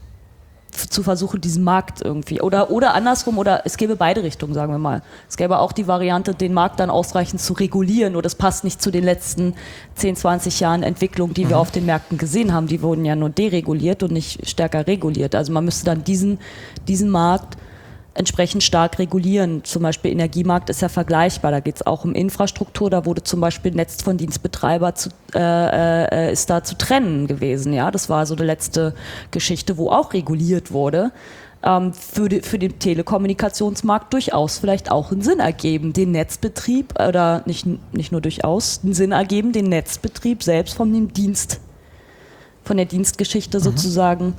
zu versuchen, diesen Markt irgendwie, oder, oder andersrum, oder es gäbe beide Richtungen, sagen wir mal. Es gäbe auch die Variante, den Markt dann ausreichend zu regulieren, nur das passt nicht zu den letzten zehn, zwanzig Jahren Entwicklung, die wir mhm. auf den Märkten gesehen haben. Die wurden ja nur dereguliert und nicht stärker reguliert. Also man müsste dann diesen, diesen Markt entsprechend stark regulieren. Zum Beispiel Energiemarkt ist ja vergleichbar, da geht es auch um Infrastruktur, da wurde zum Beispiel Netz von Dienstbetreiber zu, äh, äh, ist da zu trennen gewesen. Ja? Das war so die letzte Geschichte, wo auch reguliert wurde. Ähm, für, die, für den Telekommunikationsmarkt durchaus vielleicht auch einen Sinn ergeben, den Netzbetrieb, oder nicht, nicht nur durchaus, einen Sinn ergeben, den Netzbetrieb selbst von dem Dienst, von der Dienstgeschichte mhm. sozusagen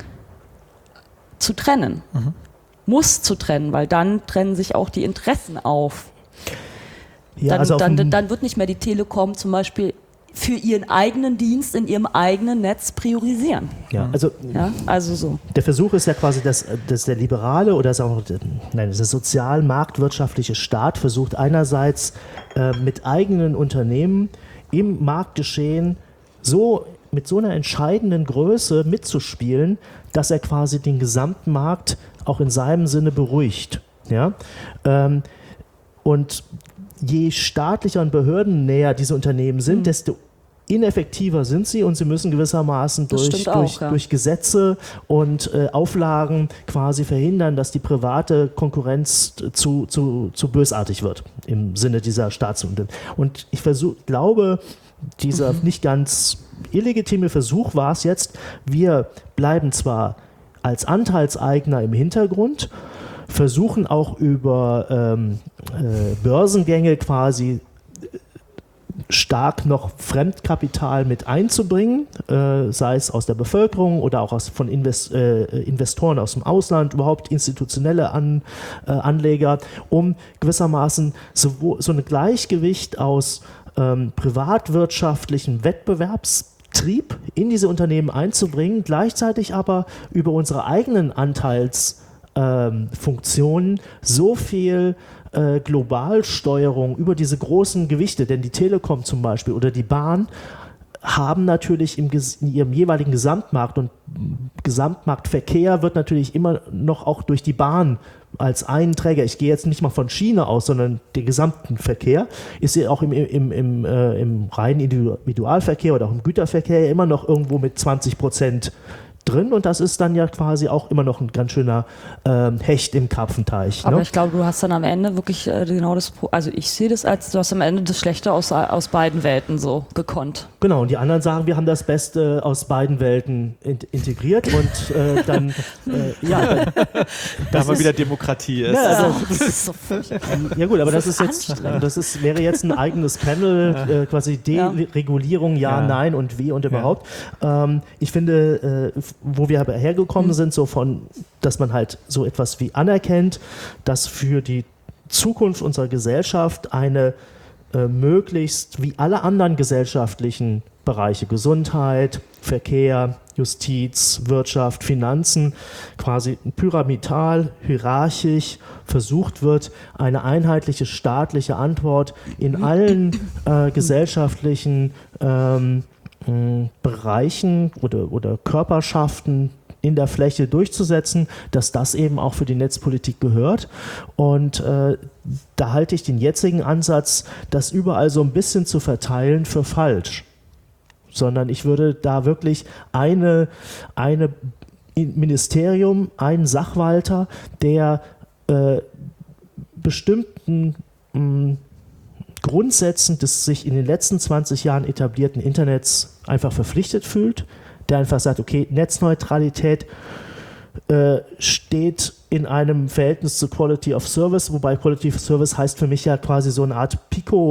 zu trennen. Mhm. Muss zu trennen, weil dann trennen sich auch die Interessen auf. Ja, dann, also dann, dann wird nicht mehr die Telekom zum Beispiel für ihren eigenen Dienst in ihrem eigenen Netz priorisieren. Ja, also, ja, also so. Der Versuch ist ja quasi, dass, dass der liberale oder sagen wir, nein, der sozial-marktwirtschaftliche Staat versucht einerseits äh, mit eigenen Unternehmen im Marktgeschehen so mit so einer entscheidenden Größe mitzuspielen, dass er quasi den gesamten Markt auch in seinem Sinne beruhigt. Ja? Ähm, und je staatlicher und behördennäher diese Unternehmen sind, mhm. desto ineffektiver sind sie und sie müssen gewissermaßen durch, auch, durch, ja. durch Gesetze und äh, Auflagen quasi verhindern, dass die private Konkurrenz zu, zu, zu bösartig wird im Sinne dieser Staatsunternehmen. Und ich versuch, glaube, dieser mhm. nicht ganz illegitime Versuch war es jetzt, wir bleiben zwar als Anteilseigner im Hintergrund, versuchen auch über ähm, äh, Börsengänge quasi stark noch Fremdkapital mit einzubringen, äh, sei es aus der Bevölkerung oder auch aus, von Invest, äh, Investoren aus dem Ausland, überhaupt institutionelle An, äh, Anleger, um gewissermaßen so, so ein Gleichgewicht aus ähm, privatwirtschaftlichem Wettbewerbs Trieb in diese Unternehmen einzubringen, gleichzeitig aber über unsere eigenen Anteilsfunktionen ähm, so viel äh, Globalsteuerung über diese großen Gewichte, denn die Telekom zum Beispiel oder die Bahn haben natürlich im, in ihrem jeweiligen Gesamtmarkt, und Gesamtmarktverkehr wird natürlich immer noch auch durch die Bahn als einen Träger, ich gehe jetzt nicht mal von Schiene aus, sondern den gesamten Verkehr, ist ja auch im, im, im, äh, im reinen Individualverkehr oder auch im Güterverkehr immer noch irgendwo mit zwanzig Prozent drin, und das ist dann ja quasi auch immer noch ein ganz schöner ähm, Hecht im Karpfenteich. Aber ne? ich glaube, du hast dann am Ende wirklich äh, genau das, Pro- also ich sehe das als, du hast am Ende das Schlechte aus, aus beiden Welten so gekonnt. Genau, und die anderen sagen, wir haben das Beste aus beiden Welten in, integriert und äh, dann, äh, ja. Dann, da haben wir wieder Demokratie ist. Ja, also, das ist so furchtbar. ja gut, aber das, Das ist ist jetzt, das ist, wäre jetzt ein eigenes Panel, äh, quasi Deregulierung, ja, Ja. nein und wie und überhaupt. Ähm, ich finde, äh, wo wir aber hergekommen Mhm. sind, so von, dass man halt so etwas wie anerkennt, dass für die Zukunft unserer Gesellschaft eine äh, möglichst wie alle anderen gesellschaftlichen Bereiche, Gesundheit, Verkehr, Justiz, Wirtschaft, Finanzen, quasi pyramidal, hierarchisch versucht wird, eine einheitliche staatliche Antwort in allen äh, gesellschaftlichen ähm, Bereichen oder, oder Körperschaften in der Fläche durchzusetzen, dass das eben auch für die Netzpolitik gehört. Und äh, da halte ich den jetzigen Ansatz, das überall so ein bisschen zu verteilen, für falsch. Sondern ich würde da wirklich eine, eine Ministerium, einen Sachwalter, der äh, bestimmten mh, Grundsätzen des sich in den letzten zwanzig Jahren etablierten Internets einfach verpflichtet fühlt, der einfach sagt, okay, Netzneutralität äh, steht in einem Verhältnis zu Quality of Service, wobei Quality of Service heißt für mich ja quasi so eine Art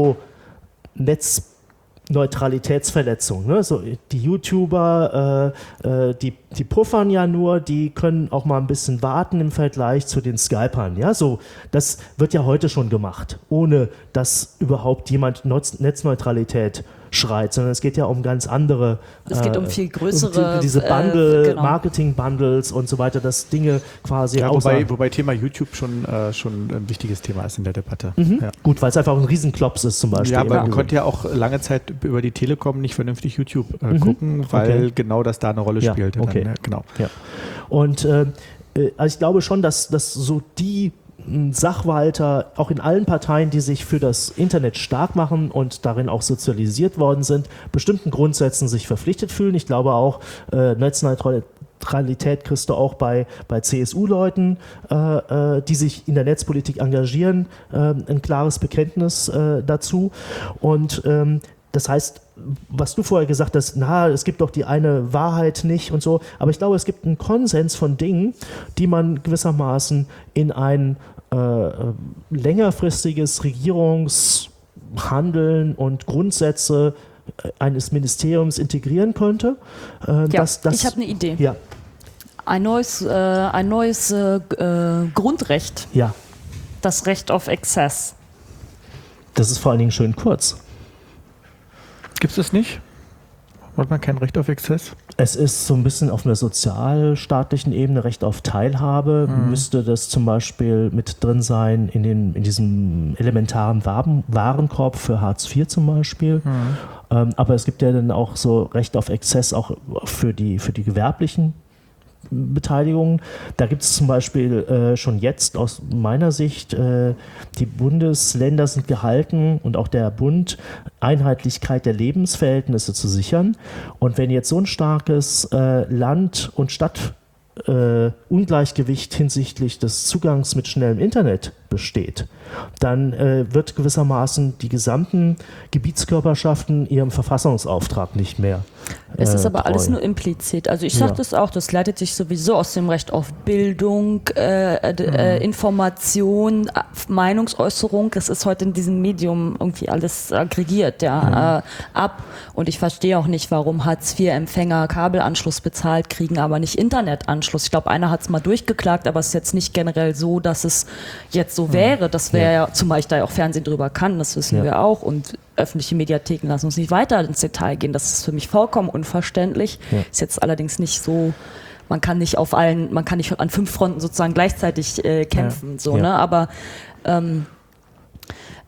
Pico-Netzneutralitätsverletzung. Ne? So, die YouTuber, äh, äh, die, die puffern ja nur, die können auch mal ein bisschen warten im Vergleich zu den Skypern. Ja? So, das wird ja heute schon gemacht, ohne dass überhaupt jemand Netzneutralität schreit, sondern es geht ja um ganz andere. Es geht um viel größere. Um die, diese Bundle, äh, genau. Marketing-Bundles und so weiter, dass Dinge quasi Ja, außer- wobei, wobei Thema YouTube schon, äh, schon ein wichtiges Thema ist in der Debatte. Mhm. Ja. Gut, weil es einfach ein Riesenklops ist zum Beispiel. Ja, aber man Irgendwie. konnte ja auch lange Zeit über die Telekom nicht vernünftig YouTube äh, Mhm. gucken, weil Okay. genau das da eine Rolle Ja, spielt. okay. Dann, ja, genau. Ja. Und äh, äh, also ich glaube schon, dass, dass so die mh, Sachwalter auch in allen Parteien, die sich für das Internet stark machen und darin auch sozialisiert worden sind, bestimmten Grundsätzen sich verpflichtet fühlen. Ich glaube auch, äh, Netzneutralität kriegst du auch bei, bei C S U-Leuten, äh, äh, die sich in der Netzpolitik engagieren, äh, ein klares Bekenntnis äh, dazu. Und ähm, das heißt, was du vorher gesagt hast, na, es gibt doch die eine Wahrheit nicht und so, aber ich glaube, es gibt einen Konsens von Dingen, die man gewissermaßen in ein äh, längerfristiges Regierungshandeln und Grundsätze eines Ministeriums integrieren könnte. Äh, Ja, dass, dass, ich habe eine Idee. Ja, Ein neues, äh, ein neues äh, äh, Grundrecht, ja, das Recht auf Access. das ist vor allen Dingen schön kurz. Gibt es das nicht? Hat man kein Recht auf Exzess? Es ist so ein bisschen auf einer sozialstaatlichen Ebene Recht auf Teilhabe. Mhm. Müsste das zum Beispiel mit drin sein in, den, in diesem elementaren Waren, Warenkorb für Hartz vier zum Beispiel. Mhm. Ähm, aber es gibt ja dann auch so Recht auf Exzess auch für die, für die gewerblichen Beteiligungen. Da gibt es zum Beispiel äh, schon jetzt aus meiner Sicht, äh, die Bundesländer sind gehalten und auch der Bund, Einheitlichkeit der Lebensverhältnisse zu sichern. Und wenn jetzt so ein starkes äh, Land- und Stadt-Ungleichgewicht äh, hinsichtlich des Zugangs mit schnellem Internet besteht, dann äh, wird gewissermaßen die gesamten Gebietskörperschaften ihrem Verfassungsauftrag nicht mehr äh, Es ist aber alles treu. nur implizit. Also ich sage Ja. das auch, das leitet sich sowieso aus dem Recht auf Bildung, äh, äh, äh, Information, äh, Meinungsäußerung. Das ist heute in diesem Medium irgendwie alles aggregiert, ja, äh, ab. Und ich verstehe auch nicht, warum Hartz vier Empfänger Kabelanschluss bezahlt kriegen, aber nicht Internetanschluss. Ich glaube, einer hat es mal durchgeklagt, aber es ist jetzt nicht generell so, dass es jetzt so wäre. Das wäre ja, zumal ich da ja auch Fernsehen drüber kann, das wissen Ja. wir auch. Und öffentliche Mediatheken lassen uns nicht weiter ins Detail gehen. Das ist für mich vollkommen unverständlich. Ja. Ist jetzt allerdings nicht so, man kann nicht auf allen, man kann nicht an fünf Fronten sozusagen gleichzeitig äh, kämpfen. So, Ja. ne? Aber ähm,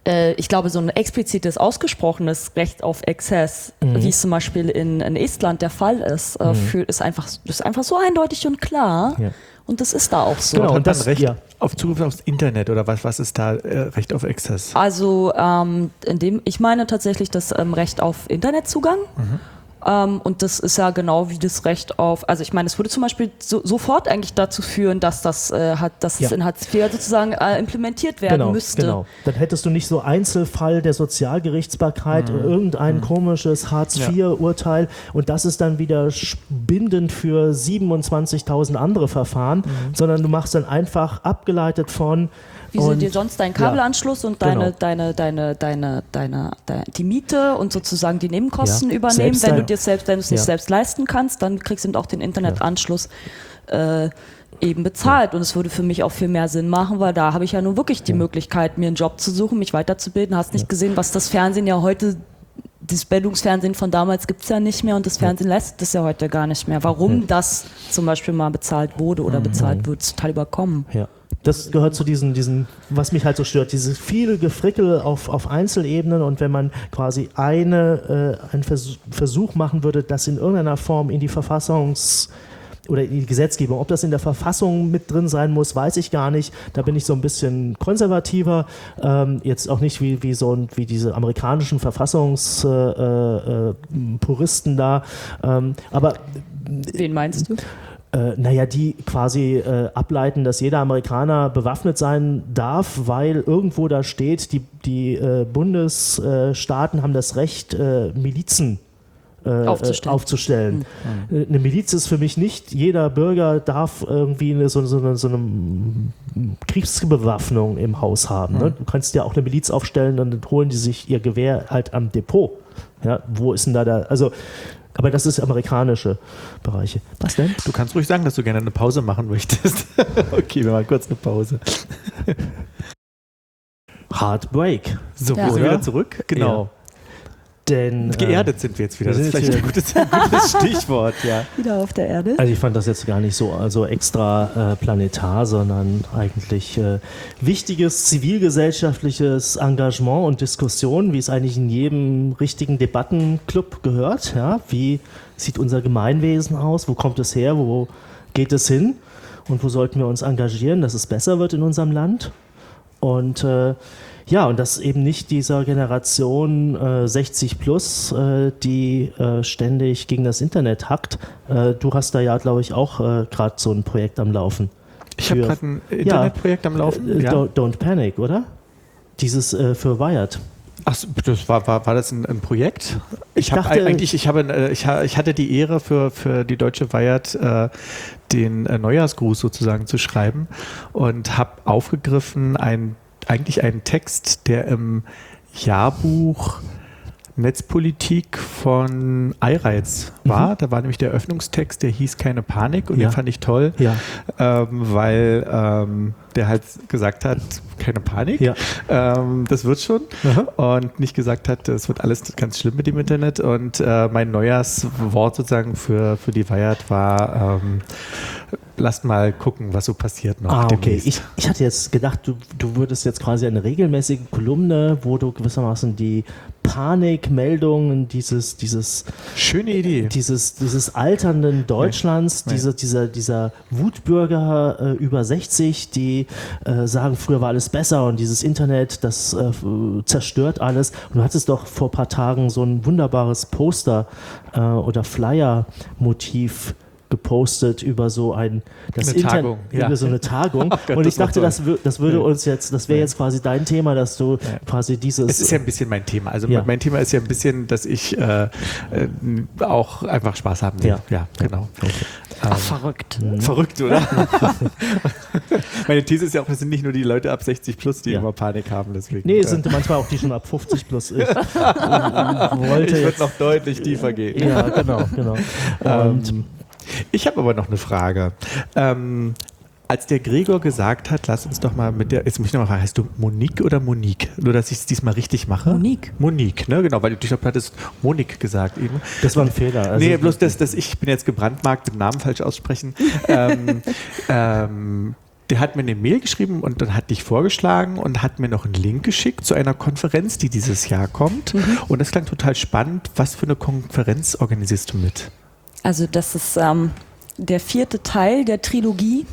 äh, ich glaube, so ein explizites, ausgesprochenes Recht auf Exzess, mhm. wie es zum Beispiel in, in Estland der Fall ist, äh, mhm. für, ist, einfach, ist einfach so eindeutig und klar. Ja. Und das ist da auch so. Genau, und, und das Recht ja. auf Zugriff aufs Internet oder was, was ist da äh, Recht auf Exzess? Also ähm, in dem, ich meine tatsächlich das ähm, Recht auf Internetzugang. Mhm. Ähm, und das ist ja genau wie das Recht auf, also ich meine, es würde zum Beispiel so, sofort eigentlich dazu führen, dass das, äh, hat, dass ja. es in Hartz vier sozusagen äh, implementiert werden genau, müsste. Genau, dann hättest du nicht so Einzelfall der Sozialgerichtsbarkeit, mhm. irgendein mhm. komisches Hartz vier Urteil und das ist dann wieder bindend für siebenundzwanzigtausend andere Verfahren, mhm. sondern du machst dann einfach abgeleitet von wie sie dir sonst deinen Kabelanschluss ja, und deine, genau. deine, deine, deine, deine, deine, die Miete und sozusagen die Nebenkosten ja. übernehmen. Selbst wenn du dir selbst, wenn du es ja. nicht selbst leisten kannst, dann kriegst du eben auch den Internetanschluss äh, eben bezahlt. Ja. Und es würde für mich auch viel mehr Sinn machen, weil da habe ich ja nun wirklich die ja. Möglichkeit, mir einen Job zu suchen, mich weiterzubilden. Hast nicht ja. gesehen, was das Fernsehen ja heute, das Bildungsfernsehen von damals gibt es ja nicht mehr und das Fernsehen ja. leistet das ja heute gar nicht mehr. Warum ja. das zum Beispiel mal bezahlt wurde oder mhm. bezahlt wird, ist total überkommen. Ja. Das gehört zu diesen, diesen, was mich halt so stört, dieses viele Gefrickel auf, auf Einzelebenen und wenn man quasi eine, äh, einen Vers- Versuch machen würde, das in irgendeiner Form in die Verfassungs- oder in die Gesetzgebung, ob das in der Verfassung mit drin sein muss, weiß ich gar nicht. Da bin ich so ein bisschen konservativer, ähm, jetzt auch nicht wie, wie, so, wie diese amerikanischen Verfassungspuristen äh, äh, da, ähm, aber... Wen meinst du? Äh, naja, die quasi äh, ableiten, dass jeder Amerikaner bewaffnet sein darf, weil irgendwo da steht, die, die äh, Bundesstaaten haben das Recht, äh, Milizen äh, aufzustellen. aufzustellen. Mhm. Eine Miliz ist für mich nicht, jeder Bürger darf irgendwie eine, so, so, eine, so eine Kriegsbewaffnung im Haus haben. Mhm. Ne? Du kannst ja auch eine Miliz aufstellen und dann holen die sich ihr Gewehr halt am Depot. Ja, wo ist denn da der, also aber das ist amerikanische Bereiche. Was denn? Du kannst ruhig sagen, dass du gerne eine Pause machen möchtest. Okay, wir machen kurz eine Pause. Heartbreak. So, ja. wir sind wieder zurück. Genau. Ja. Denn, geerdet äh, sind wir jetzt wieder. Das ist vielleicht ein gutes, ein gutes Stichwort. Ja. Wieder auf der Erde. Also ich fand das jetzt gar nicht so also extra äh, planetar, sondern eigentlich äh, wichtiges zivilgesellschaftliches Engagement und Diskussion, wie es eigentlich in jedem richtigen Debattenclub gehört. Ja? Wie sieht unser Gemeinwesen aus? Wo kommt es her? Wo geht es hin? Und wo sollten wir uns engagieren, dass es besser wird in unserem Land? Und äh, ja, und das eben nicht dieser Generation äh, sechzig plus, äh, die äh, ständig gegen das Internet hackt. Äh, du hast da ja, glaube ich, auch äh, gerade so ein Projekt am Laufen. Ich habe gerade ein Internetprojekt ja, am Laufen. Äh, ja. don't, don't Panic, oder? Dieses äh, für Wired. Ach, das war, war, war das ein, ein Projekt? Ich, ich habe eigentlich, ich habe, ich, ich hatte die Ehre für, für die Deutsche Wired äh, den äh, Neujahrsgruß sozusagen zu schreiben und habe aufgegriffen ein eigentlich einen Text, der im Jahrbuch Netzpolitik von iRights war. Mhm. Da war nämlich der Eröffnungstext, der hieß Keine Panik und ja. den fand ich toll, ja. ähm, weil ähm, der halt gesagt hat, keine Panik, ja. ähm, das wird schon mhm. und nicht gesagt hat, es wird alles ganz schlimm mit dem Internet und äh, mein Neujahrswort sozusagen für, für die Wired war ähm, lasst mal gucken, was so passiert noch. Ah, okay. Ich, ich hatte jetzt gedacht, du, du würdest jetzt quasi eine regelmäßige Kolumne, wo du gewissermaßen die Panikmeldungen dieses, dieses schöne Idee, dieses, dieses alternden Deutschlands, Nein. Diese, dieser, dieser Wutbürger äh, über sechzig, die äh, sagen, früher war alles besser und dieses Internet, das äh, zerstört alles. Und du hattest doch vor ein paar Tagen so ein wunderbares Poster äh, oder Flyer-Motiv gepostet über so ein das eine Inter- Tagung, über ja. so eine Tagung oh Gott, und ich dachte, das, w- das würde ja. uns jetzt, das wäre jetzt quasi dein Thema, dass du ja. quasi dieses... Es ist ja ein bisschen mein Thema, also ja. mein Thema ist ja ein bisschen, dass ich äh, äh, auch einfach Spaß haben will. Ja, ja genau. Okay. Ach, ähm, verrückt. Mhm. Verrückt, oder? Meine These ist ja auch, es sind nicht nur die Leute ab sechzig plus, die ja. immer Panik haben, deswegen. Nee, es sind manchmal auch die schon ab fünfzig plus. Ich, wollte ich würde noch deutlich tiefer gehen. Ja, genau, genau. Und ähm, ich habe aber noch eine Frage. Ähm, als der Gregor gesagt hat, lass uns doch mal mit der, jetzt muss ich noch mal fragen, heißt du Monique oder Monique? Nur, dass ich es diesmal richtig mache? Monique. Monique, ne, genau, weil du, ich glaube, du hattest Monique gesagt eben. Das war ein Fehler. Also nee, bloß, dass, dass ich bin jetzt gebrandmarkt, den Namen falsch aussprechen. ähm, ähm, der hat mir eine Mail geschrieben und dann hat dich vorgeschlagen und hat mir noch einen Link geschickt zu einer Konferenz, die dieses Jahr kommt. Mhm. Und das klang total spannend. Was für eine Konferenz organisierst du mit? Also das ist ähm, der vierte Teil der Trilogie,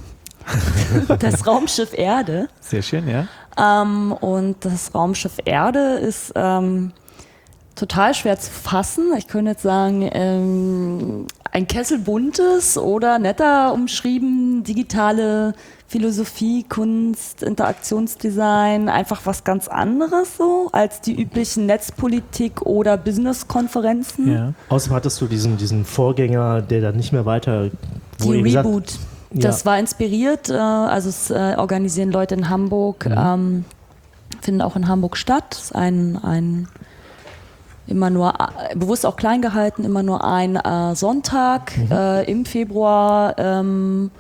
das Raumschiff Erde. Sehr schön, ja. Ähm, und das Raumschiff Erde ist ähm, total schwer zu fassen. Ich könnte jetzt sagen, ähm, ein Kessel buntes oder netter umschrieben, digitale Philosophie, Kunst, Interaktionsdesign, einfach was ganz anderes so als die üblichen Netzpolitik- oder Business-Konferenzen. Ja. Außerdem hattest du diesen, diesen Vorgänger, der dann nicht mehr weiter... Wo die Reboot. Gesagt, das ja. war inspiriert, äh, also es äh, organisieren Leute in Hamburg, mhm. ähm, finden auch in Hamburg statt. Es ist ein, ein immer nur, äh, bewusst auch klein gehalten, immer nur ein äh, Sonntag mhm. äh, im Februar. Ähm,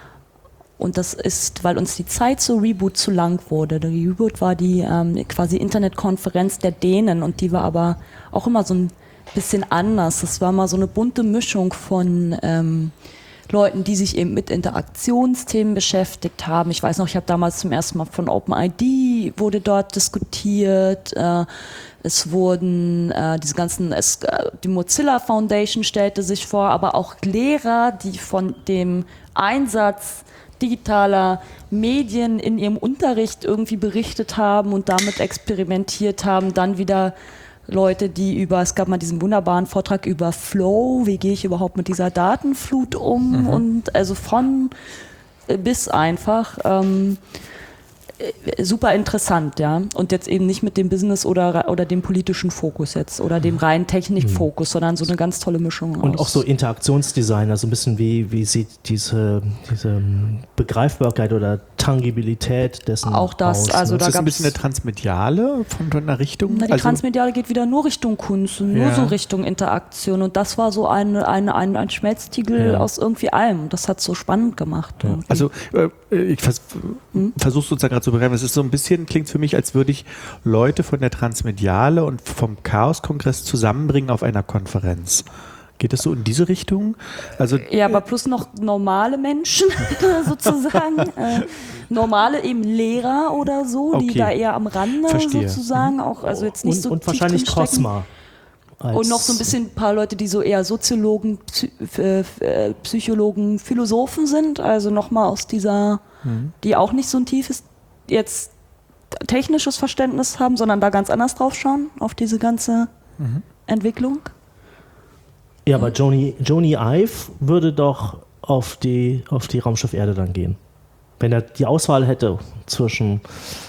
und das ist, weil uns die Zeit zur Reboot zu lang wurde. Der Reboot war die ähm, quasi Internetkonferenz der Dänen und die war aber auch immer so ein bisschen anders. Das war mal so eine bunte Mischung von ähm, Leuten, die sich eben mit Interaktionsthemen beschäftigt haben. Ich weiß noch, ich habe damals zum ersten Mal von OpenID wurde dort diskutiert. Äh, es wurden äh, diese ganzen, es, äh, die Mozilla Foundation stellte sich vor, aber auch Lehrer, die von dem Einsatz digitaler Medien in ihrem Unterricht irgendwie berichtet haben und damit experimentiert haben, dann wieder Leute, die über, es gab mal diesen wunderbaren Vortrag über Flow, wie gehe ich überhaupt mit dieser Datenflut um mhm. und also von bis einfach ähm, super interessant, ja. Und jetzt eben nicht mit dem Business oder, oder dem politischen Fokus jetzt oder dem reinen Technikfokus, mhm. sondern so eine ganz tolle Mischung. Und aus. auch so Interaktionsdesign, also ein bisschen wie, wie sieht diese, diese Begreifbarkeit oder Tangibilität dessen auch das, aus, also ne? da ist das ein bisschen eine Transmediale von einer Richtung? Na, die also Transmediale geht wieder nur Richtung Kunst und nur ja. so Richtung Interaktion und das war so ein, ein, ein, ein Schmelztiegel ja. aus irgendwie allem. Das hat so spannend gemacht. Ja. Also äh, ich vers hm? versuche sozusagen gerade zu beschreiben, es ist so ein bisschen, klingt für mich, als würde ich Leute von der Transmediale und vom Chaos-Kongress zusammenbringen auf einer Konferenz. Geht das so in diese Richtung? Also, ja, aber plus noch normale Menschen sozusagen. äh, normale eben Lehrer oder so, okay. die da eher am Rande Verstehe. sozusagen auch, also jetzt nicht und, so und wahrscheinlich Cosma. Und noch so ein bisschen ein paar Leute, die so eher Soziologen, Psy äh, Psychologen, Philosophen sind, also nochmal aus dieser, mhm. die auch nicht so ein tiefes jetzt technisches Verständnis haben, sondern da ganz anders drauf schauen, auf diese ganze mhm. Entwicklung. Ja, aber Joni, Joni Ive würde doch auf die, auf die Raumschiff Erde dann gehen. Wenn er die Auswahl hätte zwischen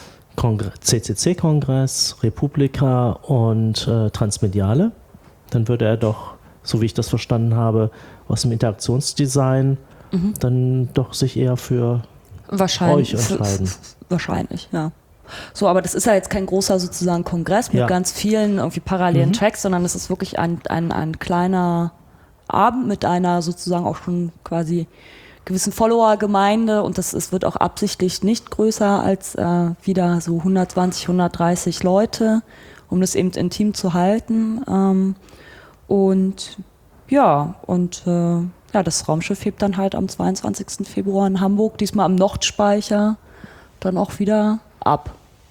C C C-Kongress, Republika und äh, Transmediale, dann würde er doch, so wie ich das verstanden habe, aus dem Interaktionsdesign mhm. dann doch sich eher für wahrscheinlich, euch entscheiden. Wahrscheinlich, ja. So, aber das ist ja jetzt kein großer sozusagen Kongress mit ja. ganz vielen irgendwie parallelen mhm. Tracks, sondern es ist wirklich ein, ein, ein kleiner Abend mit einer sozusagen auch schon quasi gewissen Follower-Gemeinde und das es wird auch absichtlich nicht größer als äh, wieder so hundertzwanzig, hundertdreißig Leute, um das eben intim zu halten. Ähm, und ja, und äh, ja, das Raumschiff hebt dann halt am zweiundzwanzigsten Februar in Hamburg, diesmal am Nordspeicher, dann auch wieder ab.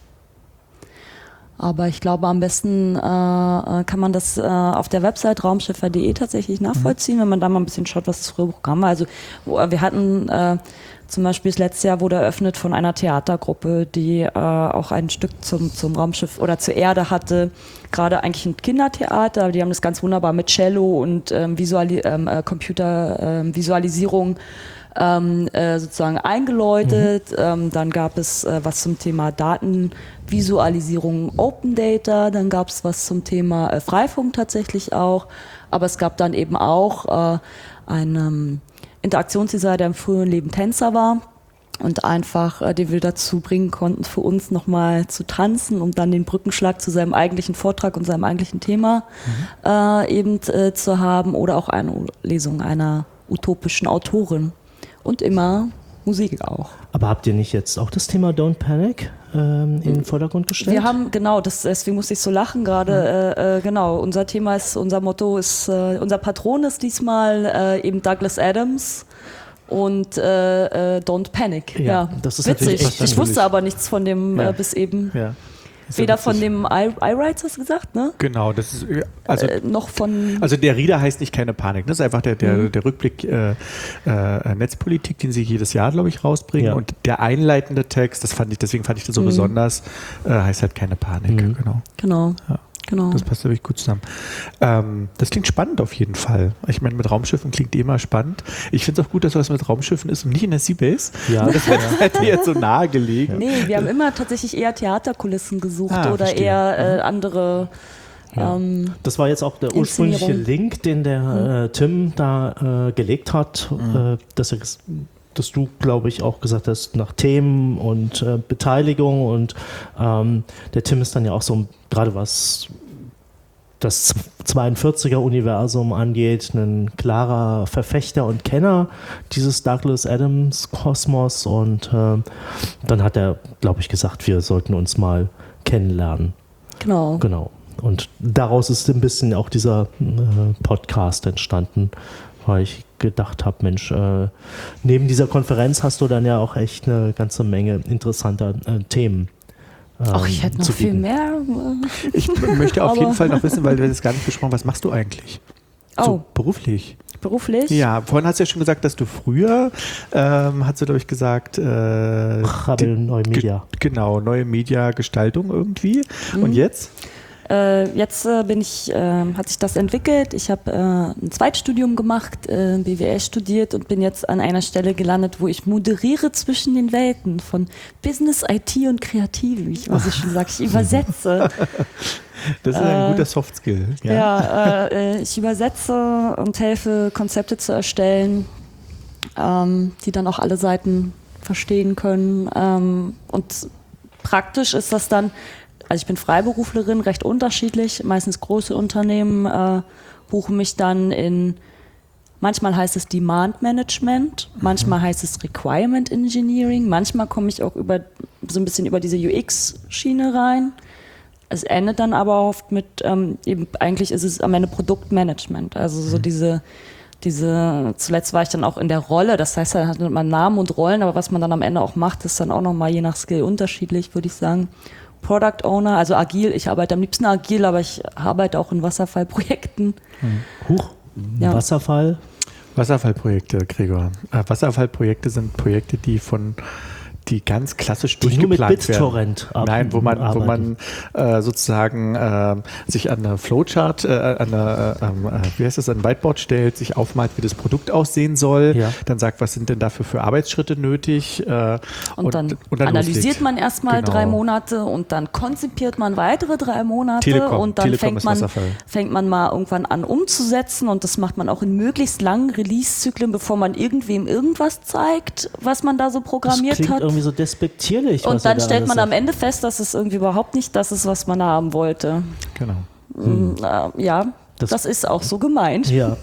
Aber ich glaube, am besten äh, kann man das äh, auf der Website raumschiffer punkt de tatsächlich nachvollziehen, mhm. wenn man da mal ein bisschen schaut, was das frühe Programm war. Also wo, wir hatten äh, zum Beispiel das letzte Jahr wurde eröffnet von einer Theatergruppe, die äh, auch ein Stück zum, zum Raumschiff oder zur Erde hatte. Gerade eigentlich ein Kindertheater, die haben das ganz wunderbar mit Cello und ähm, Visuali ähm, äh, Computervisualisierung ähm, äh, sozusagen eingeläutet. Mhm. Ähm, dann gab es äh, was zum Thema Datenvisualisierung, Open Data. Dann gab es was zum Thema äh, Freifunk tatsächlich auch. Aber es gab dann eben auch äh, einen Interaktionsdesigner, der im früheren Leben Tänzer war und einfach, äh, den wir dazu bringen konnten, für uns nochmal zu tanzen, um dann den Brückenschlag zu seinem eigentlichen Vortrag und seinem eigentlichen Thema mhm. äh, eben äh, zu haben oder auch eine Lesung einer utopischen Autorin und immer Musik auch. Aber habt ihr nicht jetzt auch das Thema Don't Panic ähm, in den Vordergrund gestellt? Wir haben, genau, das, deswegen musste ich so lachen gerade, mhm. äh, äh, genau, unser Thema ist, unser Motto ist, äh, unser Patron ist diesmal äh, eben Douglas Adams und äh, äh, Don't Panic. Ja, Ja, das ist witzig. natürlich Ich wusste aber nichts von dem Ja. äh, bis eben. Ja. Ist Weder ja von witzig. dem I- iWrites, hast du gesagt, ne? Genau, das ist also, Äh, noch von. also der Reader heißt nicht keine Panik. Das ist einfach der, der, Mhm. der Rückblick äh, äh, Netzpolitik, den sie jedes Jahr, glaube ich, rausbringen. Ja. Und der einleitende Text, das fand ich, deswegen fand ich das so Mhm. besonders, äh, heißt halt keine Panik. Mhm. Genau. Genau. Ja. Genau. Das passt wirklich gut zusammen. Ähm, das klingt spannend auf jeden Fall. Ich meine, mit Raumschiffen klingt die immer spannend. Ich finde es auch gut, dass was mit Raumschiffen ist und nicht in der Seabase. Ja, Das hätte, hätte jetzt so nahe gelegen. Nee, wir haben immer tatsächlich eher Theaterkulissen gesucht Ah, oder verstehe. eher äh, andere. Ja. Ähm, Das war jetzt auch der ursprüngliche Inszenierung. Link, den der äh, Tim da äh, gelegt hat, Mhm. äh, dass, er, ges- dass du, glaube ich, auch gesagt hast, nach Themen und äh, Beteiligung und ähm, der Tim ist dann ja auch so, gerade was das zweiundvierziger-Universum angeht, ein klarer Verfechter und Kenner dieses Douglas Adams-Kosmos und äh, dann hat er, glaube ich, gesagt, wir sollten uns mal kennenlernen. genau. Genau. Und daraus ist ein bisschen auch dieser äh, Podcast entstanden, weil ich gedacht habe, Mensch, äh, neben dieser Konferenz hast du dann ja auch echt eine ganze Menge interessanter äh, Themen. ähm, Ach, ich hätte noch zu viel bieten. mehr. äh, Ich m- möchte auf Aber- jeden Fall noch wissen, weil wir das gar nicht besprochen haben, was machst du eigentlich? Oh, So beruflich. beruflich? Ja, vorhin hast du ja schon gesagt, dass du früher, ähm, hast du, glaube ich, gesagt, äh, Krabbel Neue Media. Ge genau, neue Mediagestaltung irgendwie. Mhm. Und jetzt? Äh, jetzt äh, bin ich, äh, hat sich das entwickelt. Ich habe äh, ein Zweitstudium gemacht, äh, B W L studiert und bin jetzt an einer Stelle gelandet, wo ich moderiere zwischen den Welten von Business, I T und Kreativ, wie ich, was ich schon sage. Ich übersetze. Das ist ein Äh, guter Softskill. Ja. Ja, äh, ich übersetze und helfe, Konzepte zu erstellen, ähm, die dann auch alle Seiten verstehen können. Ähm, und praktisch ist das dann, also ich bin Freiberuflerin, recht unterschiedlich. Meistens große Unternehmen äh, buchen mich dann in, manchmal heißt es Demand Management, manchmal heißt es Requirement Engineering, manchmal komme ich auch über so ein bisschen über diese U X-Schiene rein. Es endet dann aber oft mit, ähm, eben eigentlich ist es am Ende Produktmanagement. Also so diese, diese, zuletzt war ich dann auch in der Rolle, das heißt, da hat man Namen und Rollen, aber was man dann am Ende auch macht, ist dann auch nochmal je nach Skill unterschiedlich, würde ich sagen. Product Owner, also agil, ich arbeite am liebsten agil, aber ich arbeite auch in Wasserfallprojekten. Huch, Ja. Wasserfall. Wasserfallprojekte, Gregor. Äh, Wasserfallprojekte sind Projekte, die von die ganz klassisch Die nur mit durchgeplant werden. BitTorrent ab- Nein, wo man, wo arbeiten. man äh, sozusagen äh, sich an eine Flowchart, äh, an eine, äh, äh, wie heißt das, an ein Whiteboard stellt, sich aufmalt, wie das Produkt aussehen soll, Ja. dann sagt, was sind denn dafür für Arbeitsschritte nötig. Äh, Und, dann, und dann analysiert loslegt. man erstmal Genau. drei Monate und dann konzipiert man weitere drei Monate Telekom. und dann Telekom fängt ist man, Wasserfall. fängt man mal irgendwann an umzusetzen und das macht man auch in möglichst langen Release-Zyklen, bevor man irgendwem irgendwas zeigt, was man da so Das programmiert klingt hat. irgendwie so despektierlich. was Und er dann da stellt alles man am sagt. Ende fest, dass es irgendwie überhaupt nicht das ist, was man da haben wollte. Genau. Mm, äh, ja, Das- das, ist auch so gemeint. Ja.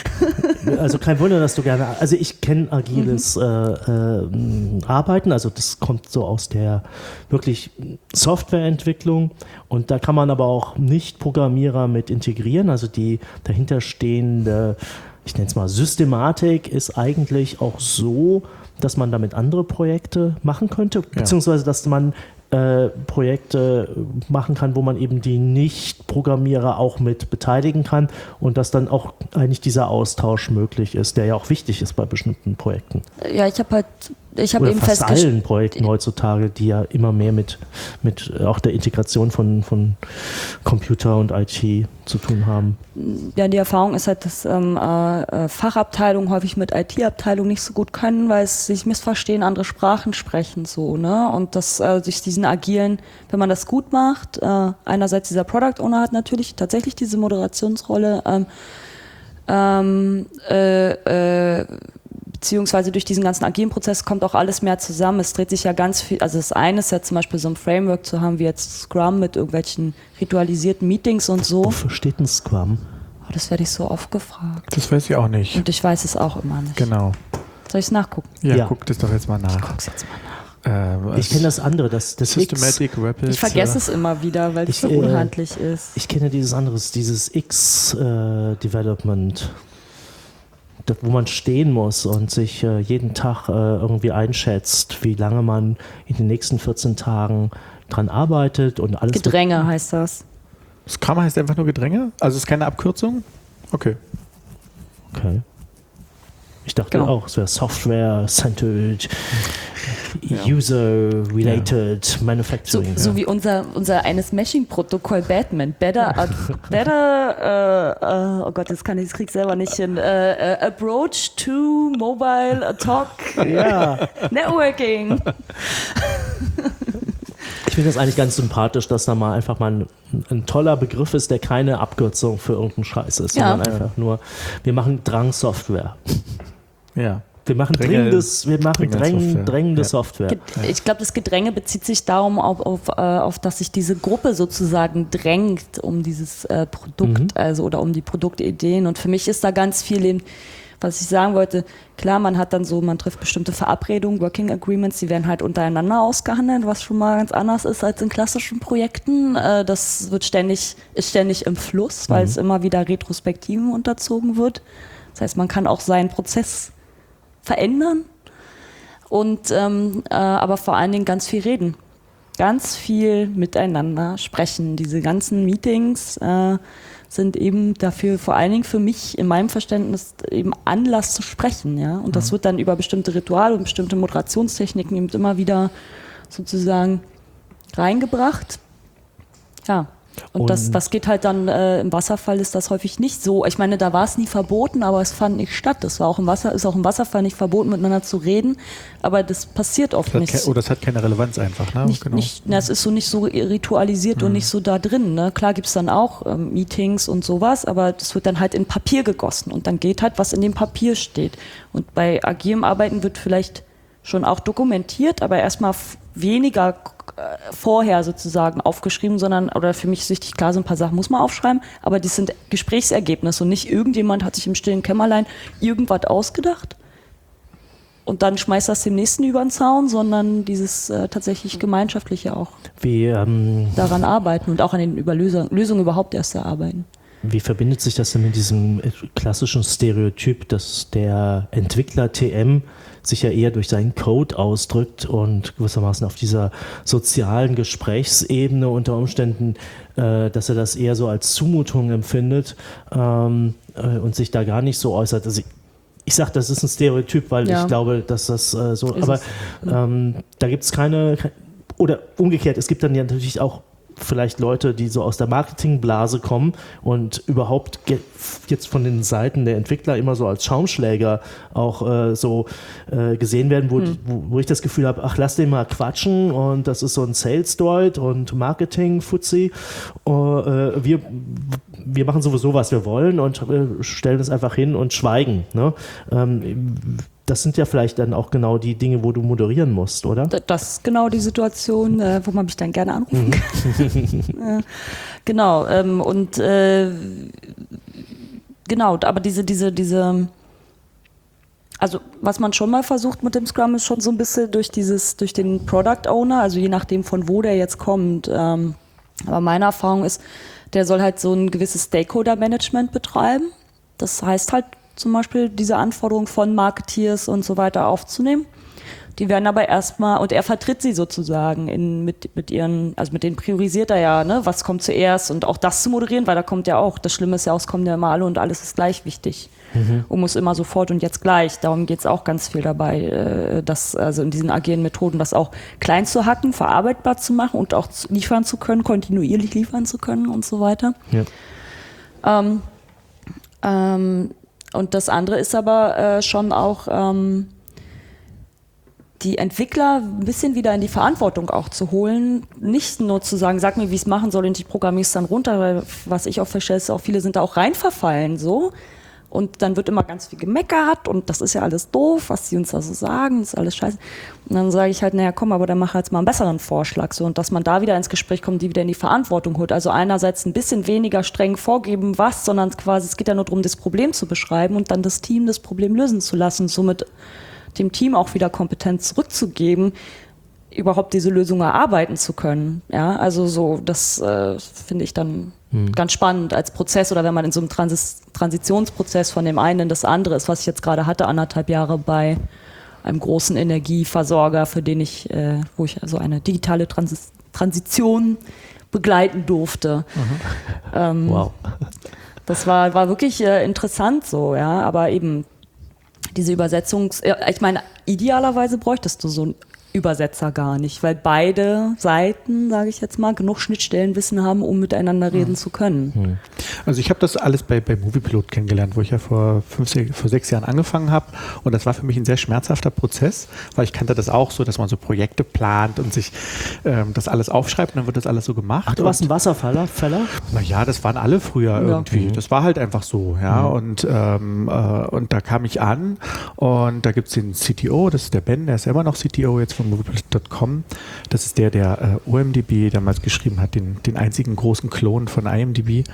Also kein Wunder, dass du gerne. Also ich kenne agiles äh, äh, Arbeiten, also das kommt so aus der wirklich Softwareentwicklung und da kann man aber auch Nicht-Programmierer mit integrieren. Also die dahinterstehende, ich nenne es mal Systematik, ist eigentlich auch so, dass man damit andere Projekte machen könnte, beziehungsweise dass man äh, Projekte machen kann, wo man eben die Nicht-Programmierer auch mit beteiligen kann und dass dann auch eigentlich dieser Austausch möglich ist, der ja auch wichtig ist bei bestimmten Projekten. Ja, ich habe halt, ich habe Oder eben fast festgestellt, allen Projekten heutzutage, die ja immer mehr mit, mit auch der Integration von, von Computer und I T zu tun haben. ja, die Erfahrung ist halt, dass ähm, äh, Fachabteilungen häufig mit I T-Abteilungen nicht so gut können, weil es sich missverstehen, andere Sprachen sprechen so, ne? Und das äh, durch diesen agilen, wenn man das gut macht, äh, einerseits dieser Product Owner hat natürlich tatsächlich diese Moderationsrolle, ähm, ähm, äh, äh, beziehungsweise durch diesen ganzen agilen Prozess kommt auch alles mehr zusammen. Es dreht sich ja ganz viel, also das eine ist ja zum Beispiel so ein Framework zu haben wie jetzt Scrum mit irgendwelchen ritualisierten Meetings und so. Wofür steht ein Scrum? Oh, das werde ich so oft gefragt. Das weiß ich auch nicht. Und ich weiß es auch immer nicht. Genau. Soll ich es nachgucken? Ja, Ja. guck das doch jetzt mal Ich nach. guck's jetzt mal nach. Ähm, Ich kenne das andere, das, das X. Systematic Rapid. Ich vergesse es immer wieder, weil es Ich, so äh, unhandlich ist. Ich kenne dieses anderes, dieses X-Development. wo man stehen muss und sich äh, jeden Tag äh, irgendwie einschätzt, wie lange man in den nächsten vierzehn Tagen dran arbeitet und alles. Gedränge heißt das. Scrum heißt einfach nur Gedränge? Also ist keine Abkürzung? Okay. Okay. Ich dachte Genau. auch, es wäre Software-Centered, Ja. User-Related So, Manufacturing. so wie unser, unser eines Meshing-Protokoll Batman. Better, ad, better äh, äh, oh Gott, das kann ich, das krieg ich selber nicht hin. Äh, äh, approach to mobile talk Ja. networking. Ich finde das eigentlich ganz sympathisch, dass da mal einfach mal ein, ein toller Begriff ist, der keine Abkürzung für irgendeinen Scheiß ist, Ja. sondern einfach nur, wir machen Drang-Software. Ja. Wir machen Dränge- dringendes, wir machen Dränge- dräng, drängende Ja. Software. Ge- Ich glaube, das Gedränge bezieht sich darum, auf, auf, äh, auf dass sich diese Gruppe sozusagen drängt um dieses äh, Produkt, Mhm. also oder um die Produktideen. Und für mich ist da ganz viel eben, was ich sagen wollte, klar, man hat dann so, man trifft bestimmte Verabredungen, Working Agreements, die werden halt untereinander ausgehandelt, was schon mal ganz anders ist als in klassischen Projekten. Äh, das wird ständig, ist ständig im Fluss, weil Mhm. es immer wieder Retrospektiven unterzogen wird. Das heißt, man kann auch seinen Prozess verändern. Und ähm, äh, aber vor allen Dingen ganz viel reden. Ganz viel miteinander sprechen. Diese ganzen Meetings äh, sind eben dafür, vor allen Dingen für mich in meinem Verständnis, eben Anlass zu sprechen. Ja? Und das wird dann über bestimmte Rituale und bestimmte Moderationstechniken eben immer wieder sozusagen reingebracht. Ja. Und, Und- das, das geht halt dann, äh, im Wasserfall ist das häufig nicht so. Ich meine, da war es nie verboten, aber es fand nicht statt. Das war auch im Wasser, ist auch im Wasserfall nicht verboten, miteinander zu reden, aber das passiert oft Das hat nicht. ke- oh, das hat keine Relevanz einfach, ne? Nicht, nicht, na, es ist so nicht so ritualisiert und nicht so da drin. Ne? Klar gibt es dann auch ähm, Meetings und sowas, aber das wird dann halt in Papier gegossen und dann geht halt, was in dem Papier steht. Und bei agilem Arbeiten wird vielleicht schon auch dokumentiert, aber erstmal f- weniger äh, vorher sozusagen aufgeschrieben, sondern, oder für mich ist wichtig, klar, so ein paar Sachen muss man aufschreiben, aber das sind Gesprächsergebnisse und nicht irgendjemand hat sich im stillen Kämmerlein irgendwas ausgedacht und dann schmeißt das dem Nächsten über den Zaun, sondern dieses äh, tatsächlich Gemeinschaftliche auch Wie, ähm, daran arbeiten und auch an den Überlösungen, Lösungen überhaupt erst erarbeiten. wie verbindet sich das denn mit diesem äh, klassischen Stereotyp, dass der Entwickler T M sich ja eher durch seinen Code ausdrückt und gewissermaßen auf dieser sozialen Gesprächsebene unter Umständen, äh, dass er das eher so als Zumutung empfindet ähm, äh, und sich da gar nicht so äußert. Also ich, ich sage, das ist ein Stereotyp, weil Ja. ich glaube, dass das äh, so, Ist aber es. ähm, da gibt es keine, oder umgekehrt, es gibt dann ja natürlich auch vielleicht Leute, die so aus der Marketingblase kommen und überhaupt ge- jetzt von den Seiten der Entwickler immer so als Schaumschläger auch äh, so äh, gesehen werden, wo, Hm. wo, wo ich das Gefühl habe, ach, lass den mal quatschen und das ist so ein Sales-Droid und Marketing-Fuzzi. Äh, wir, wir machen sowieso, was wir wollen und äh, stellen es einfach hin und schweigen. Ne? Ähm, das sind ja vielleicht dann auch genau die Dinge, wo du moderieren musst, oder? D- Das ist genau die Situation, äh, wo man mich dann gerne anrufen kann. äh, genau, ähm, und äh, genau, aber diese, diese, diese, also was man schon mal versucht mit dem Scrum ist schon so ein bisschen durch dieses, durch den Product Owner, also je nachdem von wo der jetzt kommt. Ähm, aber meine Erfahrung ist, der soll halt so ein gewisses Stakeholder-Management betreiben. Das heißt halt zum Beispiel diese Anforderungen von Marketeers und so weiter aufzunehmen. Die werden aber erstmal, und er vertritt sie sozusagen in, mit, mit ihren, also mit denen priorisiert er ja, ne, was kommt zuerst und auch das zu moderieren, weil da kommt ja auch, das Schlimme ist ja auch, es kommen ja immer alle und alles ist gleich wichtig Mhm. und muss immer sofort und jetzt gleich. Darum geht es auch ganz viel dabei, äh, das, also in diesen agilen Methoden, das auch klein zu hacken, verarbeitbar zu machen und auch zu liefern zu können, kontinuierlich liefern zu können und so weiter. Ja. Ähm, ähm, und das andere ist aber äh, schon auch ähm, die Entwickler ein bisschen wieder in die Verantwortung auch zu holen, nicht nur zu sagen, sag mir, wie ich es machen soll und ich programmiere es dann runter, weil was ich auch feststelle, ist auch viele sind da auch rein verfallen so und dann wird immer ganz viel gemeckert und das ist ja alles doof, was sie uns da so sagen, das ist alles scheiße. Und dann sage ich halt, naja komm, aber dann mach jetzt mal einen besseren Vorschlag so und dass man da wieder ins Gespräch kommt, die wieder in die Verantwortung holt. Also einerseits ein bisschen weniger streng vorgeben, was, sondern quasi, es geht ja nur darum, das Problem zu beschreiben und dann das Team das Problem lösen zu lassen, somit dem Team auch wieder Kompetenz zurückzugeben, überhaupt diese Lösung erarbeiten zu können. Ja, also so, das äh, finde ich dann hm. ganz spannend als Prozess oder wenn man in so einem Transis- Transitionsprozess von dem einen in das andere ist, was ich jetzt gerade hatte, anderthalb Jahre bei einem großen Energieversorger, für den ich, äh, wo ich also eine digitale Transis- Transition begleiten durfte. Ähm, wow. Das war, war wirklich äh, interessant so, ja, aber eben diese Übersetzungs-, ich meine, idealerweise bräuchtest du so einen Übersetzer gar nicht, weil beide Seiten, sage ich jetzt mal, genug Schnittstellenwissen haben, um miteinander reden mhm. zu können. Mhm. Also ich habe das alles bei, bei Moviepilot kennengelernt, wo ich ja vor, fünf, vor sechs Jahren angefangen habe und das war für mich ein sehr schmerzhafter Prozess, weil ich kannte das auch so, dass man so Projekte plant und sich ähm, das alles aufschreibt und dann wird das alles so gemacht. Ach, du warst ein Wasserfaller? Feller? Naja, das waren alle früher ja. irgendwie. Das war halt einfach so, ja. Mhm. Und, ähm, äh, und da kam ich an und da gibt es den C T O, das ist der Ben, der ist ja immer noch C T O jetzt von Moviepilot Punkt com. Das ist der, der äh, O M D B damals geschrieben hat, den, den einzigen großen Klon von I M D B.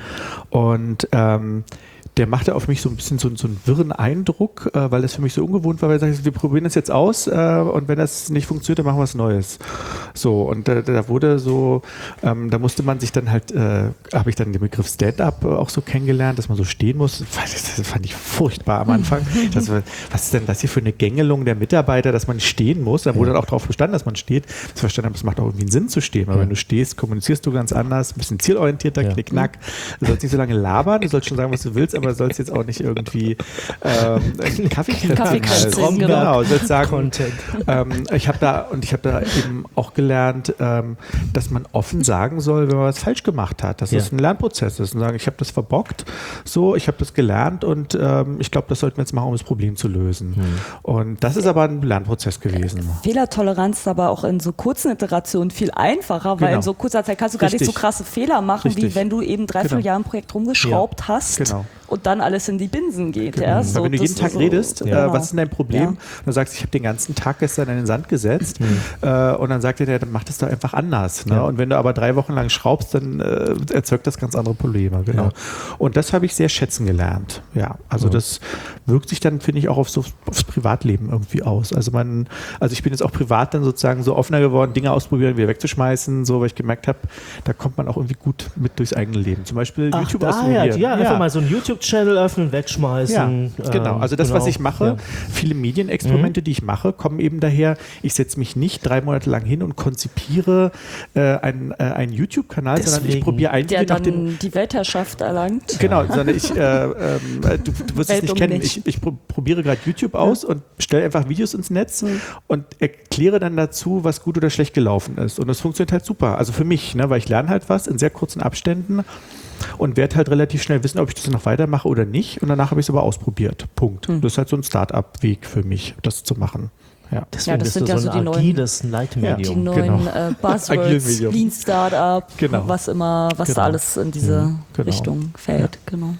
Und ähm, der machte auf mich so ein bisschen so, so einen wirren Eindruck, äh, weil das für mich so ungewohnt war, weil er sagt, wir probieren das jetzt aus äh, und wenn das nicht funktioniert, dann machen wir was Neues. So, und äh, da wurde so, ähm, da musste man sich dann halt, äh, habe ich dann den Begriff Stand-up auch so kennengelernt, dass man so stehen muss. Das fand ich furchtbar am Anfang. Das war, was ist denn das hier für eine Gängelung der Mitarbeiter, dass man stehen muss? Da wurde dann auch darauf bestanden, dass man steht. Ich verstanden habe, es macht auch irgendwie einen Sinn zu stehen, weil ja. wenn du stehst, kommunizierst du ganz anders, ein bisschen zielorientierter, ja. knick-knack. Du sollst nicht so lange labern, du sollst schon sagen, was du willst, aber du sollst jetzt auch nicht irgendwie ähm, Kaffeekränzchen genau. genau, sozusagen. Ähm, ich habe da und ich habe da eben auch gelernt, ähm, dass man offen sagen soll, wenn man was falsch gemacht hat, dass ja. das ein Lernprozess ist und sagen, ich habe das verbockt, so, ich habe das gelernt und ähm, ich glaube, das sollten wir jetzt machen, um das Problem zu lösen. Hm. Und das ist aber ein Lernprozess gewesen. Fehlertoleranz ist aber auch in so kurzen Iterationen viel einfacher, weil genau. in so kurzer Zeit kannst du Richtig. gar nicht so krasse Fehler machen, Richtig. wie wenn du eben dreiviertel genau. Jahre ein Projekt rumgeschraubt ja. hast. Genau. Und dann alles in die Binsen geht. Genau. Ja, so, wenn du jeden Tag so, redest, ja. äh, was ist denn dein Problem? Ja. Und du sagst, ich habe den ganzen Tag gestern in den Sand gesetzt mhm. äh, und dann sagt er, ja, dann mach das doch einfach anders. Ne? Ja. Und wenn du aber drei Wochen lang schraubst, dann äh, erzeugt das ganz andere Probleme. Genau. Ja. Und das habe ich sehr schätzen gelernt. Ja, also ja. das wirkt sich dann, finde ich, auch auf so, aufs Privatleben irgendwie aus. Also man, also ich bin jetzt auch privat dann sozusagen so offener geworden, Dinge ausprobieren, wieder wegzuschmeißen, so, weil ich gemerkt habe, da kommt man auch irgendwie gut mit durchs eigene Leben. Zum Beispiel Ach, YouTube da, ausprobieren. Ja, ja, einfach mal so ein YouTube Channel öffnen, wegschmeißen. Ja, genau. Also das, genau. was ich mache, ja. viele Medienexperimente, mhm. die ich mache, kommen eben daher, ich setze mich nicht drei Monate lang hin und konzipiere äh, einen, äh, einen YouTube-Kanal, Deswegen. sondern ich probiere einen, der dann den, die Weltherrschaft erlangt. Genau, sondern ich, äh, äh, du, du wirst es nicht kennen, ich, ich pro- probiere gerade YouTube aus ja. und stelle einfach Videos ins Netz mhm. und erkläre dann dazu, was gut oder schlecht gelaufen ist. Und das funktioniert halt super. Also für mich, ne, weil ich lerne halt was in sehr kurzen Abständen und werde halt relativ schnell wissen, ob ich das noch weitermache oder nicht. Und danach habe ich es aber ausprobiert. Punkt. Mhm. Das ist halt so ein Start-up-Weg für mich, das zu machen. Ja, deswegen ja, das sind bist du ja so so ein die agiles neuen, Leitmedium. ja, die neuen genau. äh, Buzzwords, Lean Startup, genau. was immer, was genau. da alles in diese mhm. genau. Richtung fällt. Ja. Genau.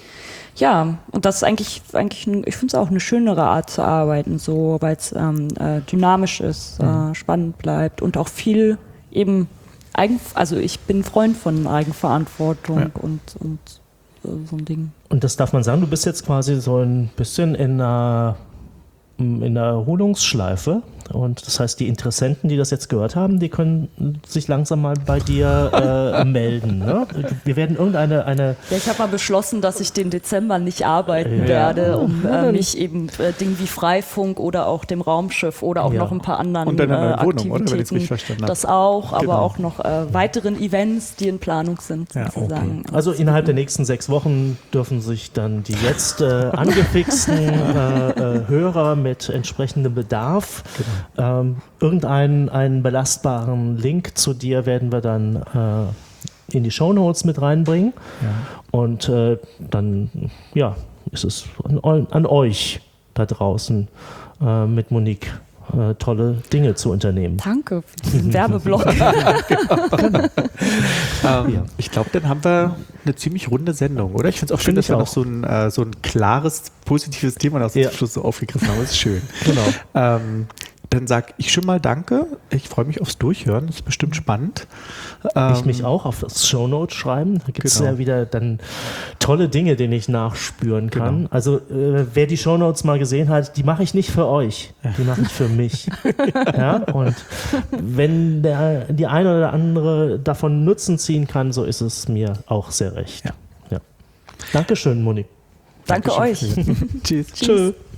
Ja, und das ist eigentlich, eigentlich ein, ich finde es auch eine schönere Art zu arbeiten, so, weil es ähm, äh, dynamisch ist, mhm. äh, spannend bleibt und auch viel eben Eigen, also ich bin Freund von Eigenverantwortung ja. und, und äh, so ein Ding. Und das darf man sagen, du bist jetzt quasi so ein bisschen in einer, in einer Erholungsschleife. Und das heißt, die Interessenten, die das jetzt gehört haben, die können sich langsam mal bei dir äh, melden. Ne? Wir werden irgendeine... Eine ja, ich habe mal beschlossen, dass ich den Dezember nicht arbeiten ja. werde, um äh, mich eben äh, Dingen wie Freifunk oder auch dem Raumschiff oder auch ja. noch ein paar anderen und deine neue äh, Wohnung, Aktivitäten. oder? Wenn ich's richtig verstanden habe. Das auch, aber genau. auch noch äh, weiteren Events, die in Planung sind, ja, sozusagen. Okay. Also innerhalb der nächsten sechs Wochen dürfen sich dann die jetzt äh, angefixten äh, äh, Hörer mit entsprechendem Bedarf genau. ähm, irgendeinen einen belastbaren Link zu dir werden wir dann äh, in die Shownotes mit reinbringen. Ja. Und äh, dann ja, ist es an, an euch da draußen äh, mit Monique äh, tolle Dinge zu unternehmen. Danke für diesen Werbeblock. genau. Genau. ähm, ja. Ich glaube, dann haben wir eine ziemlich runde Sendung, oder? Ich finde es auch schön, dass wir auch. noch so ein, äh, so ein klares, positives Thema noch ja. zum Schluss so aufgegriffen haben. Das ist schön. Genau. Ähm, dann sag ich schon mal danke. Ich freue mich aufs Durchhören. Das ist bestimmt spannend. Ich mich auch auf das Shownotes schreiben. Da gibt es genau. ja wieder dann tolle Dinge, denen ich nachspüren kann. Genau. Also äh, wer die Shownotes mal gesehen hat, die mache ich nicht für euch. Die mache ich für mich. Ja? Und wenn der, die eine oder andere davon Nutzen ziehen kann, so ist es mir auch sehr recht. Ja. Ja. Dankeschön, Moni. Danke Dankeschön. euch. Tschüss. Tschüss.